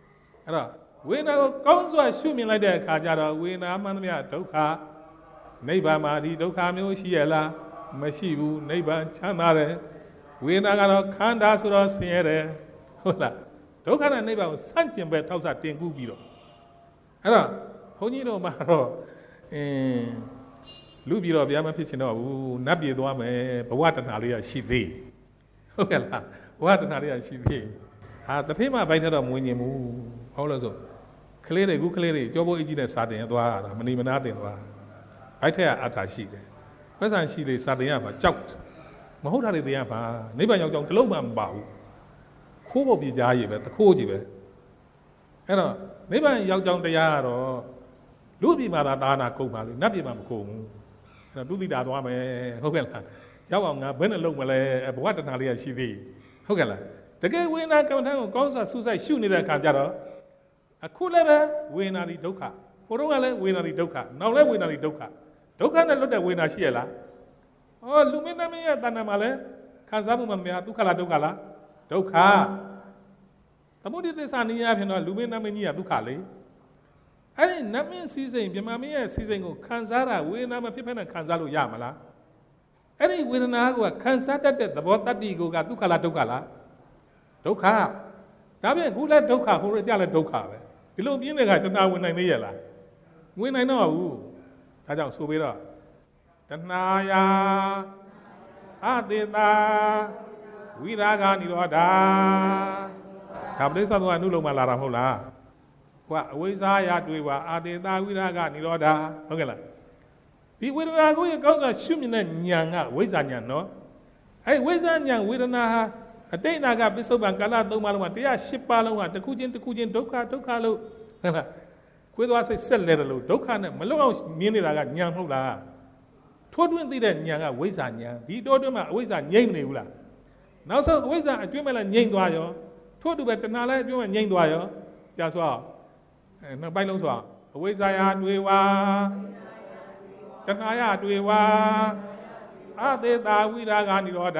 အဲ့တော့ဝေဒနာကိုကောင်းစွာရှုမြင်လိုက်တဲ့အခါကျတော့ဝေဒနာမှန်သမျှဒုက္ခနိဗ္ဗာန်မှာဒီဒုက္ခမျိုးရှိရလားမရှိဘူးနိဗ္ဗာန်ချမ်းသာတယ်ဝေဒနာကတော့ခန္ဓာဆိုတော့ဆင်းရဲတယ်ဟုတ်လားဒုက္ခနဲ့နိဗ္ဗာန်ကိုဆန့်ကျင်ဘက်ထောက်ဆတင်ကူးပြီးတော့အဲ့တော့ဘုန်းကြီးတို့မှာတော့အင်းလူပြည်တော့ဗျာမဖြစ်ချင်တော့ဘူးနတ်ပြည်သွားမယ်ဘဝတဏှာလေးရရှိသေးဟုတ်ကဲ့လားဘဝတဏှာလေးရရှိသေးဟာတဖေးမဘိုက်ထတော့မဝင်ញင်ဘူးဟုတ်လို့ဆိုကလေးတွေခုကလေးတွေကြောဖို့အကြီးနဲ့စာတင်သွားတာမနေမနာတင်သွားဘိုက်ထက်ကအထာရှိတယ်ပတ်စံရှိလေစာတင်ရမှာကြောက်မဟုတ်တာတွေတင်ရမှာနိဗ္ဗာန်ရောက်ကြောင်းတလုံးမှမပါဘူးခိုးဖို့ပြကြားရည်ပဲတခိုးကြီးပဲအဲ့တော့နိဗ္ဗာန်ရောက်ကြောင်းတရားကတော့လူပြည်မှာသာသာနာကုန်ပါလေနတ်ပြည်မှာမကုန်ဘူးအဲ့တော့သူတိတာသွားမယ်ဟုတ်ကဲ့လားရောက်အောင်ငါဘယ်နဲ့လုံးမလဲဘဝတဏှာလေးရရှိသေးဟုတ်ကဲ့လားတကယ်ဝေဒနာကမ္မထံကိုကောင်းစွာစူးစိုက်ရှုနေတဲ့အခါကျတော့အခုလည်းပဲဝေဒနာဒီဒုက္ခဟိုတုန်းကလည်းဝေဒနာဒီဒုက္ခနောက်လည်းဝေဒနာဒီဒုက္ခဒုက္ခနဲ့လွတ်တဲ့ဝေဒနာရှိရလားဟောလူမင်းသမီးရဲ့တဏ္ဍာမှာလည်းခံစားမှုမှမများဒုက္ခလားဒုက္ခလားဒုက္ခသမုဒိသစ္စာနိယဖြစ်တော့လူမင်းသမီးကြီးကဒုက္ခလေအဲ့ဒီနတ်မင်းစည်းစိမ်မြမမင်းရဲ့စည်းစိမ်ကိုခံစားတာဝေဒနာမဖြစ်ဖက်နဲ့ခံစားလို့ရမလားအဲ့ဒီဝေဒနာကခံစားတတ်တဲ့သဘောတတ္တိကိုကဒုက္ခလားဒုက္ခလားဒုက္ခဒါပြင်အခုလည်းဒုက္ခဟိုရကြလည်းဒုက္ခပဲဒီလိုပြင်းတဲ့ကတဏှာဝင်နိုင်သေးရလားဝင်နိုင်တော့ဘူးဒါကြောင့်ဆိုပြီးတော့တဏှာယာအတေတာဝိရာဂနိရောဓဒါပရိစ္ဆေသောအနုလုံးမှလာတာမဟုတ်လားဟိုကအဝိဇ္ဇာယတွေ့ပါအတေတာဝိရာဂနိရောဓဟုတ်ကဲ့လားဒီဝေဒနာကိုရကောင်းစွာရှုမြင်တဲ့ဉာဏ်ကဝိဇ္ဇာဉာဏ်နော်အဲ့ဝိဇ္ဇာဉာဏ်ဝေဒနာဟာအတိတ်နာကပစ္စုပန်ကာလသုံးပါးလုံးမှာတရား၈ပါးလုံးဟာတစ်ခုချင်းတစ်ခုချင်းဒုက္ခဒုက္ခလို့ဟုတ်လားခွေးသွားစိတ်ဆက်လဲတယ်လို့ဒုက္ခနဲ့မလွတ်အောင်မြင်နေတာကဉာဏ်မဟုတ်လားထိုးတွင်းသိတဲ့ဉာဏ်ကဝိဇ္ဇာဉာဏ်ဒီတိုးတွင်းမှာအဝိဇ္ဇာငြိမ့်မနေဘူးလားနောက်ဆုံးအဝိဇ္ဇာအကျွမ်းမဲ့လည်းငြိမ့်သွားရောထို့တူပဲတဏှာလည်းအကျွမ်းမဲ့ငြိမ့်သွားရောကြာဆိုအောင်အဲနှစ်ပိုင်းလုံးဆိုအောင်အဝိဇ္ဇာယာတွေ့ဝါတဏှာယာတွေ့ဝါအသေတာဝိရာဂနိရောဓ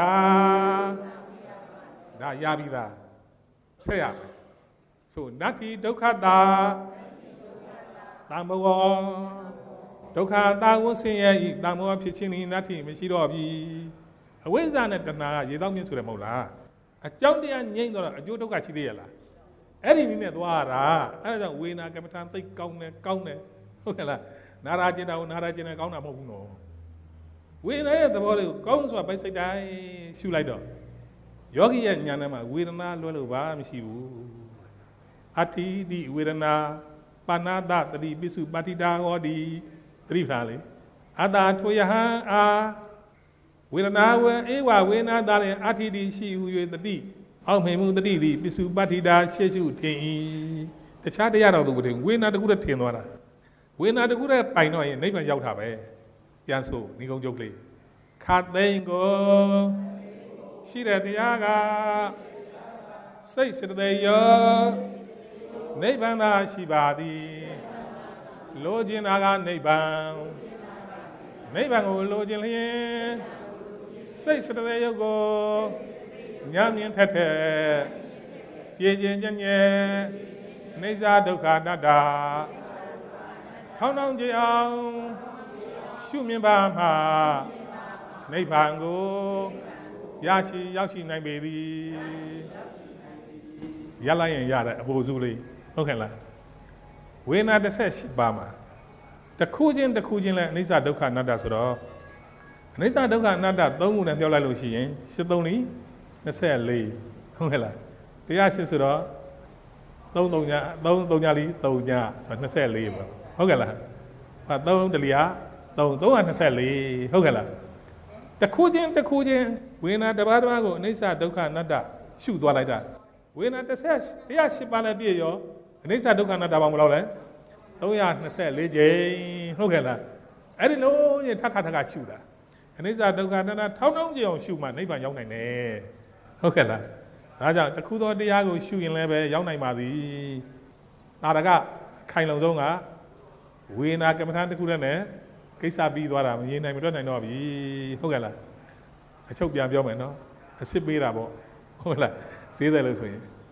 ဒါရပြီသားဆက်ရမယ်ဆိုနတ္ထိဒုက္ခတာတမ္မောဒုက္ခတာဝဆင်းရဲဤတမ္မောဖြစ်ခြင်းဤနတ္ထိမရှိတော့ပြီအဝိဇ္ဇာနဲ့တဏှာကရေတောက်မြင့်ဆိုတယ်မဟုတ်လားအကြောင်းတရားငြိမ့်တော့အကျိုးဒုက္ခရှိသေးရလားအဲ့ဒီနည်းနဲ့သွားတာအဲ့ဒါကြောင့်ဝေနာကမ္မထာသိကောင်းတယ်ကောင်းတယ်ဟုတ်ကဲ့လားနာရာကျင်တာကိုနာရာကျင်တယ်ကောင်းတာမဟုတ်ဘူးနော်ဝေနာရဲ့သဘောလေးကိုကောင်းစွာပိုက်စိတ်တိုင်းရှုလိုက်တော့ယောဂီရဲ့ဉာဏ်ထဲမှာဝေဒနာလွဲလို့ဘာမှမရှိဘူးအဋ္ဌိတိဝေဒနာပါဏာတတတိပိစုပတ္တိတာဟောဒီသတိထားလေအတ္တထွေယဟံအာဝေဒနာဝေဧဝဝေနာတာလည်းအဋ္ဌိတိရှိဟု၍တတိအောက်မေမှုတတိတိပိစုပတ္တိတာရှေ့ရှုထင်၏တခြားတရားတော်သူကဝေဒနာတခုတည်းထင်သွားတာဝေဒနာတခုတည်းပိုင်တော့ရင်နိဗ္ဗာန်ရောက်တာပဲပြန်ဆိုဏိကုံကျုပ်လေးခတ်သိမ်းကိုရှိတဲ့တရားကစိတ်စတဲ့ရောနိဗ္ဗာန်သာရှိပါသည်လိုချင်တာကနိဗ္ဗာန်နိဗ္ဗာန်ကိုလိုချင်လျင်စိတ်စတဲ့ရုပ်ကိုညံ့မြင်ထက်ထက်ကြည်ကျင်ညံ့ညဲအနိစ္စဒုက္ခအနတ္တထောင်းထောင်းကြအောင်ရှုမြင်ပါမှာနိဗ္ဗာန်ကိုရရှိရောက်ရှိနိုင်ပေသည်ရလိုက်ရင်ရတဲ့အပေါ်စုလေးဟုတ်ကဲ့လားဝေဒနာတစ်ဆက်ရှိပါမှာတစ်ခုချင်းတစ်ခုချင်းလဲအနိစ္စဒုက္ခအနတ္တဆိုတော့အနိစ္စဒုက္ခအနတ္တသုံးခုနဲ့ပြောလိုက်လို့ရှိရင်ရှစ်သုံးလေးနှစ်ဆက်လေးဟုတ်ကဲ့လားတရားရှစ်ဆိုတော့သုံးသုံးညသုံးသုံးညလေးသုံးညဆိုတော့နှစ်ဆက်လေးပေါ့ဟုတ်ကဲ့လားဟာသုံးတလျာသုံးသုံးကနှစ်ဆက်လေးဟုတ်ကဲ့လားတစ်ခုချင်းတစ်ခုချင်းဝေဒနာတစ်ပါးတစ်ပါးကိုအနိစ္စဒုက္ခအနတ္တရှုသွားလိုက်တာဝေဒနာတစ်ဆက်တရားရှစ်ပါးလည်းပြည့်ရောအနိစ္စဒုက္ခအနတ္တဘာမလို့လဲသုံးနှစ်၄ကြိမ်ဟုတ်ကဲ့လားအဲ့ဒီလုံးရင်ထပ်ခါထပ်ခါရှုတာအနိစ္စဒုက္ခအနတ္တထောင်းထောင်းကြအောင်ရှုမှနိဗ္ဗာန်ရောက်နိုင်တယ်ဟုတ်ကဲ့လားဒါကြောင့်တခုသောတရားကိုရှုရင်လည်းပဲရောက်နိုင်ပါသည်တာရကခိုင်လုံဆုံးကဝေဒနာကမ္မထာတစ်ခုတည်းနဲ့ကိစ္စပြီးသွားတာမရင်နိုင်မတွက်နိုင်တော့ပြီဟုတ်ကဲ့လားအချုပ်ပြန်ပြောမယ်နော်အစ်စ်ပေးတာပေါ့ဟုတ်လားဈေးတယ်လို့ဆိုရင်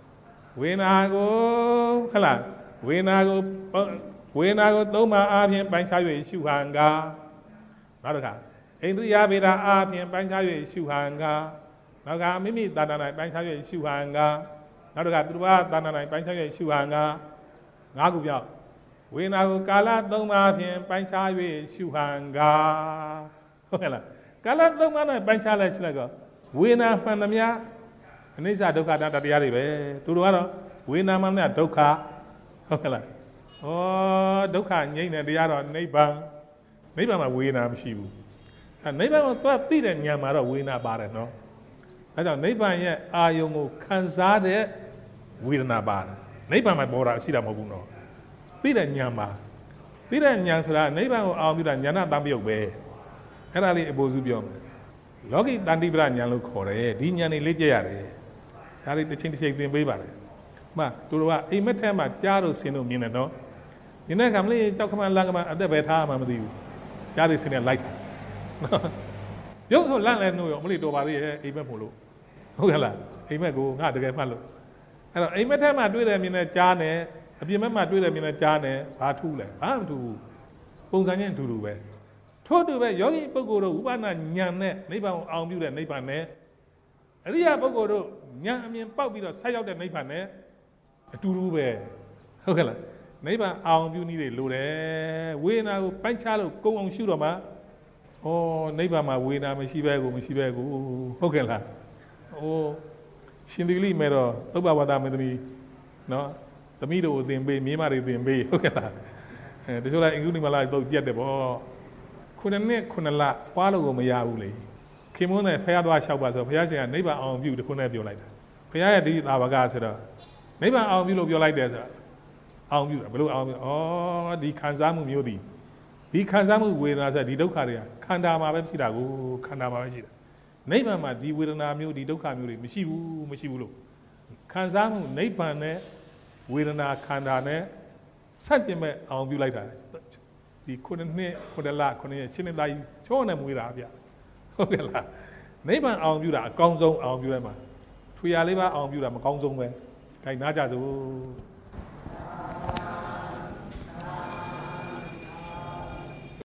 ဝေနာကိုခလားဝေနာကိုဝေနာကိုသုံးပါအားဖြင့်ပိုင်းခြား၍ရှုဟန်ကားနောက်တစ်ခါဣန္ဒြိယဗေဒအားဖြင့်ပိုင်းခြား၍ရှုဟန်ကားနောက်ကမိမိသာဏ၌ပိုင်းခြား၍ရှုဟန်ကားနောက်တစ်ခါသူတော်ဘာသာဏ၌ပိုင်းခြား၍ရှုဟန်ကားငါးခုပြောက်ဝေနာကိုကာလသုံးပါးဖြင့်ပိုင်းခြား၍ရှုဟန်ကားဟုတ်ကဲ့လားကာလသုံးပါးနဲ့ပိုင်းခြားလိုက်ရှုလိုက်တော့ဝေနာမှန်သမျှအနိစ္စဒုက္ခတတရားတွေပဲသူတို့ကတော့ဝေနာမှန်သမျှဒုက္ခဟုတ်ကဲ့လားဩဒုက္ခငြိမ့်တဲ့တရားတော့နိဗ္ဗာန်နိဗ္ဗာန်မှာဝေနာမရှိဘူးအဲနိဗ္ဗာန်ကိုသွားသိတဲ့ဉာဏ်မှာတော့ဝေနာပါတယ်နော်အဲကြောင့်နိဗ္ဗာန်ရဲ့အာယုံကိုခံစားတဲ့ဝေဒနာပါတယ်နိဗ္ဗာန်မှာပေါ်တာရှိတာမဟုတ်ဘူးနော်သိတဲ့ဉာဏ်မှာသိတဲ့ဉာဏ်ဆိုတာနိဗ္ဗာန်ကိုအောင်ပြုတာဉာဏတမ်းပြုတ်ပဲအဲ့ဒါလေးအပိုစုပြောမယ်လောကီတန်တိပရဉာဏ်လို့ခေါ်တယ်ဒီဉာဏ်လေးလေ့ကျက်ရတယ်ဒါလေးတစ်ချိန်တစ်ချိန်သင်ပေးပါတယ်မှသူတို့ကအိမ်မက်ထဲမှာကြားလို့ဆင်းလို့မြင်တယ်နော်မြင်တဲ့ကမလေးကြောက်ခမလန်ကမအသက်ပဲထားမှမသိဘူးကြားလို့ဆင်းနေလိုက်တာနော်ရုပ်ဆိုလန့်လဲနှိုးရောမလေးတော်ပါသေးရဲ့အိမ်မက်မို့လို့ဟုတ်ကဲ့လားအိမ်မက်ကိုငါတကယ်မှတ်လို့အဲ့တော့အိမ်မက်ထဲမှာတွေ့တယ်မြင်တယ်ကြားတယ်အပြင်ဘက်မှာတွေ့တယ်မြင်တယ်ကြားတယ်ဘာထူးလဲဘာမထူးဘူးပုံစံချင်းအတူတူပဲထို့တူပဲယောဂီပုဂ္ဂိုလ်တို့ဥပနာဉာဏ်နဲ့နိဗ္ဗာန်ကိုအောင်ပြုတဲ့နိဗ္ဗာန်နဲ့အရိယပုဂ္ဂိုလ်တို့ဉာဏ်အမြင်ပေါက်ပြီးတော့ဆက်ရောက်တဲ့နိဗ္ဗာန်နဲ့အတူတူပဲဟုတ်ကဲ့လားနိဗ္ဗာန်အောင်ပြုနည်းတွေလိုတယ်ဝေဒနာကိုပိုင်းခြားလို့ကုံအောင်ရှုတော့မှဩနိဗ္ဗာန်မှာဝေဒနာမရှိပဲကိုမရှိပဲကိုဟုတ်ကဲ့လားဩရှင်သီလိမဲ့တော့သုဘဝတ္တမေသမီးနော်သမီးတို့အသင်ပေးမြေးမတွေအသင်ပေးဟုတ်ကဲ့လားအဲတချို့လိုက်အင်္ဂုလိမလာတော့ကြက်တယ်ဗောခုနှစ်နှစ်ခုနှစ်လပွားလို့ကိုမရဘူးလေခင်မုန်းတဲ့ဖះသွားလျှောက်ပါဆိုဖះရှင်ကနိဗ္ဗာန်အောင်ပြုတခုနဲ့ပြောလိုက်တာဖះရဲ့ဒီသာဝကဆိုတော့နိဗ္ဗာန်အောင်ပြုလို့ပြောလိုက်တယ်ဆိုတော့အောင်ပြုတာဘယ်လိုအောင်ပြုဩဒီခံစားမှုမျိုးဒီဒီခံစားမှုဝေဒနာဆိုဒီဒုက္ခတွေကခန္ဓာမှာပဲရှိတာကိုခန္ဓာမှာပဲရှိတာနိဗ္ဗာန်မှာဒီဝေဒနာမျိုးဒီဒုက္ခမျိုးတွေမရှိဘူးမရှိဘူးလို့ခံစားမှုနိဗ္ဗာန်နဲ့ဝေဒနာခန္ဓာနဲ့စัจကျင်မဲ့အောင်ပြုလိုက်တာဒီခုနှစ်နှစ်ခုနှစ်လခုနှစ်ရက်ရှင်းနေသားကြီးချောနေမွေးတာဗျဟုတ်ကဲ့လားနိဗ္ဗာန်အောင်ပြုတာအကောင်းဆုံးအောင်ပြုရမှာထွေရလေးပါအောင်ပြုတာမကောင်းဆုံးပဲခိုင်နာကြစို့